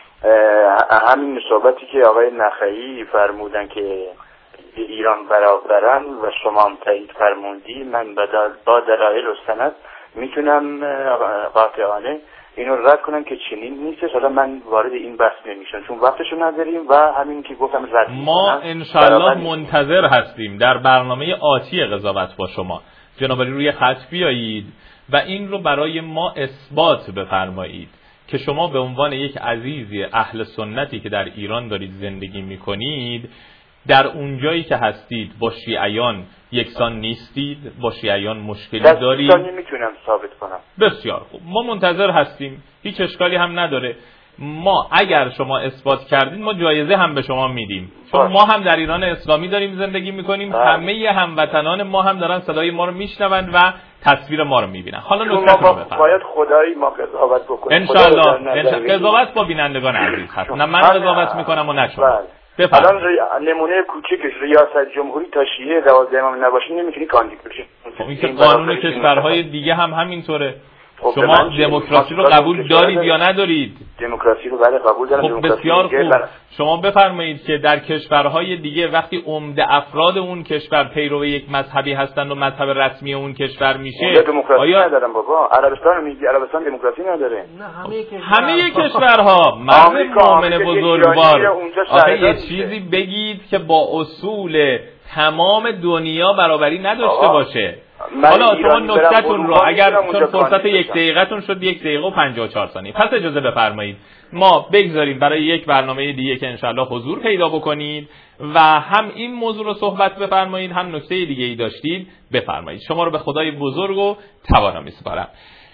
همین صحبتی که آقای نخعی فرمودن که ایران برابرن و شما هم تایید فرمودی، من با دلایل و سند میتونم قاطعانه اینو رد کنم که چنین نیست. حالا من وارد این بحث نمیشم چون وقتشو نداریم و همین که گفتم رد ما انشالله منتظر هستیم در برنامه آتی قضاوت با شما جناب علی روی خط بیایید و این رو برای ما اثبات بفرمایید که شما به عنوان یک عزیزی اهل سنتی که در ایران دارید زندگی میکنید، در اونجایی که هستید با شیعیان یکسان نیستید، با شیعیان مشکلی دارید. دستانی میتونم ثابت کنم. بسیار خوب، ما منتظر هستیم، هیچ اشکالی هم نداره. ما اگر شما اثبات کردید ما جایزه هم به شما میدیم، چون ما هم در ایران اسلامی داریم زندگی میکنیم، همه هموطنان ما هم دارن صدای ما رو میشنوند و تصویر ما رو میبینن. حالا نکته رو بفرمایید. باید خدایی ما قضاوت بکنیم. ان شاء الله قضاوت با بینندگان عزیز هست. نه من قضاوت میکنم و نه شما. الان نمونه کوچیکش ریاست جمهوری تا شیعه دوازده امام نباشه نمیتونی کاندید بشی. خب این که قانون کشورهای دیگه هم همینطوره. شما دموکراسی رو قبول دارید یا ندارید؟ دموکراسی رو بله قبول دارم. خب بسیار خوب. شما بفرمایید که در کشورهای دیگه وقتی عمده افراد اون کشور پیرو یک مذهبی هستن و مذهب رسمی اون کشور میشه، دموکراسی آیا ندارم بابا؟ عربستان میگی عربستان دموکراسی نداره؟ نه همه کشورها همه کشورها مرد مومن بزرگوار. آخه یه چیزی بگید که با اصول تمام دنیا برابری نداشته باشه. حالا شما نکته‌تون رو اگر چون فرصت یک دقیقه‌تون شد یک دقیقه و پنجاه و چهار ثانیه، پس اجازه بفرمایید ما بگذاریم برای یک برنامه دیگه که انشالله حضور پیدا بکنید و هم این موضوع رو صحبت بفرمایید، هم نکته دیگه ای داشتید بفرمایید. شما رو به خدای بزرگ و توانا میسپارم.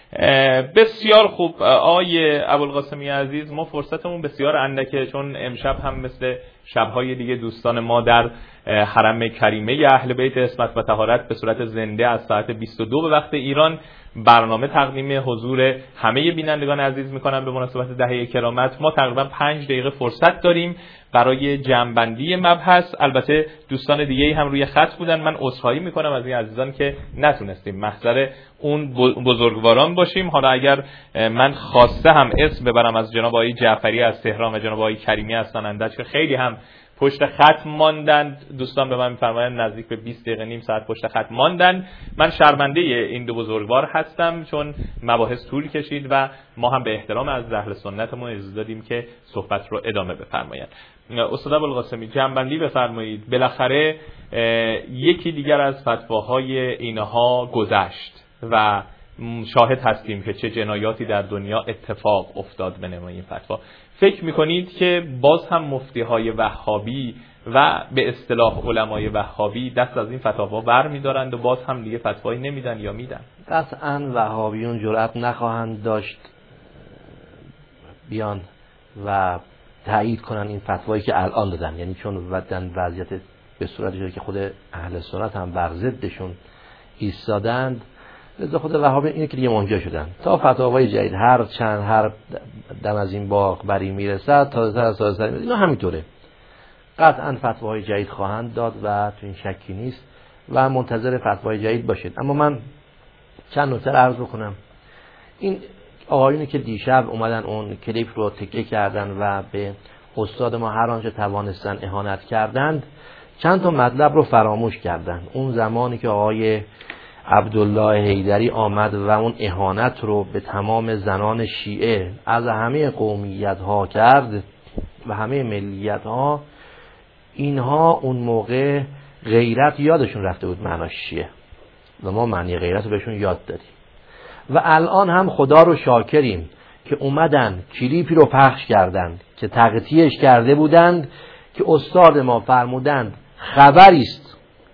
بسیار خوب آقای ابوالقاسمی عزیز، ما فرصتمون بسیار اندکه چون امشب هم مثل شب‌های دیگه دوستان ما در حرم کریمه اهل بیت عصمت و طهارت به صورت زنده از ساعت بیست و دو به وقت ایران برنامه تقدیم حضور همه بینندگان عزیز میکنم به مناسبت دهه کرامت. ما تقریبا پنج دقیقه فرصت داریم برای جمع‌بندی مبحث. البته دوستان دیگه‌ای هم روی خط بودن، من عذرخواهی میکنم از این عزیزان که نتونستیم محضر اون بزرگواران باشیم. حالا اگر من خواسته هم اسم ببرم از جناب آقای جعفری از تهران و جناب آقای کریمی از سنندج که خیلی هم پشت خط ماندند، دوستان به من می‌فرمایند نزدیک به بیست دقیقه نیم ساعت پشت خط ماندن. من شرمنده این دو بزرگوار هستم چون مباحث طول کشید و ما هم به احترام از اهل سنتمون اجازه دادیم که صحبت رو ادامه بفرمایند. استاد ابوالقاسمی جمع‌بندی بفرمایید. بالاخره یکی دیگر از فتواهای اینها گذشت و شاهد هستیم که چه جنایاتی در دنیا اتفاق افتاد به نام این فتوا. فکر میکنید که باز هم مفتیهای وهابی و به اصطلاح علمای وهابی دست از این فتاوا بر میدارند و باز هم دیگه فتوایی نمیدن یا میدن؟ قطعا وهابیون جرأت نخواهند داشت بیان و تایید کنن این فتوایی که الان دادن، یعنی چون ودن وضعیت به صورتی شده که خود اهل سنت هم بر ضدشون ایستادند، لذا خود وهابی اینه که دیگه منجا شدن تا فتاوای جدید هر چند هر دم از این باغ بری میرسد تا سر سر سر اینا همینطوره. قطعا فتواهای جدید خواهند داد و تو این شکی نیست و منتظر فتوای جدید باشید. اما من چند نکته عرض بکنم. این آقایونی که دیشب اومدن اون کلیپ رو تکیه کردن و به استاد ما هر آنچه توانستن اهانت کردند، چند تا مطلب رو فراموش کردن. اون زمانی که آقای عبدالله حیدری آمد و اون اهانت رو به تمام زنان شیعه از همه قومیت ها کرد و همه ملیت ها، اینها اون موقع غیرت یادشون رفته بود معناش چیه و ما معنی غیرت رو بهشون یاد دادیم. و الان هم خدا رو شاکریم که اومدن کلیپی رو پخش کردند که تقطیعش کرده بودند که استاد ما فرمودند خبری است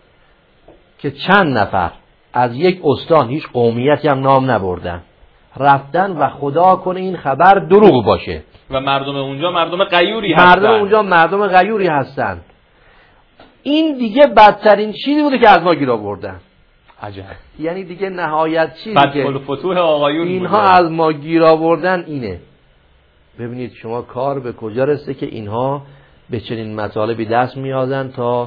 که چند نفر از یک استان هیچ قومیتی هم نام نبردن رفتن و خدا کنه این خبر دروغ باشه و مردم اونجا مردم غیوری هستن. مردم اونجا مردم غیوری هستن. این دیگه بدترین چیزی بوده که از ما گیر آوردن. عجب. یعنی دیگه نهایت چیزی که فتوح آقایون اینها بوده. از ما گیر آوردن اینه. ببینید شما کار به کجا رسه که اینها به چنین مطالبی دست میازن تا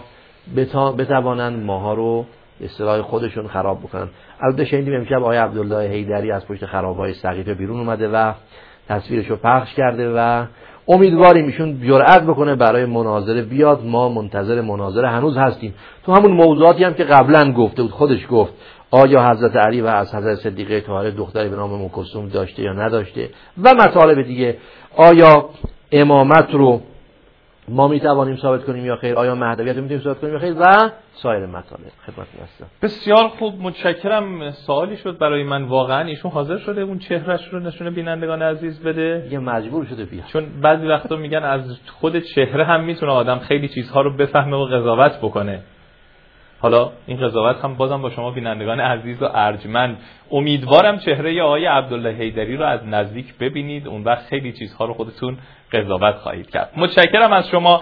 بتوانند ماها رو به اصطلاح خودشون خراب بکنن. البته شنیدیم امشب آقای عبدالله حیدری از پشت خرابهای سقیفه بیرون اومده و تصویرشو پخش کرده و امیدواریم ایشون جرأت بکنه برای مناظره بیاد. ما منتظر مناظره هنوز هستیم. تو همون موضوعاتی هم که قبلا گفته بود، خودش گفت آیا حضرت علی و از حضرت صدیقه طاهره دختری به نام ام کلثوم داشته یا نداشته و مطالب دیگه، آیا امامت رو ما می توانیم ثابت کنیم یا خیر، آیا مهدویت رو می توانیم ثابت کنیم یا خیر و سایر مطالب. خدمتتون هستم. بسیار خوب، متشکرم. سوالی شد برای من، واقعا ایشون حاضر شده اون چهرهش رو نشون بینندگان عزیز بده؟ یه مجبور شده بیاد، چون بعضی وقتا میگن از خود چهره هم میتونه آدم خیلی چیزها رو بفهمه و قضاوت بکنه. حالا این قضاوت هم بازم با شما بینندگان عزیز و ارجمند، امیدوارم چهره آقای عبدالله حیدری رو از نزدیک ببینید، اون وقت خیلی چیزها رو خودتون قضاوت خواهید کرد. متشکرم از شما.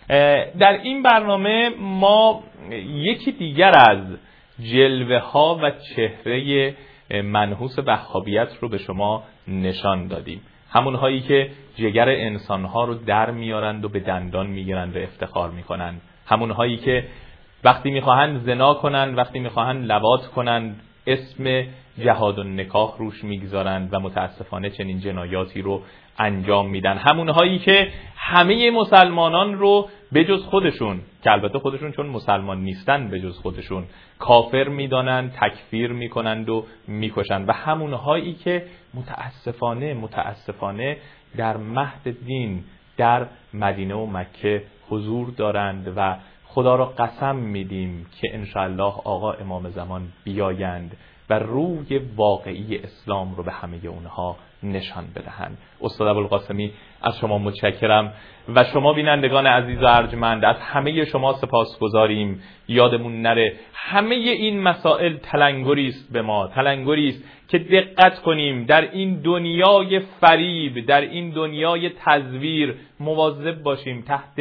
در این برنامه ما یکی دیگر از جلوه ها و چهره منحوس وهابیت رو به شما نشان دادیم، همون هایی که جگر انسان ها رو در میارند و به دندان میگیرند و افتخار میکنند، همون هایی که وقتی میخواهند زنا کنند، وقتی میخواهند لواط کنند، اسم جهاد و نکاح روش میگذارند و متاسفانه چنین جنایاتی رو انجام میدن، همون هایی که همه مسلمانان رو بجز خودشون، که البته خودشون چون مسلمان نیستن بجز خودشون، کافر میدانند، تکفیر میکنند و میکشند، و همون هایی که متاسفانه متاسفانه در مهد دین در مدینه و مکه حضور دارند و خدا را قسم میدیم که انشاءالله آقا امام زمان بیایند و روی واقعی اسلام رو به همه اونها نشان بدهند. استاد ابوالقاسمی از شما متشکرم و شما بینندگان عزیز و ارجمند از همه شما سپاسگزاریم. یادمون نره همه این مسائل تلنگری است به ما، تلنگری است که دقت کنیم در این دنیای فریب، در این دنیای تزویر مواظب باشیم تحت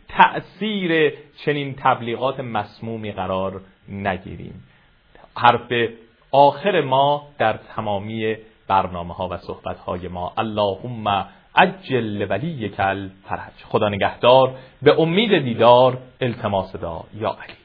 تأثیر چنین تبلیغات مسمومی قرار نگیریم. حرف آخر ما در تمامی برنامه ها و صحبت های ما اللهم عجل ولیک الفرج. خدا نگهدار، به امید دیدار، التماس دعا یا علی.